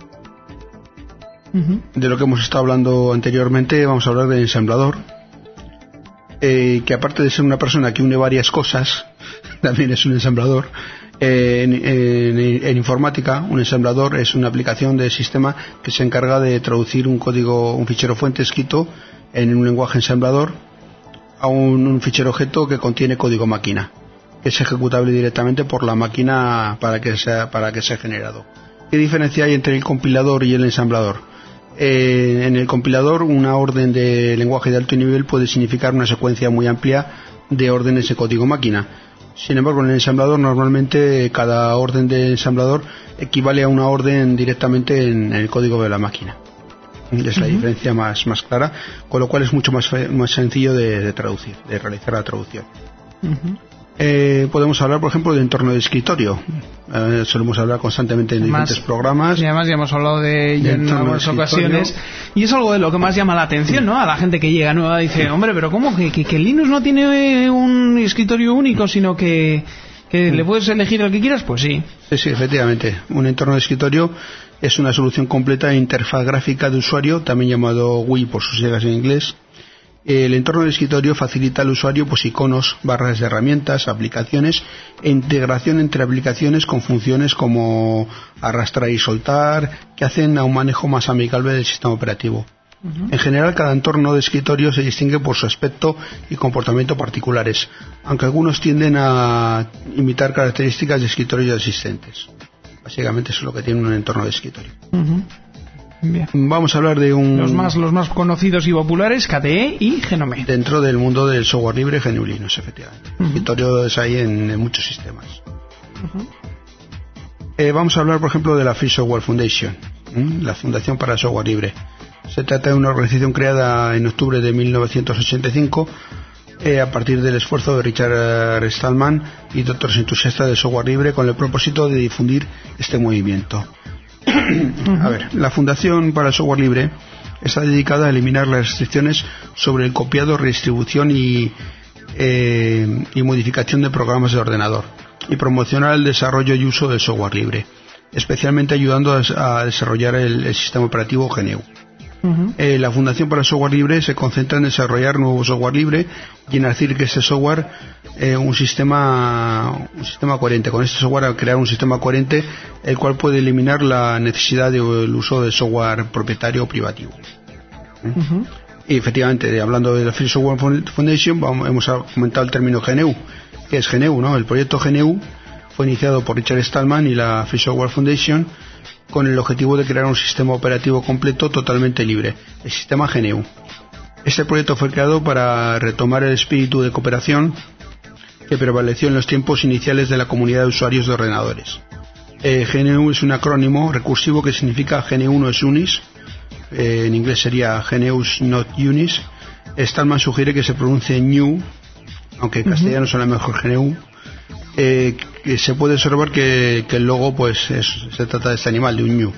uh-huh. de lo que hemos estado hablando anteriormente. Vamos a hablar del ensamblador, eh, que aparte de ser una persona que une varias cosas, también es un ensamblador. Eh, en, en, en informática, un ensamblador es una aplicación del sistema que se encarga de traducir un código, un fichero fuente escrito en un lenguaje ensamblador a un, un fichero objeto que contiene código máquina, que es ejecutable directamente por la máquina para que sea, para que sea generado. ¿Qué diferencia hay entre el compilador y el ensamblador? Eh, en el compilador, una orden de lenguaje de alto nivel puede significar una secuencia muy amplia de órdenes de código máquina. Sin embargo, en el ensamblador normalmente cada orden de ensamblador equivale a una orden directamente en el código de la máquina. Es la uh-huh. diferencia más, más clara, con lo cual es mucho más, más sencillo de, de traducir, de realizar la traducción. Uh-huh. Eh, podemos hablar, por ejemplo, de entorno de escritorio. Eh, solemos hablar constantemente en más, diferentes programas. Y además ya hemos hablado de ello en algunas ocasiones. Y es algo de lo que más llama la atención, ¿no? A la gente que llega nueva dice, hombre, pero ¿cómo? Que, que, que Linux no tiene un escritorio único, sino que, que mm. le puedes elegir el que quieras. Pues sí. Sí, sí, efectivamente. Un entorno de escritorio es una solución completa de interfaz gráfica de usuario, también llamado W I por sus siglas en inglés. El entorno de escritorio facilita al usuario pues iconos, barras de herramientas, aplicaciones e integración entre aplicaciones con funciones como arrastrar y soltar, que hacen a un manejo más amigable del sistema operativo. Uh-huh. En general, cada entorno de escritorio se distingue por su aspecto y comportamiento particulares, aunque algunos tienden a imitar características de escritorios existentes. Básicamente eso es lo que tiene un entorno de escritorio. Uh-huh. Bien. Vamos a hablar de un... Los más, los más conocidos y populares, K T E y Gnome. Dentro del mundo del software libre, G N U Linux, efectivamente. Uh-huh. Escritorios hay en, en muchos sistemas. Uh-huh. Eh, vamos a hablar, por ejemplo, de la Free Software Foundation, ¿eh? La Fundación para el Software Libre. Se trata de una organización creada en octubre de mil novecientos ochenta y cinco eh, a partir del esfuerzo de Richard Stallman y de otros entusiastas del software libre con el propósito de difundir este movimiento. A ver, la Fundación para el Software Libre está dedicada a eliminar las restricciones sobre el copiado, redistribución y, eh, y modificación de programas de ordenador y promocionar el desarrollo y uso del software libre, especialmente ayudando a, a desarrollar el, el sistema operativo G N U. Uh-huh. Eh, la Fundación para el Software Libre se concentra en desarrollar nuevo software libre y en hacer que este software eh, un sistema un sistema coherente. Con este software crear un sistema coherente el cual puede eliminar la necesidad del uso de software propietario o privativo. Uh-huh. Y efectivamente, hablando de la Free Software Foundation, vamos, hemos comentado el término G N U. ¿Qué es G N U? ¿No? El proyecto G N U fue iniciado por Richard Stallman y la Free Software Foundation con el objetivo de crear un sistema operativo completo totalmente libre, el sistema G N U. Este proyecto fue creado para retomar el espíritu de cooperación que prevaleció en los tiempos iniciales de la comunidad de usuarios de ordenadores. Eh, G N U es un acrónimo recursivo que significa G N U no es Unis, eh, en inglés sería G N U not Unis. Stallman sugiere que se pronuncie New, aunque en castellano suena mejor G N U. Eh, que se puede observar que, que el logo pues es, se trata de este animal, de un ñu.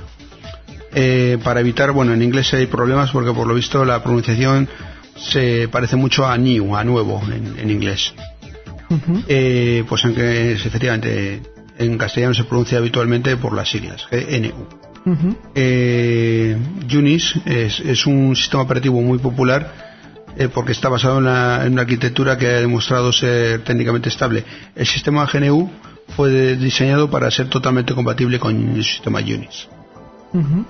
Eh, para evitar, bueno, en inglés hay problemas porque por lo visto la pronunciación se parece mucho a new, a nuevo en, en inglés. Uh-huh. Eh, pues aunque efectivamente en castellano se pronuncia habitualmente por las siglas G N U. Uh-huh. eh, Unis es, es un sistema operativo muy popular Eh, porque está basado en, la, en una arquitectura que ha demostrado ser técnicamente estable. El sistema G N U fue de, diseñado para ser totalmente compatible con el sistema Unix. Uh-huh.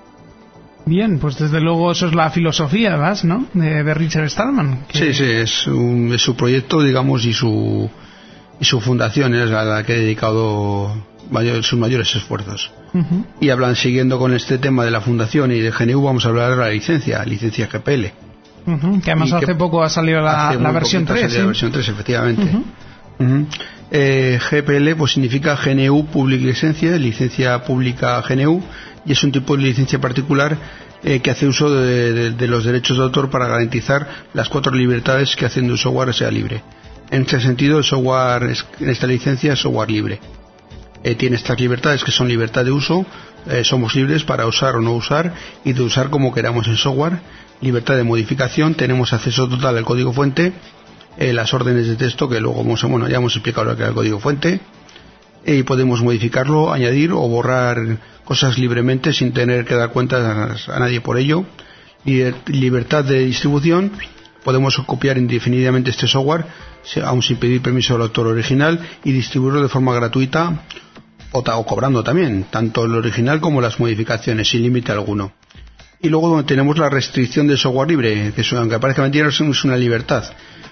Bien, pues desde luego eso es la filosofía, ¿verdad? ¿No? De, de Richard Stallman. Que... Sí, sí, es, un, es su proyecto, digamos, y su y su fundación es a la que ha dedicado mayor, sus mayores esfuerzos. Uh-huh. Y hablan, siguiendo con este tema de la fundación y de G N U, vamos a hablar de la licencia, licencia G P L. Uh-huh, que además hace poco ha salido la, la versión tres. ¿Sí? La versión tres, efectivamente. Uh-huh. Uh-huh. Eh, G P L pues significa G N U Public Licencia, licencia pública G N U, y es un tipo de licencia particular eh, que hace uso de, de, de los derechos de autor para garantizar las cuatro libertades que hacen de un software sea libre. En este sentido, el software, en esta licencia, es software libre. Eh, tiene estas libertades que son libertad de uso, eh, somos libres para usar o no usar y de usar como queramos el software. Libertad de modificación, tenemos acceso total al código fuente, eh, las órdenes de texto que luego hemos, bueno, ya hemos explicado lo que es el código fuente, eh, y podemos modificarlo, añadir o borrar cosas libremente sin tener que dar cuentas a, a nadie por ello. Liber, libertad de distribución, podemos copiar indefinidamente este software, aun sin pedir permiso al autor original, y distribuirlo de forma gratuita o, ta, o cobrando también, tanto el original como las modificaciones, sin límite alguno. Y luego tenemos la restricción del software libre, que es, aunque parezca mentira, es una libertad.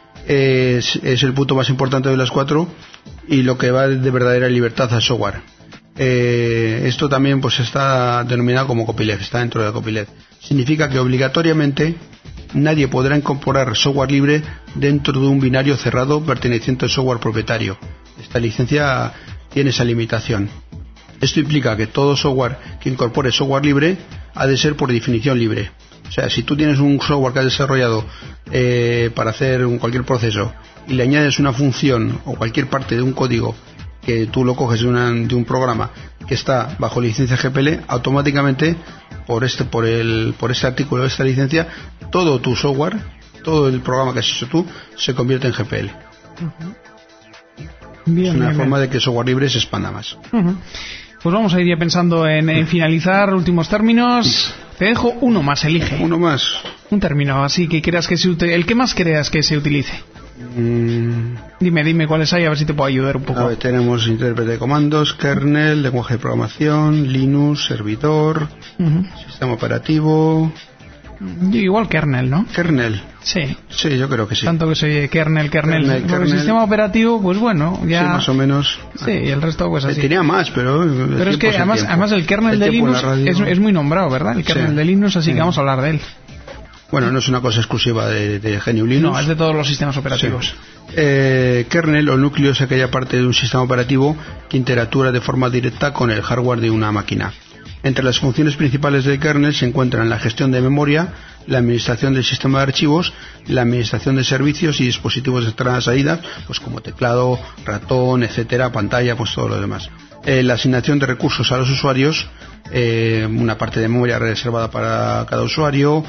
Es, es el punto más importante de las cuatro y lo que va de verdadera libertad al software. Eh, esto también pues está denominado como copyleft, está dentro de copyleft. Significa que obligatoriamente nadie podrá incorporar software libre dentro de un binario cerrado perteneciente al software propietario. Esta licencia tiene esa limitación. Esto implica que todo software que incorpore software libre ha de ser por definición libre. O sea, si tú tienes un software que has desarrollado eh, para hacer un, cualquier proceso y le añades una función o cualquier parte de un código que tú lo coges de, una, de un programa que está bajo licencia G P L, automáticamente por este por el por este artículo de esta licencia, todo tu software, todo el programa que has hecho tú, se convierte en G P L. Uh-huh. Bien, es una bien, forma bien. de que el software libre se expanda más. Uh-huh. Pues vamos a ir ya pensando en, en finalizar últimos términos. Te dejo uno más, elige. Uno más. Un término, así que creas que se utilice, el que más creas que se utilice. Mm. Dime, dime cuáles hay, a ver si te puedo ayudar un poco. A ver, tenemos intérprete de comandos, kernel, lenguaje de programación, Linux, servidor, uh-huh. sistema operativo. Yo igual kernel, ¿no? Kernel. Sí. Sí, yo creo que sí. Tanto que soy kernel, kernel. kernel, kernel. El sistema operativo, pues bueno, ya... Sí, más o menos. Sí, y el resto pues así. Tenía más, pero... Pero es que además, además el kernel el de Linux es, es muy nombrado, ¿verdad? El kernel sí. de Linux, así sí. que vamos a hablar de él. Bueno, no es una cosa exclusiva de, de G N U Linux. No, es de todos los sistemas operativos. Sí. Eh, kernel o núcleo es aquella parte de un sistema operativo que interactúa de forma directa con el hardware de una máquina. Entre las funciones principales del kernel se encuentran la gestión de memoria, la administración del sistema de archivos, la administración de servicios y dispositivos de entrada y salida, pues como teclado, ratón, etcétera, pantalla, pues todo lo demás. Eh, la asignación de recursos a los usuarios, eh, una parte de memoria reservada para cada usuario,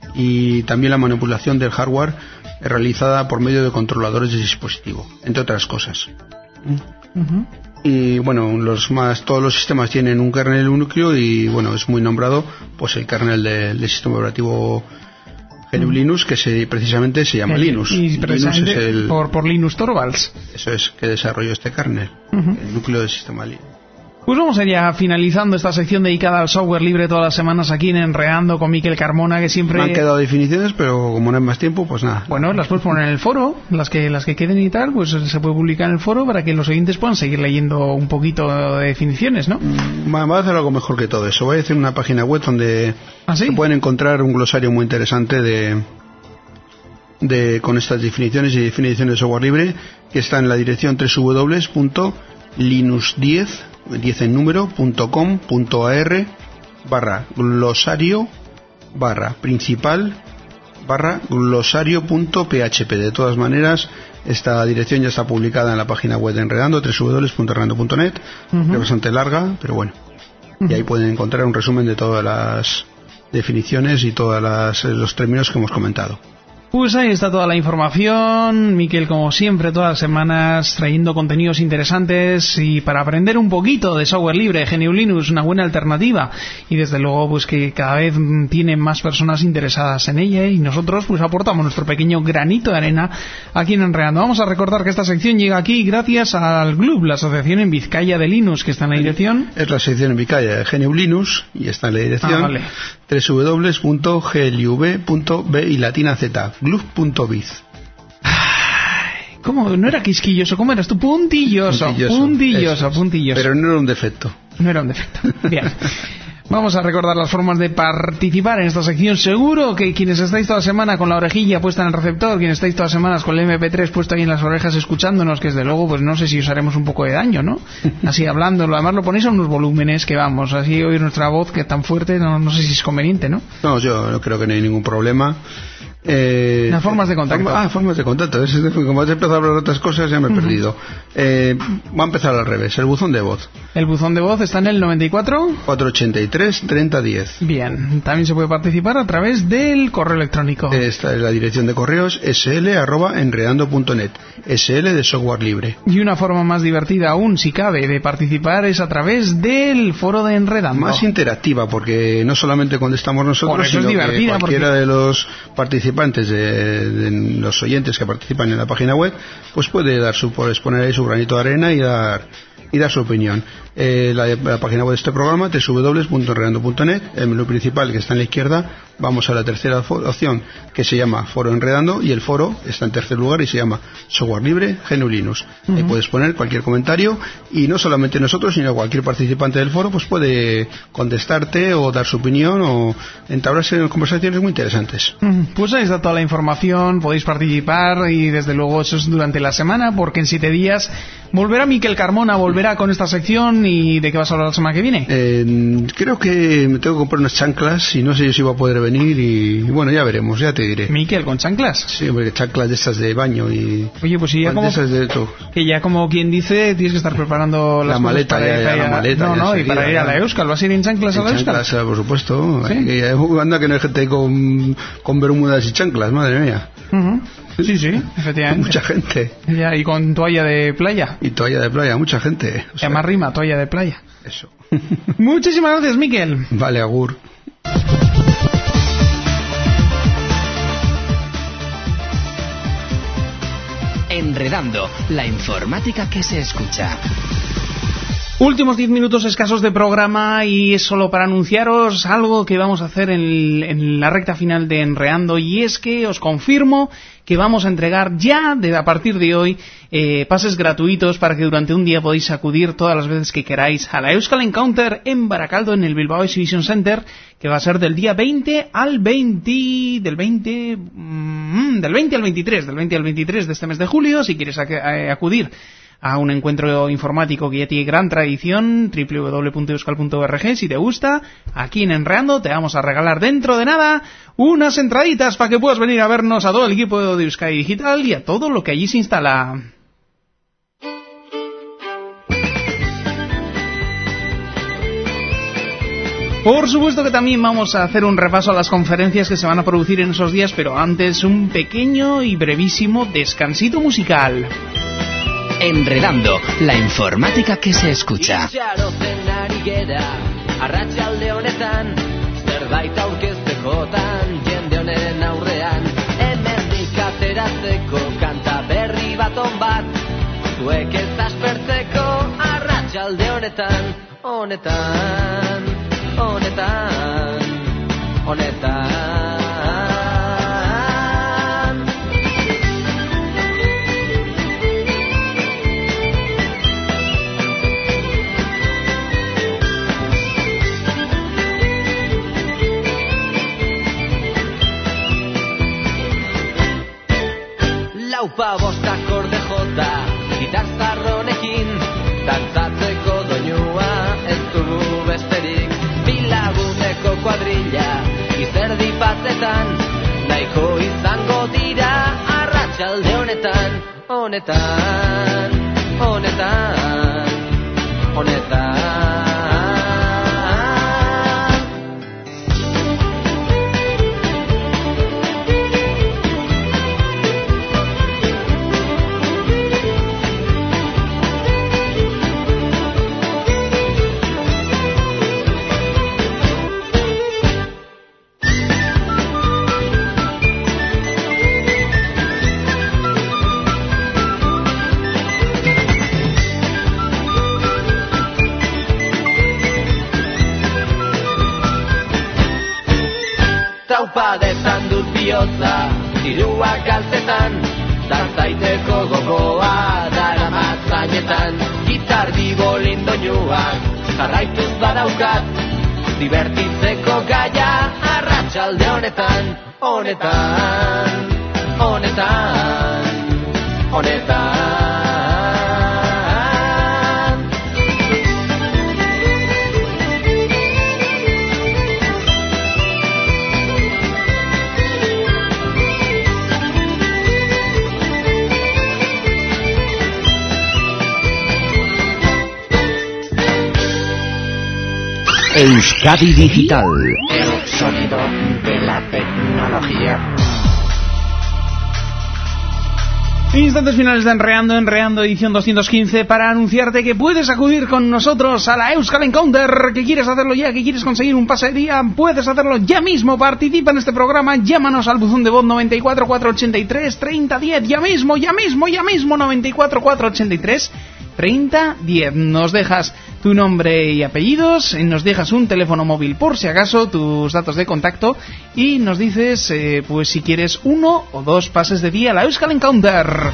y también la manipulación del hardware realizada por medio de controladores de dispositivo, entre otras cosas. Uh-huh. Y bueno, los más todos los sistemas tienen un kernel núcleo y bueno, es muy nombrado pues el kernel de, del sistema operativo G N U Linux, que se, precisamente se llama el, Linux. Y precisamente Linux es el, por, por Linus Torvalds. Eso es, que desarrolló este kernel, uh-huh. el núcleo del sistema Linux. Pues vamos a ir ya finalizando esta sección dedicada al software libre todas las semanas aquí en Enredando con Miquel Carmona, que siempre... Me han quedado definiciones, pero como no hay más tiempo, pues nada. Bueno, las puedes poner en el foro, las que las que queden y tal, pues se puede publicar en el foro para que los oyentes puedan seguir leyendo un poquito de definiciones, ¿no? Mm, va a hacer algo mejor que todo eso. Voy a hacer una página web donde ¿Ah, sí? se pueden encontrar un glosario muy interesante de... de con estas definiciones y definiciones de software libre, que está en la dirección doble u doble u doble u punto linux diez diez en número punto com punto a r barra glosario barra principal barra glosario punto p h p. De todas maneras, esta dirección ya está publicada en la página web de Enredando, doble u doble u doble u punto enredando punto net. Uh-huh. Es bastante larga, pero bueno. Uh-huh. Y ahí pueden encontrar un resumen de todas las definiciones y todos los términos que hemos comentado. Pues ahí está toda la información. Miquel, como siempre, todas las semanas trayendo contenidos interesantes y para aprender un poquito de software libre, G N U Linux, una buena alternativa, y desde luego pues que cada vez tienen más personas interesadas en ella y nosotros pues aportamos nuestro pequeño granito de arena aquí en Enredando. Vamos a recordar que esta sección llega aquí gracias al G L U B, la asociación en Vizcaya de Linux, que está en la dirección... Es la sección en Vizcaya de G N U Linux y está en la dirección ah, vale. doble u doble u doble u punto g l u b punto b y latina z glub punto biz. ¿Cómo? ¿No era quisquilloso? ¿Cómo eras tú? Puntilloso. Puntilloso, puntilloso, puntilloso. Pero no era un defecto. No era un defecto. Bien. Vamos a recordar las formas de participar en esta sección. Seguro que quienes estáis toda la semana con la orejilla puesta en el receptor, quienes estáis todas las semanas con el eme pe tres puesto ahí en las orejas escuchándonos, que desde luego pues no sé si os haremos un poco de daño, ¿no? Así hablando, además lo ponéis a unos volúmenes que vamos, así oír nuestra voz que es tan fuerte, no, no sé si es conveniente, ¿no? No, yo no creo que no hay ningún problema. Eh, Las formas de contacto. Forma, ah, formas de contacto. Es, como has empezado a hablar de otras cosas, ya me he uh-huh. perdido. Eh, va a empezar al revés. El buzón de voz. El buzón de voz está en el noventa y cuatro cuatrocientos ochenta y tres treinta diez. Bien. También se puede participar a través del correo electrónico. Esta es la dirección de correos sl arroba enredando punto net. Sl de software libre. Y una forma más divertida aún, si cabe, de participar es a través del foro de Enredando. Más interactiva, porque no solamente contestamos nosotros, sino que cualquiera porque... de los participantes participantes de, de los oyentes que participan en la página web, pues puede dar su pues poner ahí su granito de arena y dar y dar su opinión. Eh, la, la página web de este programa, doble u doble u doble u punto enredando punto net, el menú principal que está en la izquierda, vamos a la tercera opción que se llama Foro Enredando, y el foro está en tercer lugar y se llama Software Libre G N U Linux. Uh-huh. Ahí puedes poner cualquier comentario y no solamente nosotros, sino cualquier participante del foro pues puede contestarte o dar su opinión o entablarse en conversaciones muy interesantes. Uh-huh. Pues ahí está toda la información, podéis participar y desde luego eso es durante la semana, porque en siete días volverá Miquel Carmona, volverá con esta sección. ¿Y de qué vas a hablar la semana que viene? Eh, creo que me tengo que comprar unas chanclas y no sé si va a poder venir y, y bueno, ya veremos, ya te diré. ¿Miquel, con chanclas? Sí, hombre, chanclas de estas de baño y... Oye, pues sí, ya como... De que ya como quien dice, tienes que estar preparando las la maleta, para, ya, ya, para, la maleta. No, ya no, seguida, y para ir a la Euskal. ¿Vas a ir en chanclas en a la Euskal? Chanclas, por supuesto. ¿Sí? Y, anda que no hay gente con, con bermudas y chanclas, madre mía. Uh-huh. Sí, sí, efectivamente. Mucha gente. Ya, y con toalla de playa. Y toalla de playa, mucha gente. O sea, más rima, toalla de playa. Eso. Muchísimas gracias, Miquel. Vale, agur. Enredando, la informática que se escucha. Últimos diez minutos escasos de programa y es solo para anunciaros algo que vamos a hacer en, en la recta final de Enredando, y es que os confirmo que vamos a entregar ya, de, a partir de hoy, eh, pases gratuitos para que durante un día podáis acudir todas las veces que queráis a la Euskal Encounter en Baracaldo, en el Bilbao Exhibition Center, que va a ser del día veinte al veinte, del veinte, mmm, del veinte al veintitrés, del veinte al veintitrés de este mes de julio. Si quieres ac- a- acudir a un encuentro informático que ya tiene gran tradición, doble u doble u doble u punto euskal punto org. Si te gusta, aquí en Enredando te vamos a regalar dentro de nada unas entraditas para que puedas venir a vernos a todo el equipo de Euskadi Digital y a todo lo que allí se instala. Por supuesto que también vamos a hacer un repaso a las conferencias que se van a producir en esos días, pero antes un pequeño y brevísimo descansito musical. Enredando, la informática que se escucha. Itxaroten ari gera, arratsalde honetan, zerbait aurkeztekotan, jende honen aurrean, hemendik ateratzeko kanta berri bat on bat, zuek ez aspertzeko arratsalde honetan, honetan, honetan, honetan. Laupa bostak orde jota, gitar zarronekin, dantzatzeko doinua ez dugu besterik. Bilaguneko kuadrilla, izerdi batetan, nahiko izango dira arratsalde honetan, honetan, honetan, honetan. Taupadetan dut bihotza, dirua kaltetan, dantaiteko gogoa daramat zainetan. Gitar bibolin doinuak, jarraituz badaukat, divertitzeko gaia arratsalde honetan, honetan, honetan, honetan. Euskadi Digital. El sonido de la tecnología. Instantes finales de Enreando, Enreando edición doscientos quince, para anunciarte que puedes acudir con nosotros a la Euskal Encounter. Que quieres hacerlo ya, que quieres conseguir un pase de día, puedes hacerlo ya mismo. Participa en este programa, llámanos al buzón de voz noventa y cuatro cuatrocientos ochenta y tres treinta diez, ya mismo, ya mismo, ya mismo, noventa y cuatro cuatrocientos ochenta y tres treinta diez. Nos dejas tu nombre y apellidos, nos dejas un teléfono móvil por si acaso, tus datos de contacto, y nos dices eh, pues si quieres uno o dos pases de día a la Euskal Encounter.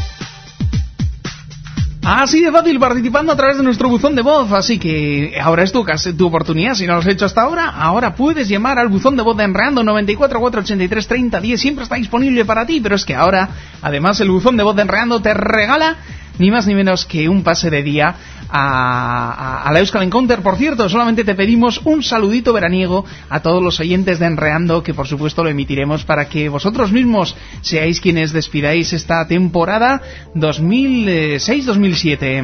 Así de fácil, participando a través de nuestro buzón de voz. Así que ahora es tu, tu oportunidad. Si no lo has hecho hasta ahora, ahora puedes llamar al buzón de voz de Enreando noventa y cuatro cuatrocientos ochenta y tres treinta diez. Siempre está disponible para ti, pero es que ahora, además, el buzón de voz de Enreando te regala ni más ni menos que un pase de día a, a, a la Euskal Encounter. Por cierto, solamente te pedimos un saludito veraniego a todos los oyentes de Enreando, que por supuesto lo emitiremos para que vosotros mismos seáis quienes despidáis esta temporada dos mil seis dos mil siete.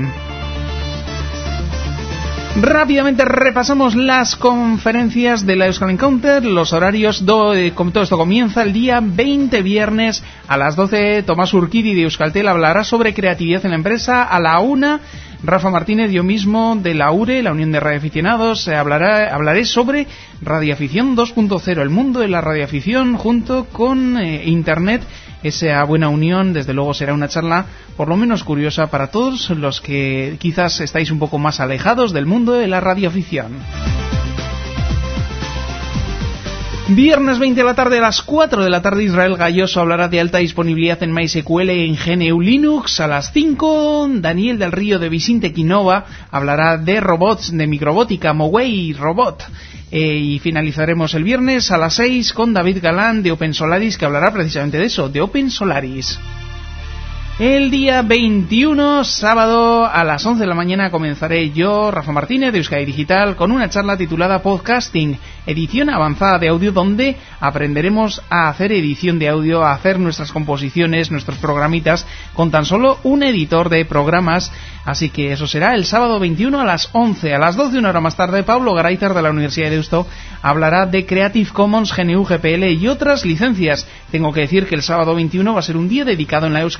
Rápidamente repasamos las conferencias de la Euskal Encounter, los horarios. Do, eh, como todo esto comienza el día veinte, viernes, a las doce, Tomás Urquidi de Euskaltel hablará sobre creatividad en la empresa. A la una, Rafa Martínez, yo mismo, de la U R E, la Unión de Radioaficionados, eh, hablará, hablaré sobre radioafición dos punto cero, el mundo de la radioafición junto con eh, Internet. Esa buena unión, desde luego, será una charla por lo menos curiosa para todos los que quizás estáis un poco más alejados del mundo de la radioafición. Viernes veinte de la tarde, a las cuatro de la tarde, Israel Galloso hablará de alta disponibilidad en MySQL y en G N U Linux. A las cinco, Daniel del Río de Vicinte Quinova hablará de robots, de microbótica, Moway Robot. Eh, y finalizaremos el viernes a las seis con David Galán de Open Solaris, que hablará precisamente de eso, de Open Solaris. El día veintiuno, sábado, a las once de la mañana, comenzaré yo, Rafa Martínez, de Euskadi Digital, con una charla titulada Podcasting, edición avanzada de audio, donde aprenderemos a hacer edición de audio, a hacer nuestras composiciones, nuestros programitas, con tan solo un editor de programas. Así que eso será el sábado veintiuno a las once. A las doce, una hora más tarde, Pablo Garayzar, de la Universidad de Deusto, hablará de Creative Commons, G N U, G P L y otras licencias. Tengo que decir que el sábado veintiuno va a ser un día dedicado en la Euskal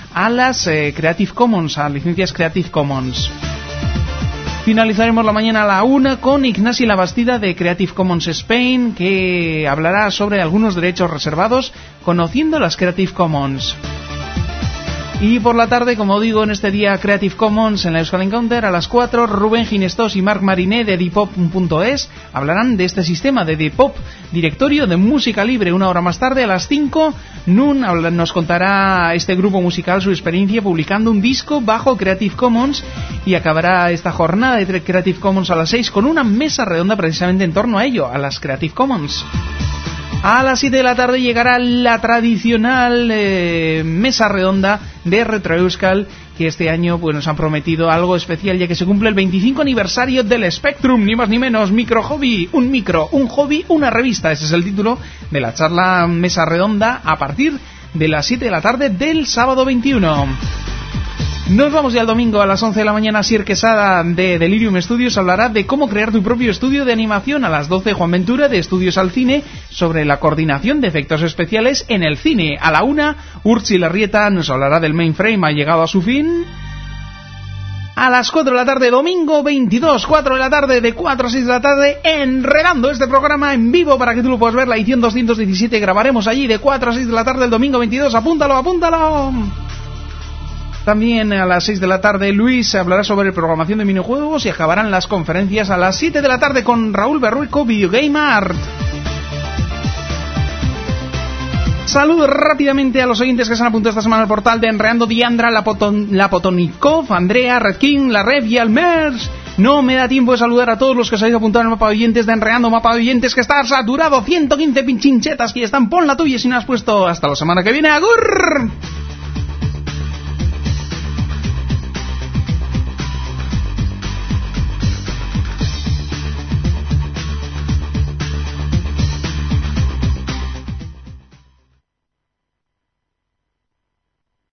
a las eh, Creative Commons, a licencias Creative Commons. Finalizaremos la mañana a la una con Ignasi Labastida de Creative Commons Spain, que hablará sobre algunos derechos reservados conociendo las Creative Commons. Y por la tarde, como digo, en este día Creative Commons en la Euskal Encounter, a las cuatro, Rubén Ginestós y Marc Mariné de Depop punto es hablarán de este sistema de Depop, directorio de música libre. Una hora más tarde, a las cinco, Nun nos contará este grupo musical su experiencia publicando un disco bajo Creative Commons, y acabará esta jornada de Creative Commons a las seis con una mesa redonda precisamente en torno a ello, a las Creative Commons. A las siete de la tarde llegará la tradicional eh, mesa redonda de Retro Euskal, que este año pues nos han prometido algo especial, ya que se cumple el veinticinco aniversario del Spectrum, ni más ni menos. Micro hobby, un micro, un hobby, una revista. Ese es el título de la charla mesa redonda a partir de las siete de la tarde del sábado veintiuno. Nos vamos ya al domingo a las once de la mañana. Sier Quesada de Delirium Studios hablará de cómo crear tu propio estudio de animación. A las doce, Juan Ventura de Estudios al Cine sobre la coordinación de efectos especiales en el cine. A la una, Urtzi Larrieta nos hablará del Mainframe, ha llegado a su fin. A las cuatro de la tarde, domingo veintidós, cuatro de la tarde, de cuatro a seis de la tarde, enredando este programa en vivo para que tú lo puedas ver, la edición doscientos diecisiete, grabaremos allí de cuatro a seis de la tarde el domingo veintidós, apúntalo, apúntalo. También a las seis de la tarde Luis hablará sobre programación de minijuegos y acabarán las conferencias a las siete de la tarde con Raúl Berrueco, Videogame Art. Saludo rápidamente a los oyentes que se han apuntado esta semana al portal de Enreando: Diandra, La, Poton, La Potonikov, Andrea, Red King, La Rev y Almers. No me da tiempo de saludar a todos los que os habéis apuntado en el mapa de oyentes de Enreando, mapa de oyentes que está saturado, ciento quince pinchinchetas que están, pon la tuya si no has puesto. Hasta la semana que viene, ¡agur!